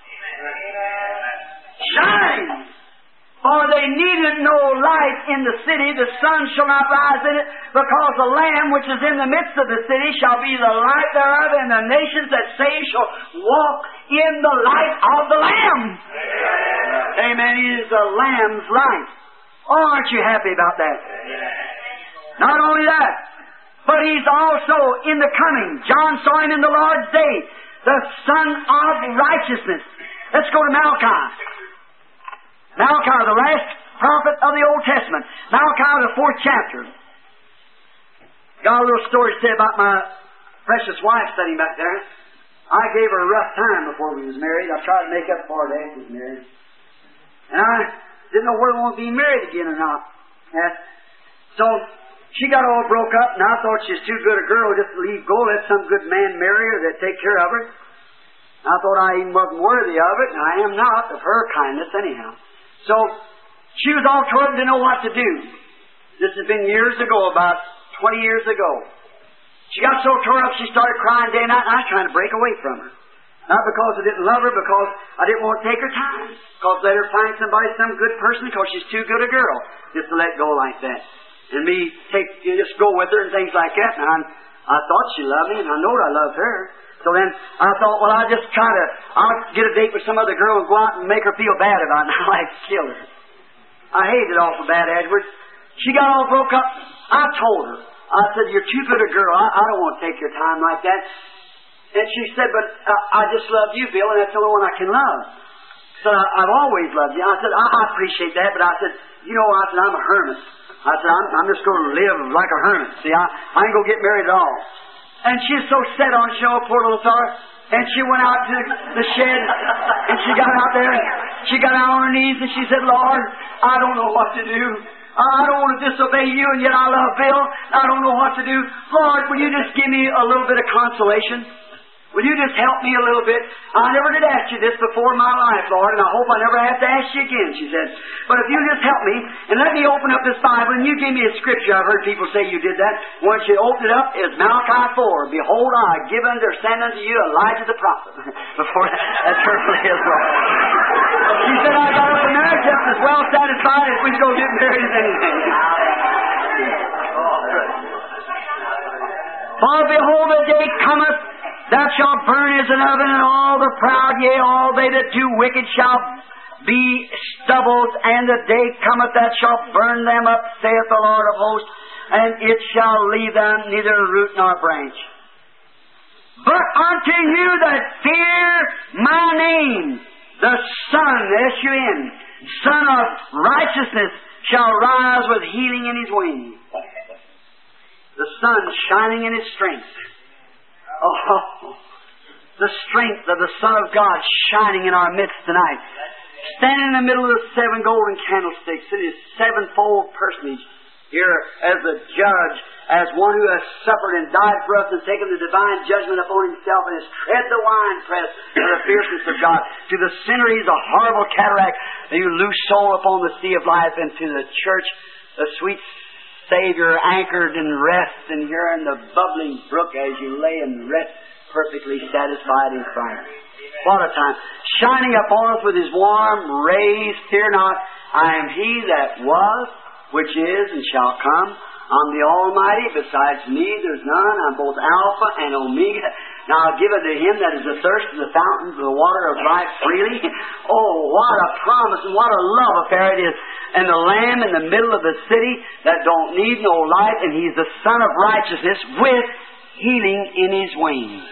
Shine! For they needed no light in the city, the sun shall not rise in it, because the Lamb which is in the midst of the city shall be the light thereof, and the nations that say shall walk in the light of the Lamb. Amen. He is the Lamb's light. Oh, aren't you happy about that? Not only that, but He's also in the coming. John saw Him in the Lord's day, the Son of righteousness. Let's go to Malachi. Malachi, the last prophet of the Old Testament. Malachi, the 4th chapter. Got a little story to say about my precious wife sitting back there. I gave her a rough time before we was married. I tried to make up for it after we was married. And I didn't know whether I wanted to be married again or not. So she got all broke up, and I thought she was too good a girl just to leave go, let some good man marry her that take care of her. I thought I even wasn't worthy of it, and I am not, of her kindness anyhow. So she was all tore up, didn't know what to do. This has been years ago, about 20 years ago. She got so tore up, she started crying day and night, and I was trying to break away from her. Not because I didn't love her, because I didn't want to take her time. Because let her find somebody, some good person, because she's too good a girl just to let go like that. And me just go with her and things like that. And I thought she loved me, and I know I loved her. So then I thought, well, I'll get a date with some other girl and go out and make her feel bad about it. Now I kill her. I hated it awful bad, Edwards. She got all broke up. I told her. I said, you're too good a girl. I don't want to take your time like that. And she said, but I just love you, Bill, and that's the only one I can love. So I've always loved you. I said, I appreciate that, but I said, you know, I said, I'm a hermit. I said, I'm just going to live like a hermit. See, I ain't going to get married at all. And she was so set on it, poor little fellow. And she went out to the shed, and she got out there, and she got out on her knees, and she said, Lord, I don't know what to do. I don't want to disobey you, and yet I love Bill. I don't know what to do. Lord, will you just give me a little bit of consolation? Will you just help me a little bit? I never did ask you this before in my life, Lord, and I hope I never have to ask you again, she said. But if you just help me, and let me open up this Bible, and you give me a scripture. I've heard people say you did that. Once you open it up, it's Malachi 4. Behold, I give send unto you Elijah the prophet. Before that certainly is right. She said, I got up and there just as well satisfied as we go get married as anything. For behold, the day cometh, thou shalt burn as an oven, and all the proud, yea, all they that do wicked shall be stubble, and the day cometh that shall burn them up, saith the Lord of hosts, and it shall leave them neither root nor branch. But unto you that fear my name, the Son, S-U-N, Son of righteousness, shall rise with healing in his wings. The sun shining in his strength. Oh, the strength of the Son of God shining in our midst tonight. Standing in the middle of the 7 golden candlesticks in His sevenfold personage, here as the judge, as one who has suffered and died for us and taken the divine judgment upon Himself and has tread the winepress of the fierceness of God. To the sinner He's a horrible cataract, you loose soul upon the sea of life, and to the church, the sweet Savior anchored in rest, and here in the bubbling brook as you lay and rest, perfectly satisfied in Christ. What a time. Shining upon us with His warm rays, fear not, I am He that was, which is, and shall come. I'm the Almighty, besides me there's none. I'm both Alpha and Omega. Now I'll give unto him that is athirst of the fountains of the water of life freely. Oh, what a promise and what a love affair it is. And the Lamb in the middle of the city that don't need no light, and He's the Son of righteousness with healing in His wings.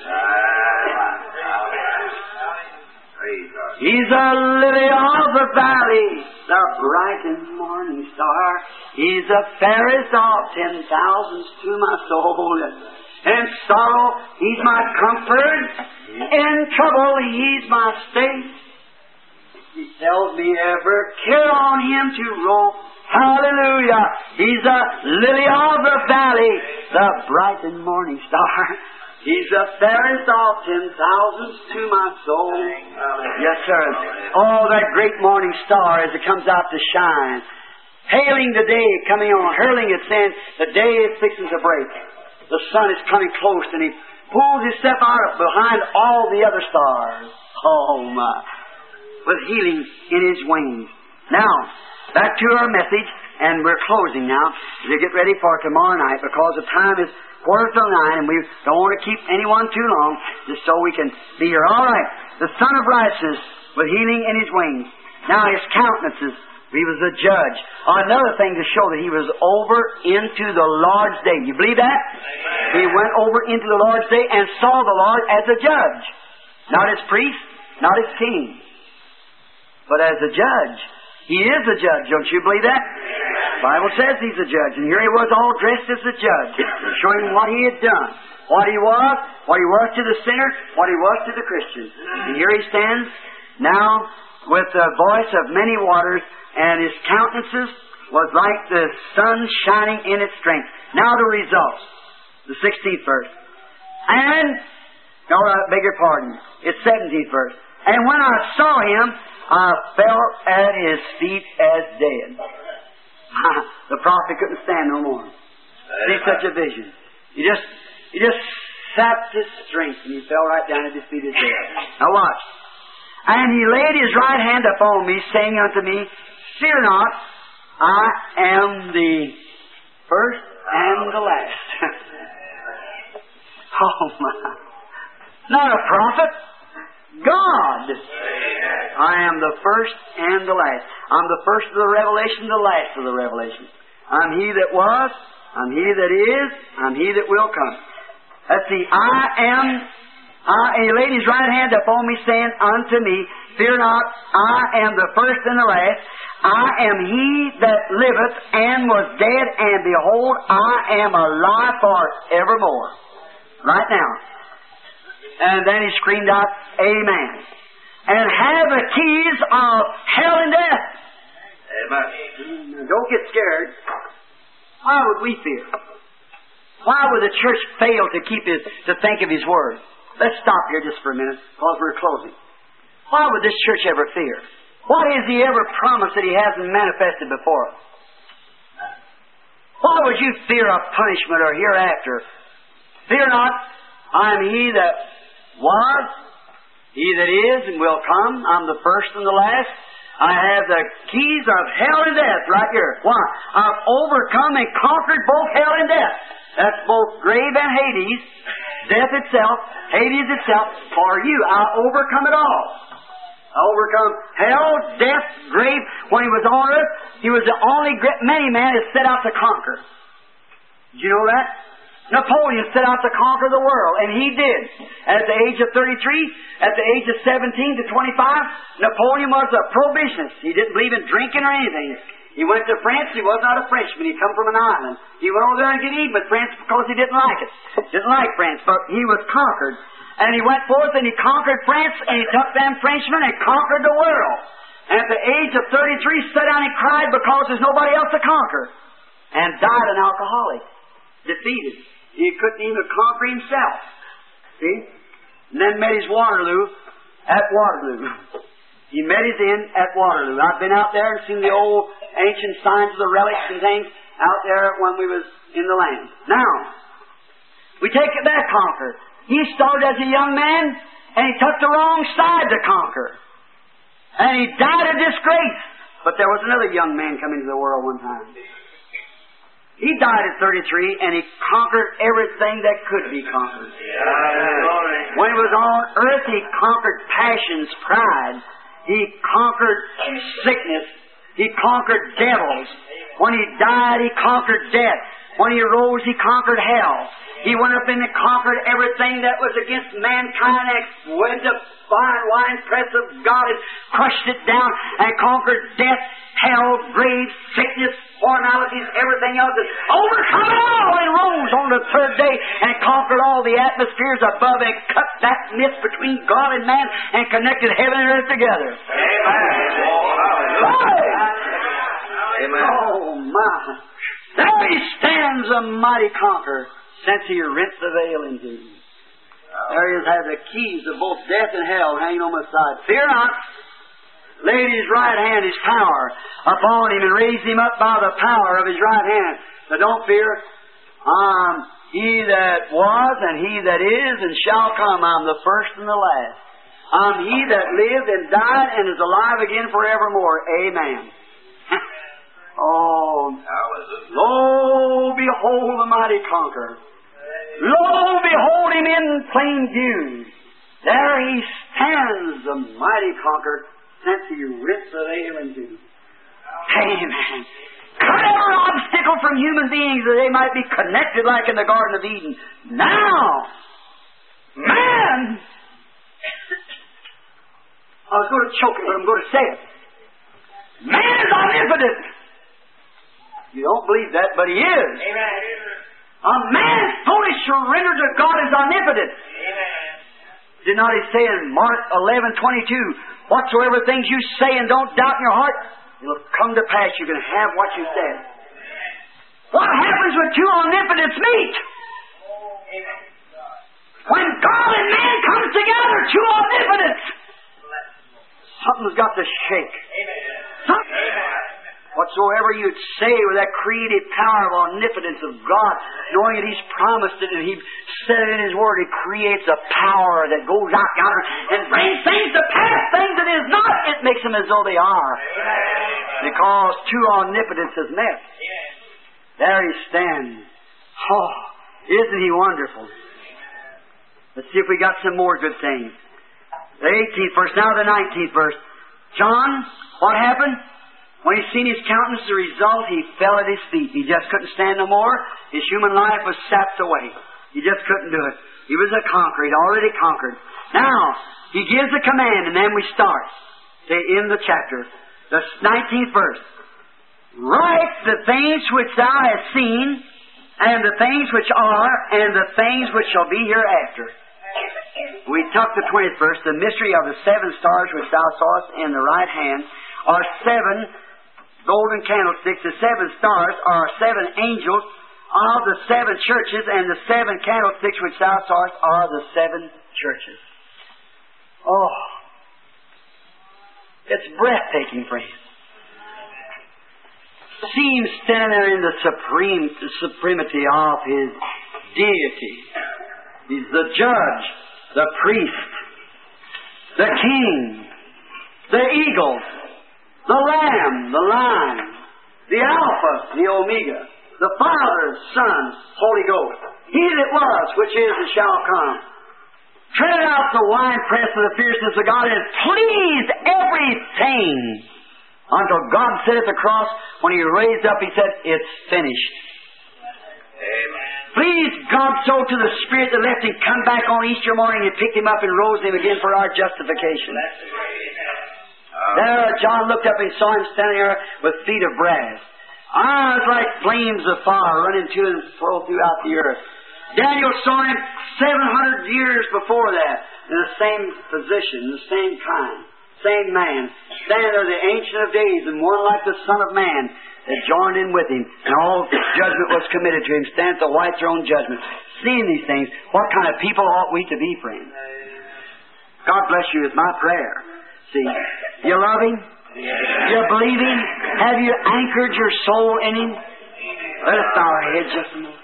He's a lily of the valley, the bright and morning star. He's the fairest of 10,000s to my soul. In sorrow, He's my comfort. In trouble, He's my stay. He tells me ever care on Him to roll. Hallelujah. He's a lily of the valley, the bright and morning star. He's the fairest of 10,000s to my soul. Yes, sir. Oh, that great morning star as it comes out to shine. Hailing the day coming on, hurling it, saying the day is fixing to break. The sun is coming close, and He pulls Himself out behind all the other stars. Oh, my. With healing in His wings. Now, back to our message, and we're closing now. We'll get ready for tomorrow night, because the time is 8:45, and we don't want to keep anyone too long, just so we can be here. All right. The Son of Righteousness with healing in His wings. Now His countenances. He was a judge. Another thing to show that He was over into the Lord's day. You believe that? Amen. He went over into the Lord's day and saw the Lord as a judge. Not as priest, not as king, but as a judge. He is a judge. Don't you believe that? The Bible says He's a judge. And here He was all dressed as a judge, showing what He had done. What He was to the sinner, what He was to the Christian. And here He stands now with the voice of many waters, and His countenances was like the sun shining in its strength. Now the results. The 16th verse. And, beg your pardon, it's 17th verse. And when I saw Him, I fell at His feet as dead. The prophet couldn't stand no more. See such a vision. He just sapped his strength, and he fell right down at His feet as dead. Now watch. And He laid His right hand upon me, saying unto me, fear not, I am the first and the last. Oh my. Not a prophet. God. I am the first and the last. I'm the first of the revelation, the last of the revelation. I'm He that was, I'm He that is, I'm He that will come. Let's see, and He laid His right hand upon me, saying unto me, Fear not, I am the first and the last. I am He that liveth and was dead, and behold, I am alive forevermore. Right now. And then He screamed out, Amen. And have the keys of hell and death. Amen. Don't get scared. Why would we fear? Why would the church fail to think of His Word? Let's stop here just for a minute, because we're closing. Why would this church ever fear? What has He ever promised that He hasn't manifested before us? Why would you fear a punishment or hereafter? Fear not, I am He that was, He that is and will come. I'm the first and the last. I have the keys of hell and death right here. Why? I've overcome and conquered both hell and death. That's both grave and Hades, death itself, Hades itself. For you, I overcome it all. I overcome hell, death, grave. When He was on earth, He was the only many man that set out to conquer. Did you know that? Napoleon set out to conquer the world, and he did. At the age of 33, at the age of 17 to 25, Napoleon was a prohibitionist. He didn't believe in drinking or anything. He went to France. He was not a Frenchman. He come from an island. He went over there and get even with France because he didn't like it. Didn't like France, but he was conquered. And he went forth and he conquered France, and he took them Frenchmen and conquered the world. And at the age of 33, sat down and cried because there's nobody else to conquer. And died an alcoholic. Defeated. He couldn't even conquer himself. See? And then met his Waterloo at Waterloo. He met his end at Waterloo. I've been out there and seen the old ancient signs of the relics and things out there when we was in the land. Now, we take it that conquer. He started as a young man, and he took the wrong side to conquer. And he died of disgrace. But there was another young man come into the world one time. He died at 33, and he conquered everything that could be conquered. When he was on earth, he conquered passions, pride. He conquered sickness. He conquered devils. When he died, he conquered death. When he rose, he conquered hell. He went up and conquered everything that was against mankind and went to fire and wine press of God and crushed it down and conquered death, hell, grave, sickness, formalities, everything else, and overcome it all and rose on the third day and conquered all the atmospheres above and cut that mist between God and man and connected heaven and earth together. Amen. Oh, my. There He stands, a mighty conqueror, since He rent the veil indeed. There He has the keys of both death and hell hanging on my side. Fear not. Laid His right hand, His power, upon him and raised him up by the power of His right hand. So don't fear. I'm He that was and He that is and shall come. I'm the first and the last. I'm He that lived and died and is alive again forevermore. Amen. Oh, lo, behold the mighty conqueror. Lo, behold Him in plain view. There He stands, the mighty conqueror, since He rent the veil in two. Amen. Cut every obstacle from human beings that they might be connected like in the Garden of Eden. Now, man, I was going to choke it, but I'm going to say it. Man is omnipotent. You don't believe that, but he is. Amen. A man fully surrendered to God is omnipotent. Amen. Did not He say in Mark 11:22, whatsoever things you say and don't doubt in your heart, it'll come to pass. You're going to have what you said. What happens when two omnipotents meet? When God and man comes together, two omnipotents, something's got to shake. Something. Whatsoever you'd say with that creative power of omnipotence of God, knowing that He's promised it and He said it in His Word, He creates a power that goes out yonder and brings things to pass, things that is not. It makes them as though they are. Because two omnipotences met. There He stands. Oh, isn't He wonderful? Let's see if we got some more good things. The 18th verse, now the 19th verse. John, what happened? When he seen his countenance, the result, he fell at his feet. He just couldn't stand no more. His human life was sapped away. He just couldn't do it. He was a conqueror. He'd already conquered. Now, he gives the command, and then we start to end the chapter. The 19th verse. Write the things which thou hast seen, and the things which are, and the things which shall be hereafter. We took the 20th verse. The mystery of the 7 stars which thou sawest in the right hand are 7 golden candlesticks. The 7 stars are 7 angels of the 7 churches, and the 7 candlesticks which thou sawest are the 7 churches. Oh, it's breathtaking, friends. See him standing there in the supremacy of his deity. He's the judge, the priest, the king, the eagle, the lamb, the lion, the Alpha, the Omega, the Father, Son, Holy Ghost. He that was, which is, and shall come. Tread out the winepress of the fierceness of God, and please everything. Until God said at the cross, when He raised up, He said, it's finished. Amen. Please God so to the Spirit that left Him come back on Easter morning and picked Him up and rose Him again for our justification. There, John looked up and saw Him standing there with feet of brass. Eyes like flames of fire running to and fro throughout the earth. Daniel saw Him 700 years before that in the same position, the same kind. Same man, standing there, the Ancient of Days, and one like the Son of Man that joined in with Him, and all judgment was committed to Him, stand at the white throne judgment. Seeing these things, what kind of people ought we to be, friends? God bless you is my prayer. See, you love Him? You believe Him? Have you anchored your soul in Him? Let us bow our heads just a moment.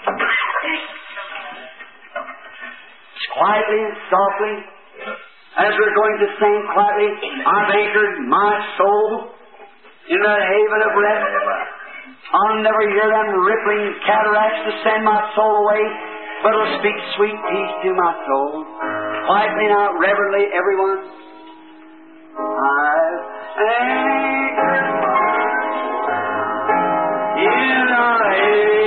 Quietly and softly. As we're going to sing quietly, I've anchored my soul in that haven of rest. I'll never hear them rippling cataracts to send my soul away, but it'll speak sweet peace to my soul. Quietly now, reverently, everyone. I've anchored in a haven.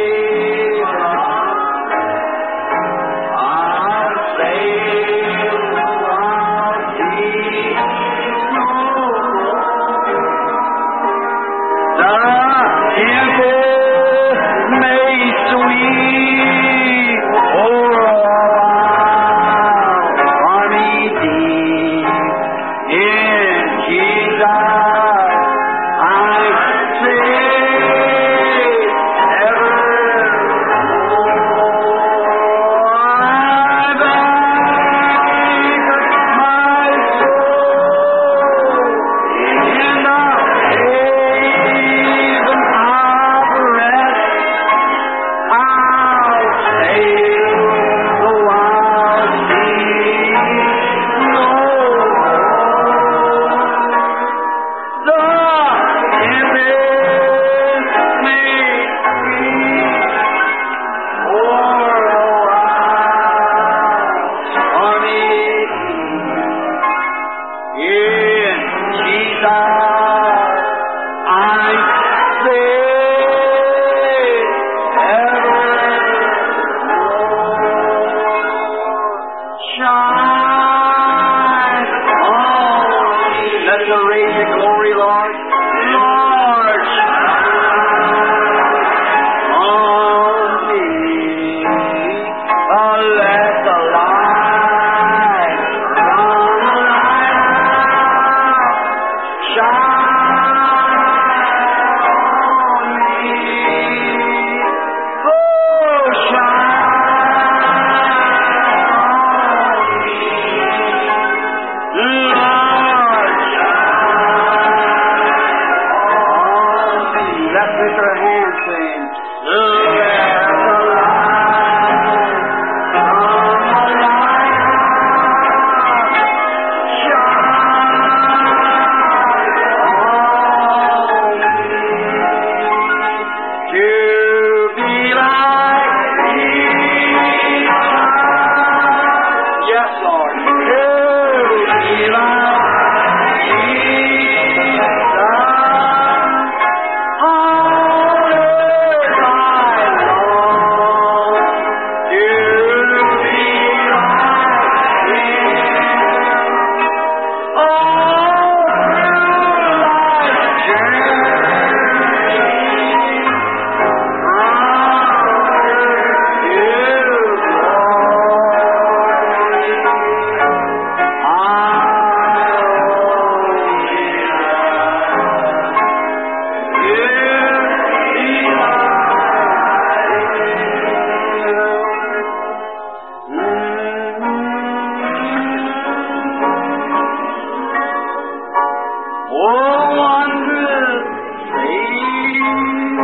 Oh, wondrous Savior,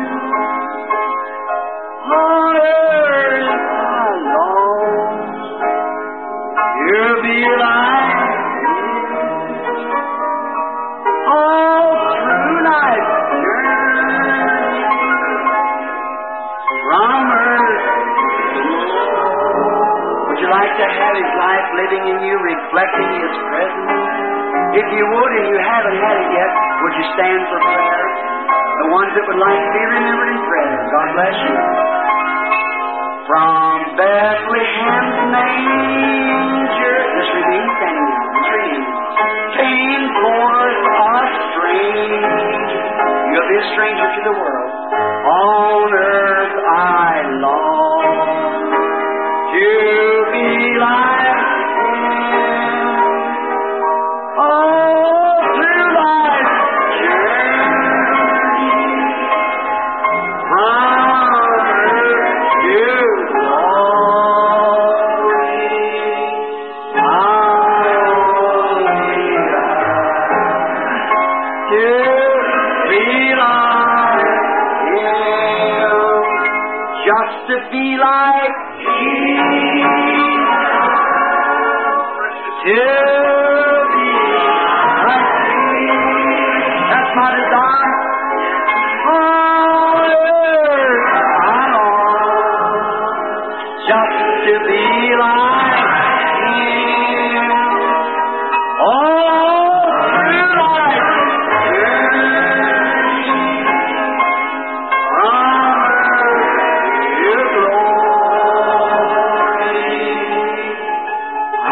on earth alone, you'll be like all through life's journey, from earth. Would you like to have His life living in you, reflecting His presence? If you would, and you haven't had it yet, would you stand for prayer? The ones that would like to be remembered in prayer. God bless you. From Bethlehem's manger, just remain standing now. Just remain. Came forth a stranger. You'll be a stranger to the world. On earth I long to be like Him. Oh, through life's journey, from earth to glory, I only to be like Him, just to be like Jesus, to be like Jesus. That's my desire. On earth I long just to be like Him. All through life's journey, from earth to glory, I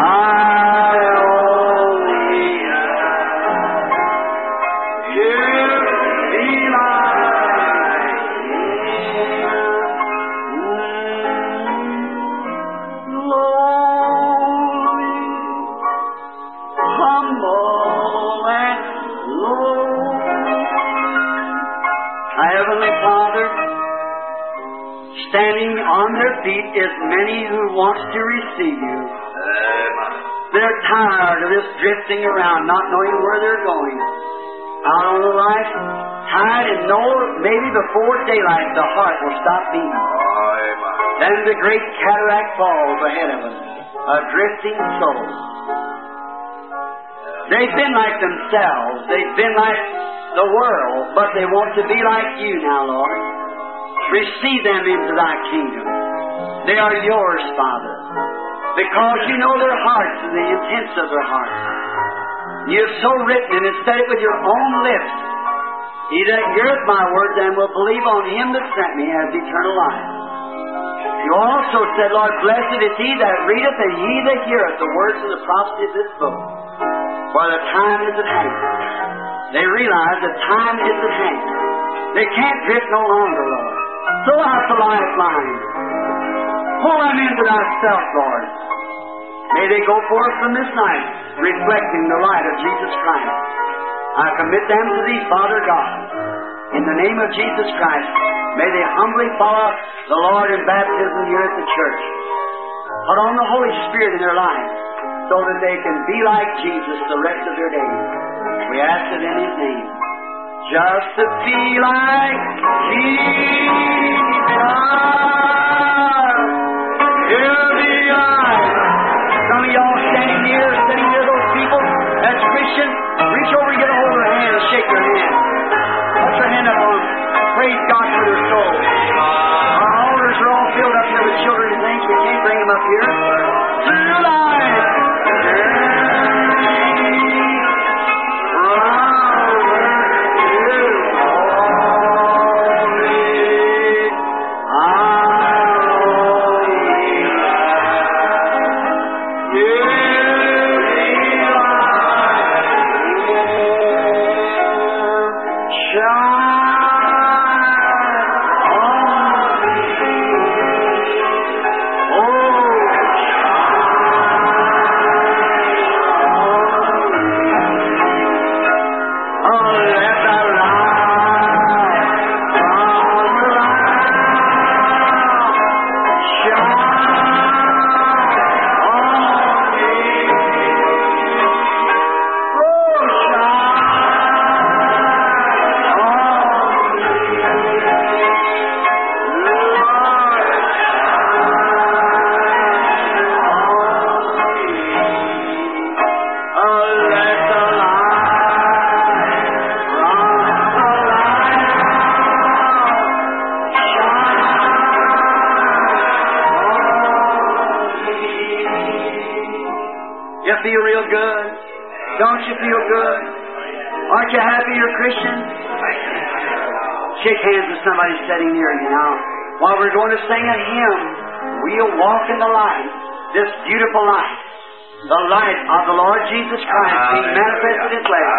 only ask you be like Him. Lowly, humble, and low. Our Heavenly Father, standing on their feet is many who wants to receive you. They're tired of this drifting around, not knowing where they're going. Out on the life, tired and know maybe before daylight the heart will stop beating. Then the great cataract falls ahead of them, a drifting soul. They've been like themselves, they've been like the world, but they want to be like you now, Lord. Receive them into thy kingdom. They are yours, Father, because you know their hearts and the intents of their hearts. You have so written and have said it with your own lips. He that heareth my words and will believe on Him that sent me has eternal life. You also said, Lord, blessed is he that readeth and he that heareth the words of the prophecy of this book, for the time is at hand. They realize the time is at hand. They can't drift no longer, Lord. Throw out the lifeline. Pull them into thyself, Lord. May they go forth from this night reflecting the light of Jesus Christ. I commit them to Thee, Father God. In the name of Jesus Christ, may they humbly follow the Lord in baptism here at the church. Put on the Holy Spirit in their lives so that they can be like Jesus the rest of their days. We ask it in His name. Just to be like Jesus. He'll be like. Some of y'all standing near those people that's Christian, reach over and get a hold of their hand and shake their hand. Put your hand up on them. Praise God for their soul. Our altars are all filled up here with children and things. We can't bring them up here. Through life. Ah. Don't you feel good? Aren't you happy you're a Christian? Shake hands with somebody sitting near you now. While we're going to sing a hymn, we'll walk in the light, this beautiful light, the light of the Lord Jesus Christ being manifested in flesh.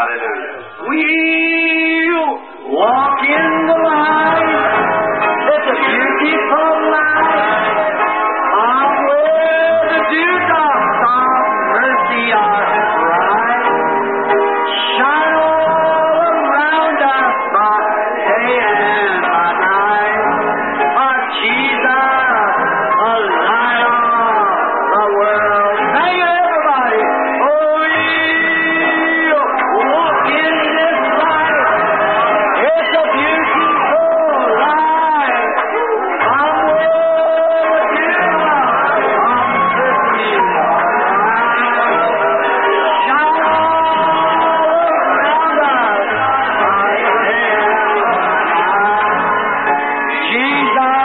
We'll walk in the light. It's a beautiful light. On where the dewdrops of mercy are bright. Shine all around us by day and by night. Our Jesus, a light of the world. Sing it, everybody. Oh, we'll walk in this light. It's a beautiful light. On where the dewdrops of mercy are bright. Shine all around us by day and by night. Jesus,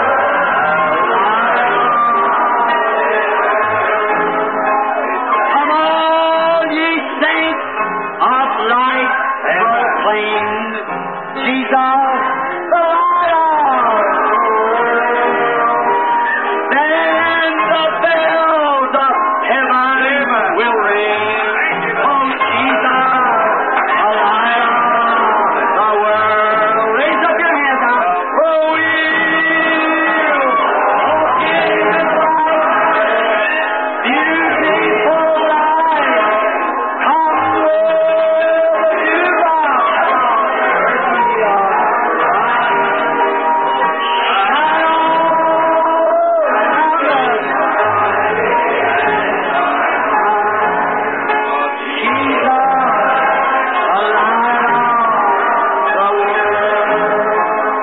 come on, ye saints of light, proclaim Jesus, the light of the world. Then the bells of heaven will ring. Oh, Jesus, the light of the world. Raise up your hands now. Oh, we'll walk in this light. Beautiful light. Come where the dewdrops of mercy are bright. Shine all around us. Jesus, the light of the world.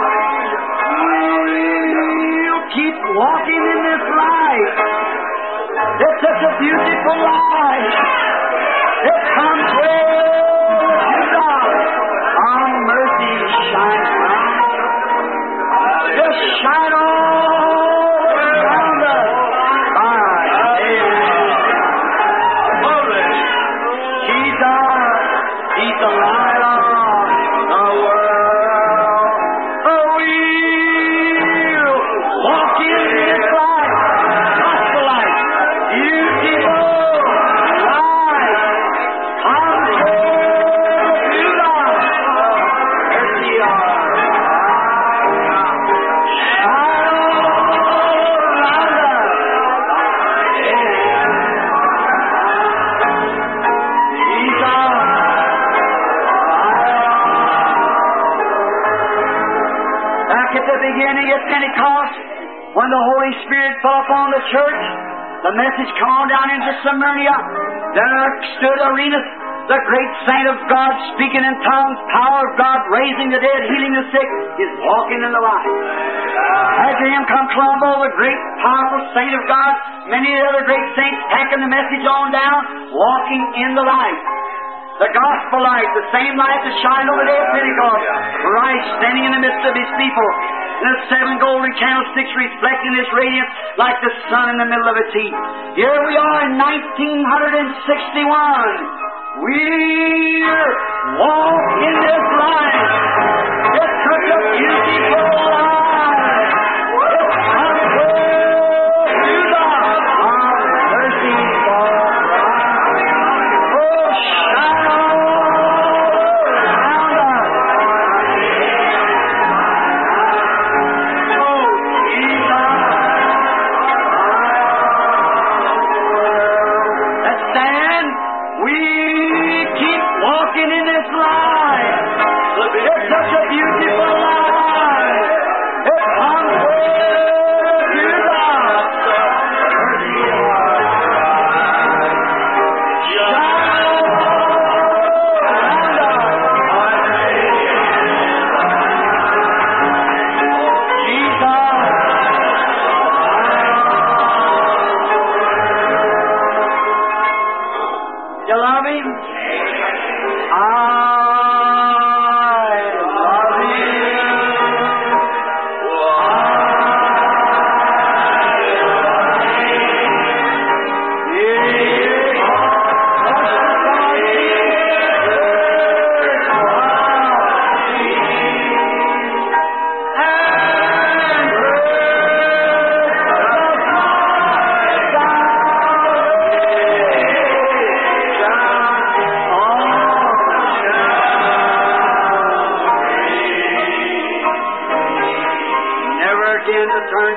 We'll keep walking in this light. It's such a beautiful light. It comes where the dewdrops of mercy shine bright. Just shine all around us by day and night. Jesus, He's the light of the world. Oh, we'll walk in this light, gospel light, beautiful light. Come where the dewdrops of mercy are bright. Shine all around us by day and night. Jesus, back at the beginning at Pentecost, when the Holy Spirit fell upon the church, the message come on down into Smyrna. There stood Irenaeus, the great saint of God, speaking in tongues, power of God, raising the dead, healing the sick, is walking in the light. After him come Columbo, the great powerful saint of God, many other great saints packing the message on down, walking in the light. The gospel light, the same light that shined on the day of Pentecost, Christ standing in the midst of His people, and the seven golden candlesticks reflecting His radiance like the sun in the middle of its heat. Here we are in 1961. We're walking this light. It's such a beautiful light. It's come where dewdrops of mercy are bright. Oh, shine all around us. Oh, Jesus. Let's stand. We keep walking in this light. It's such a beautiful light. It comes where dewdrops of mercy are bright. Shine all around us. Jesus. You love Him? I love Him.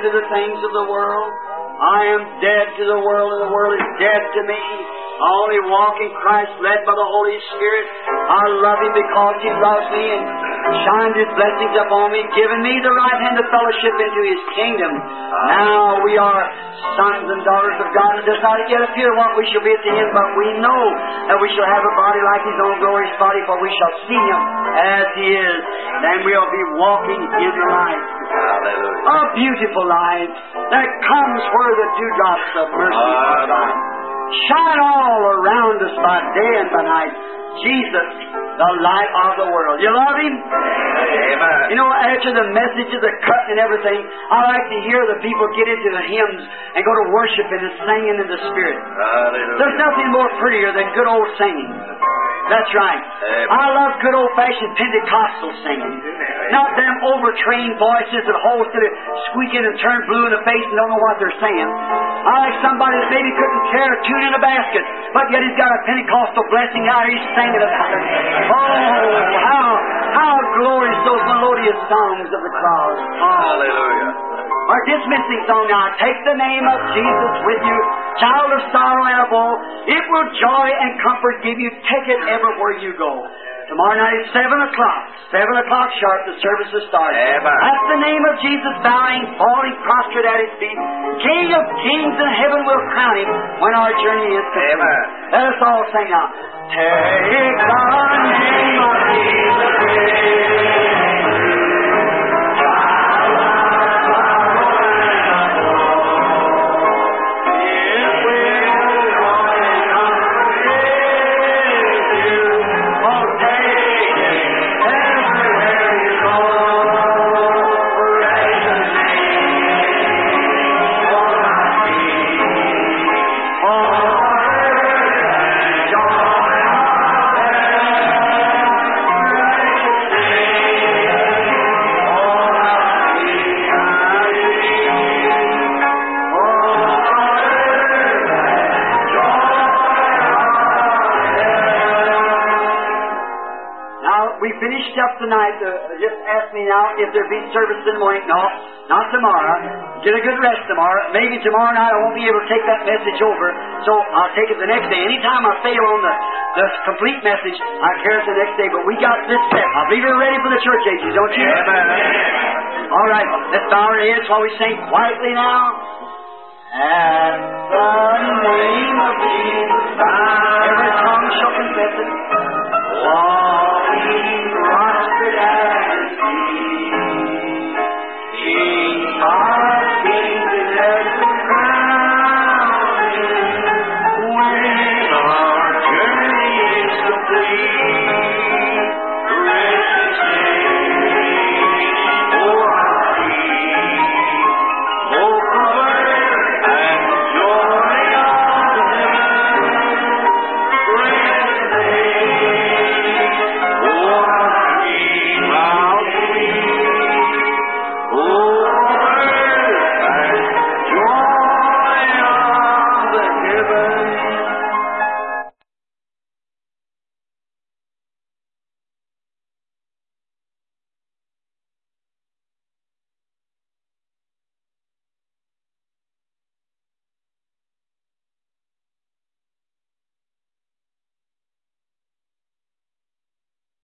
to the things of the world. I am dead to the world, and the world is dead to me. I only walk in Christ, led by the Holy Spirit. I love Him because He loves me and shines His blessings upon me, giving me the right hand of fellowship into His kingdom. Now we are sons and daughters of God. It does not yet appear what we shall be at the end, but we know that we shall have a body like His own glorious body, for we shall see Him as He is. Then we'll be walking in the light. Hallelujah. A beautiful light that comes where the dewdrops of mercy shine all around us by day and by night. Jesus, the light of the world. You love Him? Amen. You know, after the messages are cut and everything, I like to hear the people get into the hymns and go to worshiping and singing in the Spirit. Hallelujah. There's nothing more prettier than good old singing. That's right. Amen. I love good old-fashioned Pentecostal singing. Not them overtrained voices that hold to the squeaking and turn blue in the face and don't know what they're saying. I like somebody that maybe couldn't tear a tune in a basket, but yet he's got a Pentecostal blessing out, he's singing about it. Oh, how glorious those melodious songs of the cross. Hallelujah. Our dismissing song now. Take the name of Jesus with you, child of sorrow and of woe. It will joy and comfort give you. Take it everywhere you go. Tomorrow night at 7 o'clock. 7 o'clock sharp, the service will start. Amen. At the name of Jesus, bowing, falling prostrate at His feet. King of kings in heaven will crown Him when our journey is complete. Amen. Let us all sing now. Take the name of Jesus with you. Finished up tonight. Just ask me now if there be service in the morning. No, not tomorrow. Get a good rest tomorrow. Maybe tomorrow night I won't be able to take that message over, so I'll take it the next day. Anytime I fail on the complete message, I carry it the next day. But we got this set. I believe you're ready for the church ages, don't you? Amen. All right, let's bow our heads while we sing quietly now. At the name of Jesus, every tongue shall confess it. Walking prostrate at His feet, King of kings and earth will crown Him when our journey is complete.